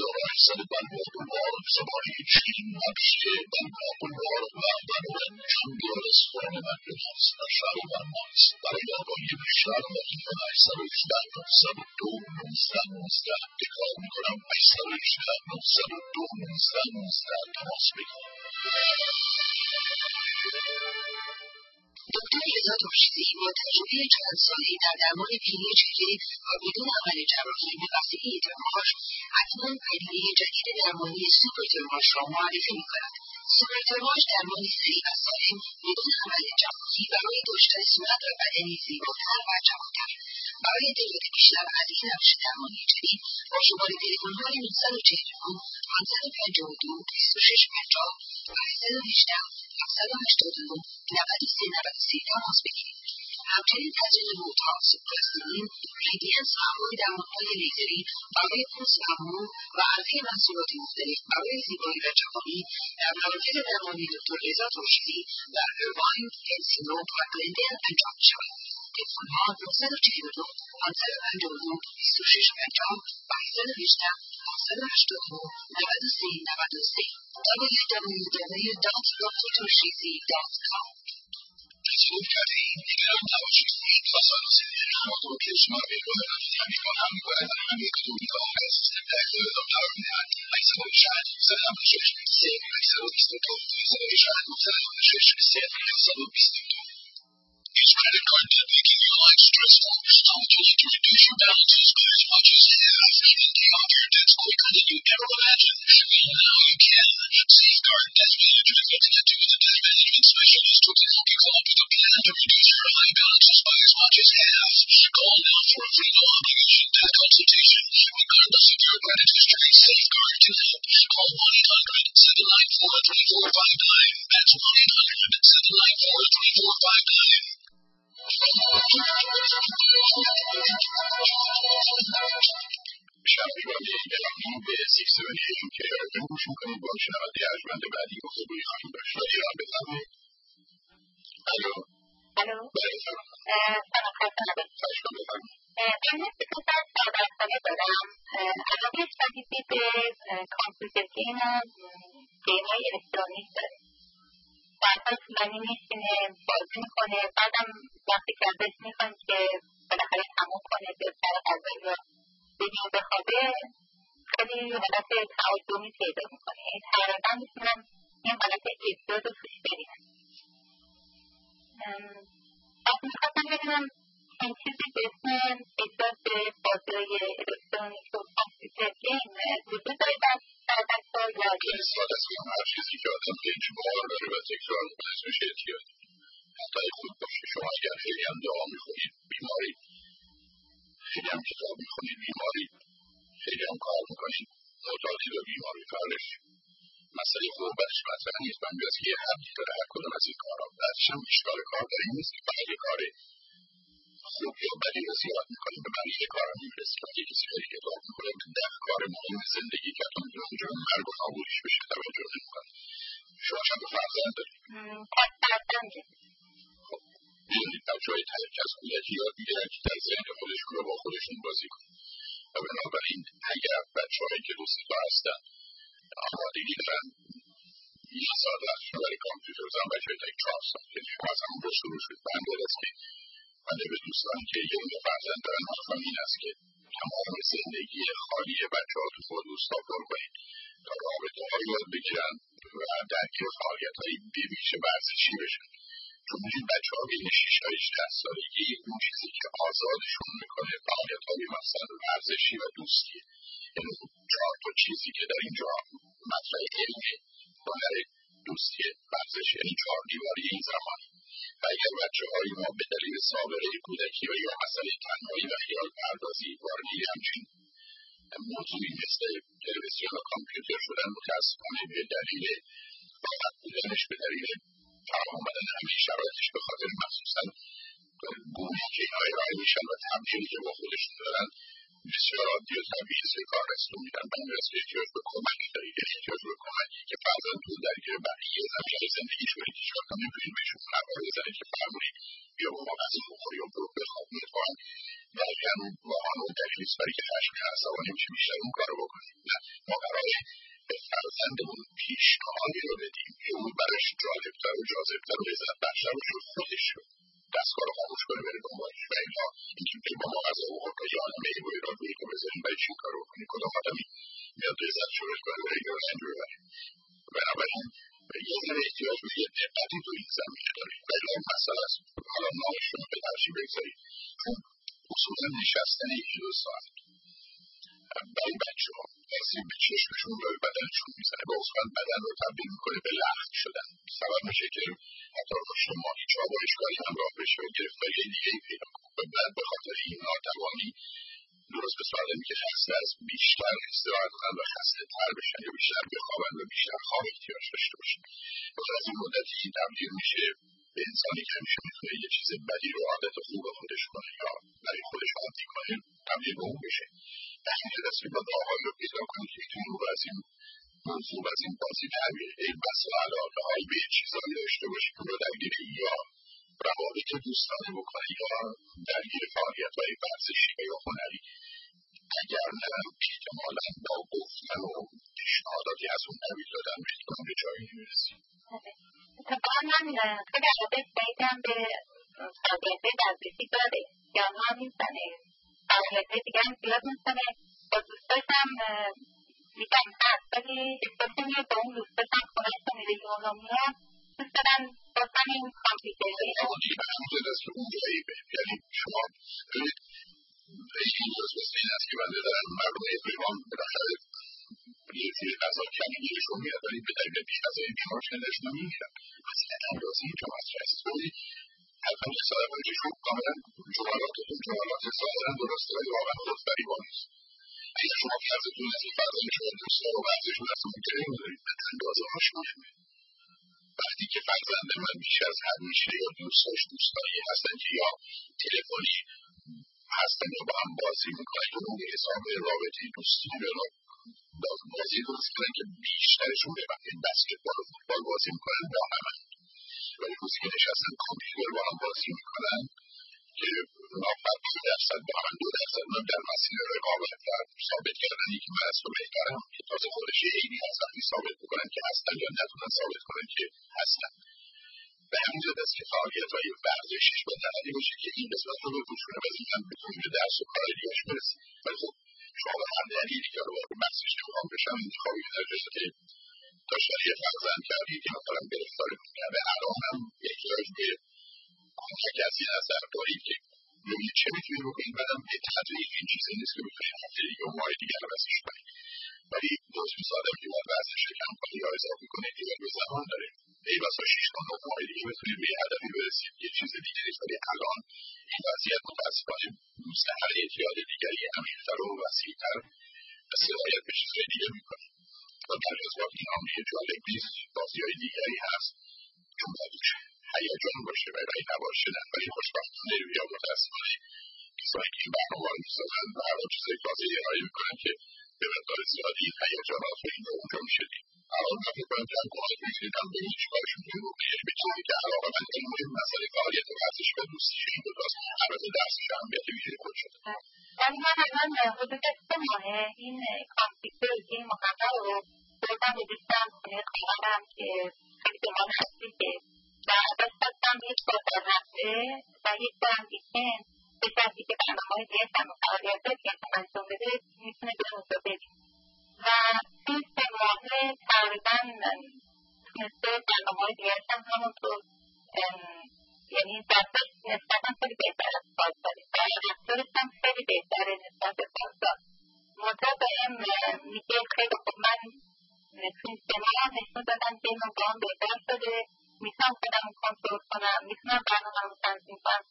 شماره چین نقشه بلوار و بنابراین چندیار رستوران مکدونالدز در شهر ورمان است. برای آگاهی بیشتر با تلفن 818 902 1919 تکرار می‌کنم 818 902 1919 تماس بگیرید. دکتر رضا ترشیزی با تجربه چند ساله‌ای در درمان پیری چهره و بدون عمل جراحی به وسیله ترماژ اکنون پدیده جدید درمانی سوپر ترماژ را معرفی می‌کند. سوپر ترماژ درمانی سریع و سالم بدون عمل جراحی برای داشتن صورت و بدنی زیباتر و جوان‌تر. برای اطلاعات بیشتر از این روش درمانی جدید با شماره تلفن‌های 949 552 2650 و 818 789 9393 تماس بگیرید. همچنین تزریق بوتاکس، پلاستیدین، ریدینس و انواع درمان‌های لیزری برای پوست و مو و عرضه محصولات مختلف برای زیبایی و جوانی در مراکز درمانی دکتر رضا ترشیزی در ایرواین، انسینو و گلندن انجام می‌شود. تلفن‌ها 942 552 2650 و 818 789 9393 www.drtorshizi.com. تصادف کرده‌اید؟ نگران نباشید. تصادف شما رو کشور بیرون رفتنی با هم باید همه کدومی‌ها از سیستم اقتصاد قرار می‌دهند. 860 376 822 376 322. Each credit card debt making your life stressful. How would you like to reduce your balances by as much as half and pay off your debts quicker than you ever imagined? Well, now you can. Safeguard Debt Management will connect you with a debt management specialist who can help you come up with a plan to reduce your high balances by as much as half. Call now for a free no-obligation debt consultation. Regardless of your credit history, Safeguard can help. Call 1-800-794-3459. That's 1-800-794-3459. شنوندگان گرامی به 678 که گوش می‌کنید با شنونده ارجمند بعدی گفتگویی خواهیم داشت. ایران بفرمایید. الو. بله سلام خسته نباشید. من یه سکوت از سردرخانه دارم. علاقه شدیدی به کامپیوتر گیم و گیم‌های الکترونیک داره. درها طولانی میشینه، بازی میکنه، بعدم وقتی که ازش میخوایم که بالاخره تموم کنه به سر غذایی یا بگیم بخوابه خیلی حالت تعادلی پیدا میکنه. تقریبا میتونم این حالت اعتیاد رو توش ببینم. از میخواستم ببینم این چیزی به اسم اعتیاد به بازی‌های الکترونیک و کامپیوتر گیم وجود داره در بچه‌ها یا استفاده از هر چیزی که آدم اجبار داره و تکرار باعث میشه اعتیاد. حتی خوب باشه شما اگر خیلی هم دعا میخونید بیماری، خیلی هم کتاب میخونید بیماری، خیلی هم کار میکنید معتادی و بیماری کارش مسئله قربتش مطرح نیست. من بیاز که یه حدی داره هر کدوم از این کارها. بعدش هم اشکال کار داره این نیست که فقط یه کار خوب یا بدی رو زیاد میکنیم به من یه کار میرسیم و یه کسی خیلی اضافه میکنه به 10 کار مهم زندگی که حتی میتونه اونجا مرگ و نابودیش بشه توجه نمیکنه. شما چند تا فرزند دارید؟ خب میدونید بچه‌های ترک از کودکی یاد میگیرن که در ذهن خودشون رو با خودشون بازی کنن و بنابراین اگر بچه‌هایی که دوست‌ها هستن آمادگی دارن یه ساعت وقتشون برای کامپیوتر بزنن بچه‌های ترک 4 سال که شما از همون با شروع شد بنده است که من به دوستانی که یه اون فرزند دارن حرفم این است که تمام زندگی خالی بچه‌ها تو خود دوستا پر کنید تا رابطه‌هایی یاد بگیرن و درگیر فعالیت‌هایی بویژه ورزشی بشن. چون این بچه‌ها بین 6 تا 10 سالگی اون چیزی که آزادشون میکنه فعالیت‌های مثلا ورزشی و دوستیه. یعنی 4 تا چیزی که در اینجا مطرح علمه هنر دوستی ورزش یعنی 4 دیواری این زمانی و اگر بچه‌های ما به دلیل سابقه کودکی و یا مسئله تنهایی و خیال پردازی وارد همچین موضوعی مثل تلویزیون و کامپیوتر شدن، متاسفانه به دلیل راحت بودنش، به دلیل فراهم آمدن همه شرایطش، به خاطر مخصوصا گونه که اینها ارائه میشن و تبدیلی که با خودشون دارن، بسیار عادی و طبیعی زیر کار رسیده میرن و این رسیده که احتیاج به کمکی داری، احتیاج به کمکی که فرزند تو درگیر بقیه زمینه زندگیش کنید که شاید نمیتونید بهشون خبر بزنید که فرمونید بیا با ما غذا بخور یا برو بخواب. میتوان دقیقا واقعا اون دلیلی است برای که خشم عصبانی میشه بیشتر اون کارو بکنید. نه، ما قراره به فرزندمون پیشنهادی رو بدیم که اون براش جالبتر و جاذبتر و لذت بخشتر باشه، خودش رو دستگاه رو خاموش کنه بره دنبالش. و اینها اینکه با ما غذا بخور یا میل و اراده‌ای که بزنیم برای چی کار بکنی، کدام آدمی میاد لذت شورش کنه برای این رسیم رو ببریم. بنابراین یه ذره احتیاج به یه دقتی تو این زمینه داریم. ولی این مسئله است حالا نامشون رو به ترشیب بگذاریم، چون اصولا نشستن یکی دو ساعت برای بچه ها تاثیر به چشمشون و به بدنشون میزنه و اصولا بدن رو تبدیل میکنه به لخت شدن. سبب میشه که حتی رشد ماهیچ ها با اشکالی همراه بشه و گرفتاری دیگه‌ای پیدا کنه و بعد به خاطر این ناتوانی درست به صورت که خسته از بیشتر استراحت کنن و خسته تر بشن یا بیشتر بخوابن و بیشتر خواب احتیاج داشته باشن. بعد از این مدتی تبدیل میشه به انسانی که همیشه میتونه یه چیز بدی رو عادت خوب خودش کنه یا برای خودش عادی کنه، تبدیل به اون بشه. در این جد است که باید راههایی رو پیدا کنید که میتونید رو از این موضوع از این بازی تعبیر این بسا علاقه هایی به چیزهایی داشته باشید که رو درگیر یا روابط دوستانه بکنه یا درگیر فعالیت های ورزشی و یا هنری. اگر نه احتمالا با گفتن و پیشنهاداتی از اون قبیل دادن به جایی نمیرسیم. اتفاقا من خیلی علاقه بایدم به فعالیت ورزشی داره یا ما میزنه فعالیت دیگه هم زیاد میزنه با دوستاشم میگم هست ولی احساسی میاد با اون دوستاشم خونهش رو میره یونا میاد دوست دارن بازن این کامپیوتری دیگه همونجا دست رو اون جایی به یعنی شما این روز مثل این است که بنده دارم مردم ایران بالاخره یه سری غذا کمی گیرشون میاد ولی به دلیل بیش غذای بیمار شدنشون میمیرن. مثلا اندازه اینجا مطرح است ولی حتی یه ساله بایدی شد کاملا جملات ظاهرا درسته ولی واقعا خودفریبانه است. اگر شما فرضتون از این فرزند شما دوستا و ورزشون از اون گره میدارید به اندازه هاش مهمه. وقتی که فرزند من بیش از حد میشه یا دوستایی هستن که یا تلفنی هستن یا با هم بازی میکنن یا اون حساب رابطه دوستی یا بازی درست کنن که بیشترشون ببینید بسکتبال و فوتبال بازی میکنن با هم. ولی روزی که نشستن کامپیوتر با هم بازی میکنن که نافت 2% با هم 2% من در مسیر رقابت و ثابت کردن یکی من از تو بهترم که تازه خودش اینی از وقتی ثابت میکنن که هستن یا نتونن ثابت کنن که هستن. به همین جد است که فعالیت های ورزشیش با تحلی باشه که این قسمت رو بپوشونه و این هم بتونیم به درس و کار دیگهش برسیم. ولی خب شما به هم دلیلی که رو باید بحثش نمیخوام بشم انتخابی در جسد داشتن یه فرزند کردی که مثلا گرفتاریتون کرده الان هم احتیاج به کمک از این نظر دارید که ببینید چه میتونید بکنید بعدم به تدریج این چیزی نیست که بتونید هفته دیگه و ماه دیگه عوضش کنید. ولی درست مثل آدم که باید ورزش کم کنید یا اضافه کنید دیگه به زمان داره ای بسا 6 ماه 9 ماه دیگه بتونید به هدفی برسید یه چیز دیگه نیست. ولی الان این وضعیت متاسفانه مثل هر اعتیاد دیگری عمیق‌تر و وسیع‌تر سرایت به چیزهای دیگه میکنه و در جزبات این عاملی جالب نیست. بازی‌های دیگری هست چون باید هیجان باشه و رای نباشه نه. ولی خوشبختانه یا متاسفانه کسانی که این برنامه رو می‌سازن و هر چیزهای تازه ارائه میکنن که به مقدار زیادی این هیجانات رو اینجا اونجا میشه دید. الان من فکر کنم که الگوهایی می‌تونید هم به این چیکارشون می‌کنید به چیزی که علاقه من این مهم مسئله فعالیت ورزشی و دوستیش این دوتاست. البته درسش اهمیت ویژه‌ای خود شده. ولی من الان حدود 3 ماهه این کامپیوتر که این محقق رو بردم و دیستم خونه خواهرم که خیلی به ما نزدیکه و ازش دستم یک بار در هفته و یک بارم ویکند به کسی که برنامه‌های دیگه هم فعالیت‌هایی که انجام بده میتونه به اونجا بدیم و این 3 ماهه تقریبا تونسته برنامه‌های دیگه هم همونطور یعنی دستش نسبتا خیلی بهتر از پارسال و رفتارش هم خیلی بهتره نسبت به پارسال. منطقه بهم میگه خیلی خوب من تو این 3 ماه نشون دادم که این امتحان بهتر شده میتونم خودم کنترل کنم، میتونم برنامه‌مو تنظیم کنم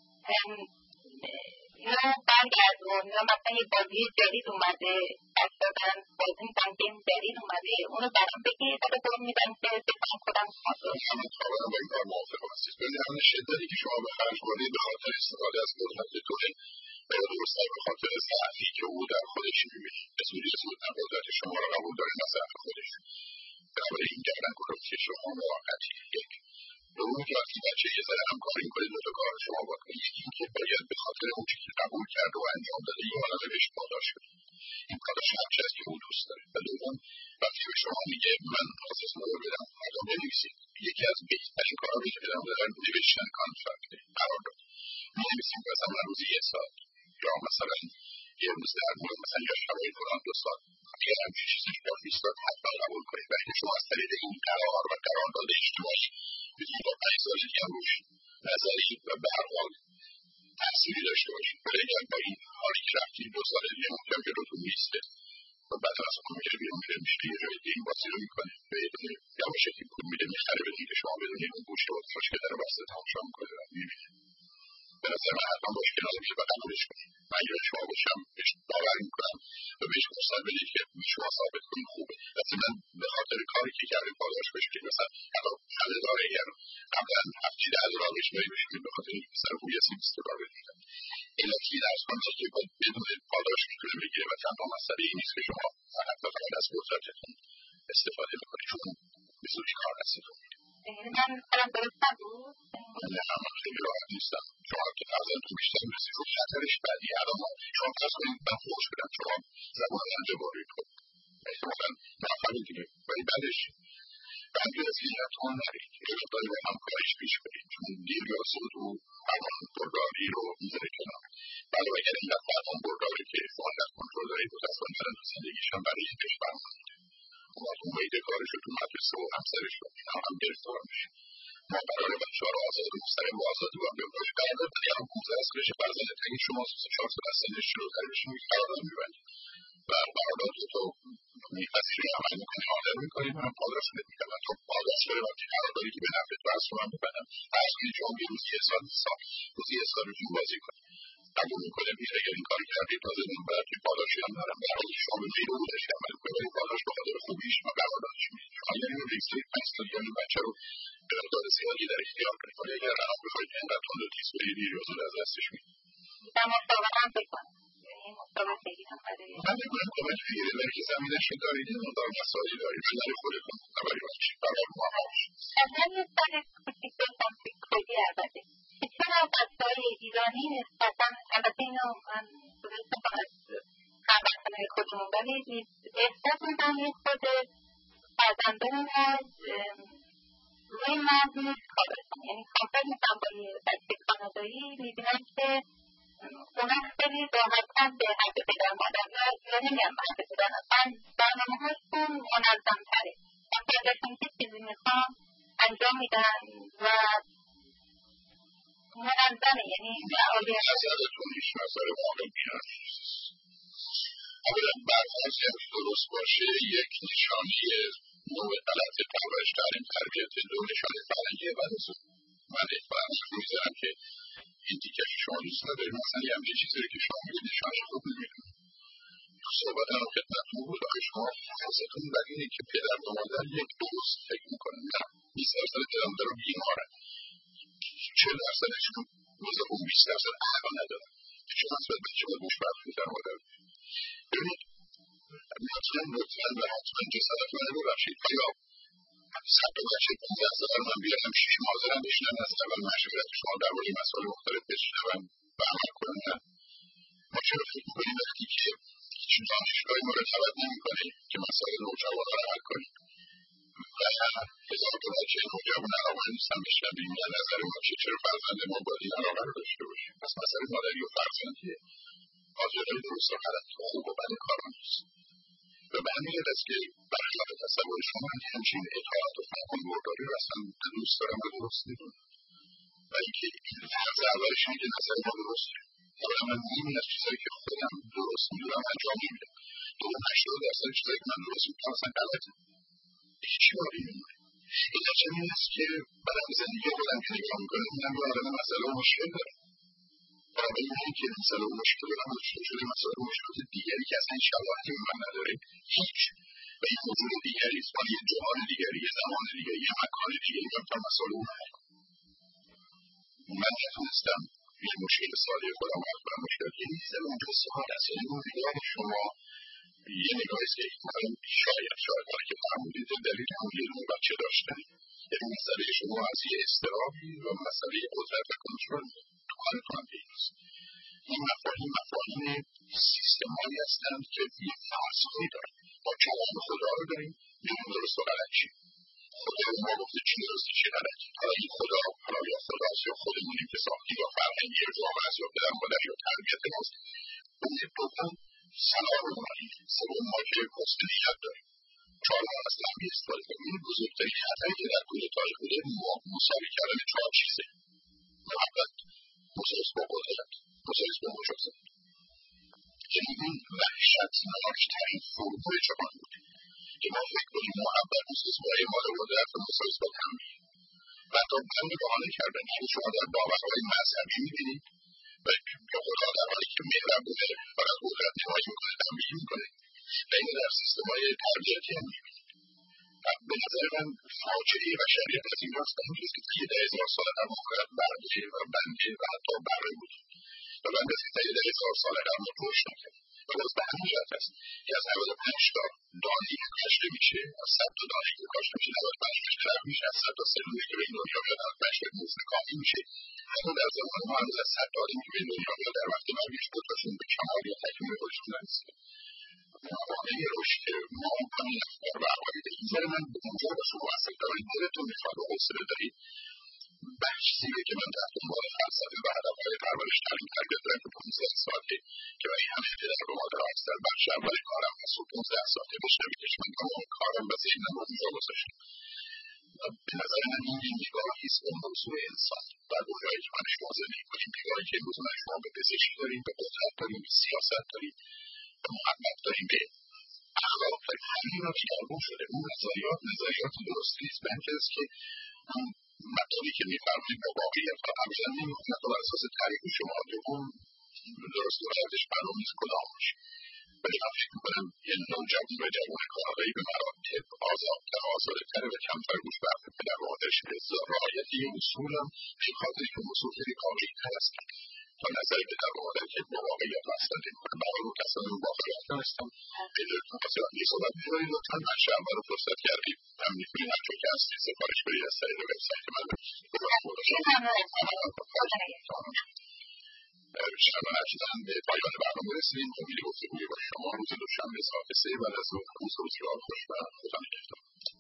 یا برگردون یا مثلا یه بازی جدید اومده دادن بازی میکنم گیم جدید اومده اونو برام بگیر و به میدم که بکنم خودم کنترل کنم. همه کاملا با این کار موافق هستید. ولی همین شدتی که شما به خرج بردید به خاطر استفاده از قدرتتونه و درسته به خاطر ضعفی که او در خودش می‌بینید. به زودی قدرت شما را قبول داره نه ضعف خودش. بنابراین این گردن کلفتی شما موقتی. یک دومی که وقتی بچه یه ذره همکاری می‌کنید دو تا کار شما باید کنید. یکی این که باید به خاطر اون چیزی که قبول کرده و انجام داده یه عالمه بهش پاداش بدید. این پاداش هرچی است که او دوست داره. و دوم وقتی به شما میگه من اساس مدار بدم حالا بنویسید. یکی از بهترین کارهایی که بدم در نوشتن کانترکت قرارداد می‌نویسید مثلا من روزی 1 ساعت یا مثلا یه روز در مورد مثلا یا شبای فلان 2 ساعت اگر همچین چیزی که نیستاد حتما قبول کنید. و اینکه شما از طریق این قرار و قرارداد اجتماعی میتونید تا 5 سال دیگه هم روش نظری و به هر حال تأثیری داشته باشید. ولی اگر با این حالی که رفتید 2 سال دیگه ممکن جلوتون نیسته و بعد از اون میره بیرون میره میشه یه جای دیگه این بازی رو میکنه و یه دونه یواشکی پول میده میخره به دیگه شما بدونید اون گوشه و خوش که داره بسته تماشا میکنه و میبینه. به نظر من حتما باش کنار میشه و قبولش کنید. من یا شما باشم بهش باور میکنم و بهش مصاحبه بدید که شما ثابت کنید خوبه. مثلا به خاطر کاری که کرده پاداش بشه که مثلا حالا خنده داره اگر قبلا $10 بهش میدید به خاطر اینکه سر خوبی $20 بدید. الکی درس کنید که بدون پاداش میتونه بگیره و تنها مسئله این نیست که شما فقط از قدرتتون استفاده بکنید چون به زودی کار دستتون میده. من کارم درست نبود؟ نه من خیلی راحت نیستم. شما که فرزندتون بیشتر میرسید رو خطرش بدی. الان شما فرض کنید من فوش بدم شما زبان رنجه بارید کنید احتمالا نفهمید دیگه ولی بعدش بعدی از این رفتان نرید یه رفتاری با همکاریش پیش برید چون دیر یا زود و فرمان برداری رو میذاره کنار. بله اگر این رفت فرمان برداری که شما در کنترل دارید متاسفانه در زندگیش هم برای این بهش برمان میده. اون میده کارش رو تو مدرسه و همسرش رو اینا هم گرفتار میشه. ما قراره بچه ها رو آزاد و مستقیم و آزادی و بیامداری قرارداد ولی هم 15 سالش فرزندت اگه شما 4 سال از سنش جلوتر بشین قرارداد میبندید و قرارداد رو تو میپذیری عمل میکنی حاضر میکنی من پاداش میدم و تو پاداش داره وقتی قراردادی که به نفعت بحث رو من میبندم فرض کنید شما روزی 1 سال روزی بازی کنید قبول میکنه میره اگر این کار کردی تازه اون باید که پاداشی هم دارم در حالی شما به میره بودش که عمل کنه ولی پاداش به خاطر خوبیش و قراردادش میده شما یعنی اون ریسک 5 سالیان بچه رو قرارداد زیادی در اختیار کنید ولی اگر رها بخواید اینقدر تند و تیز برید دیر یا زود از دستش میدید. و مصاحبه هم بکنم این مصاحبه خیلی هم برای من میگویم کمک بگیرید ولی که زمینش رو دارید این مقدار مسائلی دارید و نری خودتون خبری باشید برای موفق شید. اصلا یه سر کوچیک بگم که کلی البته که چرا بچه‌های ایرانی نسبتاً البته اینو من درست می‌کنم از هموطنهای خودمون ولی احساس می‌کنم یه خود فرزندانمون از روی مرز نیست کارشون یعنی کامپل می‌کنم با یه بچه کانادایی می‌بینم که اونا خیلی راحت‌تر به حد پدر مادر یا نمی‌گم به حد پدر مادر برنامه‌هاشون منظم‌تره و پدرشون که چیزی می‌خوام انجام میدن و منظمه یعنی نظرتون هیچ نظر واقع بیان اولا برخواست یعنی درست باشه یک نشانه نوع غلط پرورش تعلیم تربیت دو نشانه فرهنگی بدنسون من فرانس می‌ذارم که این دیگه شما دوست ندارید مثلا یه همچه چیزی که شما میگید نشانش خوب نمیدونم صحبت هم خدمتتون بود آقای شما فرصتون بر اینه که پدر و مادر یک درست فکر میکنن نه 20% پدر مادر رو بیمارن 40%شون روزه اون 20% عقل ندارن چون از باید بچه باید مشبرد پدر مادر ببینید لطفاً و حتما جسادت من ببخشید آیا 100 بچه 15,000 من بیارم 6 حاضرم بشنن از اول مشورت شما در مورد مسائل مختلف بشنون و عمل کنن نه ما چرا فکر میکنیم وقتی که هیچ دانشگاهی مرتبط نمیکنه که مسائل نوجوانان رو حل کنیم و 1000 تا بچه نوجوان علاقه نیستن بشنن به این نظر ما چرا فرزند ما باید این علاقه رو داشته باشیم پس مسئله مادری و فرزندیه حاضرهای درست و غلط خوب و بد کارا نیست و به همین جهت است که برخلاف تصور شما همچین اطاعت و فرمان برداری رو اصلا دوست دارم و درست میدونم و اینکه این فرض اولش اینه که نظر ما درسته حالا من نیمی از چیزایی که خودم درست میدونم انجام نمیدم دوم 80% چیزایی که من درست میدونم اصلا غلطه هیچ باری نمیدونم این نتیجه این است که بعد از زندگی خودم که نگاه میکنم میبینم یه عالمه مسئله و مشکل دارم. برای اینه که مسئله و مشکل دارم مشکل شده مسئله و مشکلات دیگری که اصلا شباهتی به من نداره هیچ و این موجود دیگری است مال یه جهان دیگری یه زمان دیگری یه مکان دیگری تا مسئله اون من نتونستم یه مشکل ساده خودم رو حل کنم. مشکل که نیست اونجا سوال است. یعنی اون نگاه شما یه نگاهی است که شاید برای که فرمودید دلیل همون یه دونه بچه داشتن، یعنی مسئله شما از یه اضطرابی و مسئله قدرت و کنترل تو کار کننده است. این مفاهیم سیستمایی هستند که یه فرض‌هایی دارن. ما جواب خدا رو داریم میدونیم درست و غلط چیه. خدا رو ما گفته چی درست چی غلط. حالا این خدا حالا یا خداست یا خودمونیم که ساختیم یا فرهنگی یا جامعه است یا پدر مادر یا تربیت ماست. اون دوم سلام اومدیم سوم ما که مسئولیت داریم. چهارم از تعبیر استفاده کنیم. این بزرگترین خطری که در طول تاریخ بوده مساوی کردن چهار چیزه: محبت، مساوی با قدرت، مساوی با مجازات. یعنی این وحشتناکترین فرمول جهان بود که ما فکر کنیم محبت مساوی با اعمال قدرت و مساوی با تنبیه و حتی بند بهانه کردن. یعنی شما در باورهای مذهبی می‌بینید و خدا در حالی که مهربونه فقط قدرت نمایی میکنه تنبیه میکنه و اینو در سیستم‌های تربیتی هم می‌بینید. به نظر من فاجعه بشریت از اینجاست که اینجاست که طی 10,000 سال در واقعیت برده و بنده و حتی بره بود و بنده از که طی 10,000 سال در ما رشد نکرد و باز به همین جهت هست که از 95 تا دانه‌ای که کاشته میشه، از 100 تا دانه‌ای که کاشته میشه 95 بیشتر میشه، از 100 تا سلولی که به این دنیا میاد 95 به موزه کافی میشه. اما در زمان ما هنوز از 100 تا آدمی که به این دنیا میاد در وقت مرگش خودشون به کمال یا تکمیل خودشون نرسیدن. موانع رشد که ما همین افکار و عقاید به نظر من به اونجا با شما اصلا دارید دلتون میخواد و حوصله دارید بحثیه که من تحت عنوان فلسفه و هدفهای پرورش تعلیم تربیت دارم که 15 ساعته که برای همه پدر و مادر هست در بخش اول کارم هست و 15 ساعته بشنویدش. من تمام کارم و ذهنم رو اونجا گذاشتم. به نظر من این نگاهی است به موضوع انسان و دنیایی که من شما زندگی کنیم. نگاهی که امروز من شما به پزشکی داریم، به قدرت داریم، به سیاست داریم، به محبت داریم، به اخلاق داریم. همین را دیگرگون شده. اون نظریات درست نیست به اینکه است که اون مطالبی که می‌فرمایید با واقعیت ها همچنان نمی‌خونه تا بر اساس تعریف شما اون درست و غلطش معلوم نیست کدام باشه. ولی من فکر می‌کنم یه نوجوان و جوان کارآگاهی به مراتب آزادتر و آزاده‌تر و کمتر گوش به حرف پدر و مادرش به رعایت یه اصول هم به خاطر این اصول خیلی کامل‌تر است تا نظر پدر و مادر که با واقعیت اصلا نمی‌کنه. برای متصل با واقعیت هستم پدرتون مثلا یه صحبت می‌کنید لطفاً بخش اول رو فرصت کردید هم می‌تونید هر جا که هستید سفارش برید از طریق وبسایت من شنوان عزیزان به پایان برنامه رسیدیم. امید گفتگوی با شما روز دوشنبه ساعت 3 بعد از ظهر. روز بسیار خوش و خدا نگهدار.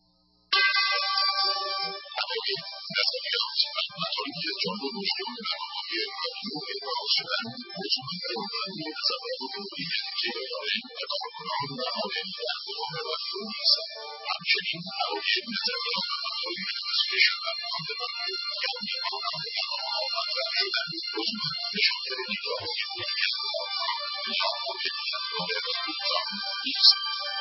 نظریات و مطالبی جامع و مشکل برنامه‌های رادیو ارائه شدن موضوعات عمومی نظریات عمومی که دارای کارکنان و عالم اخبار رادیو نیستند. همچنین عقاید نظریات و مطالب توصیه شنوندگان به رادیو یعنی آنان برنامه‌ها مطرح شدن موضوعات نشانگر نگاه‌های دیگر یا حاکمیت رادیو ایران نیست.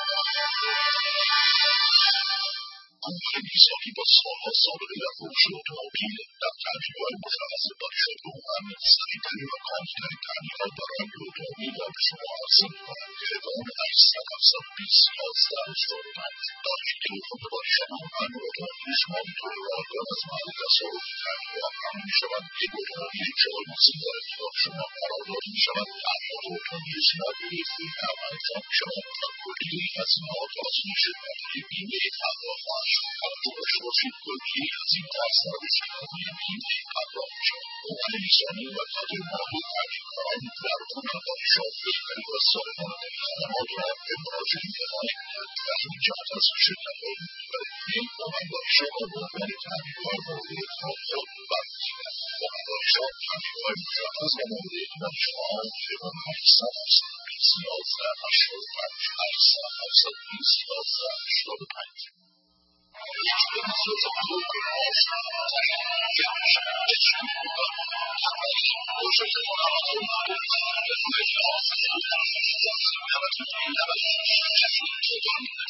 گروه بیساری با سالها سابقه در فروش اتومبیل در تغییرهای مشخص داده شده و مستقیم‌ترین و کامل‌ترین تغییرات برای اتومبیل را به شما عرضه می‌کنند. تلفن 800-720-1185 دارید تلفن با شما هر اتومبیل شما بطور رایگان از محل تصادف تغییرات حمل می‌شود. یک اتومبیل جایگزین در اختیار شما قرار داده می‌شود. تغییرات اتومبیل صورت به‌خود انجام می‌شود و کلیه هزینه‌ها توسط شرکت‌های بیمه پرداخت خواهد شد. توجه داشته باشید کلیه هزینه از طرف شرکت‌های بیمه پرداخت می‌شود. عنوان نشانی و خاطر مالی تغییرکاران در خدمات شما بهترین و صادقانه‌ترین خدمات را به مراجعین ارائه می‌دهد. در این جهت از شرکت‌های بیمه کمک‌دانش‌ها به عنوان تغییرهای مورد اعتماد خود برمی‌گردد. کمک‌دانش‌ها تغییرهای مشخص و مورد اعتماد شما تلفن 800-720-1185 800-720-1185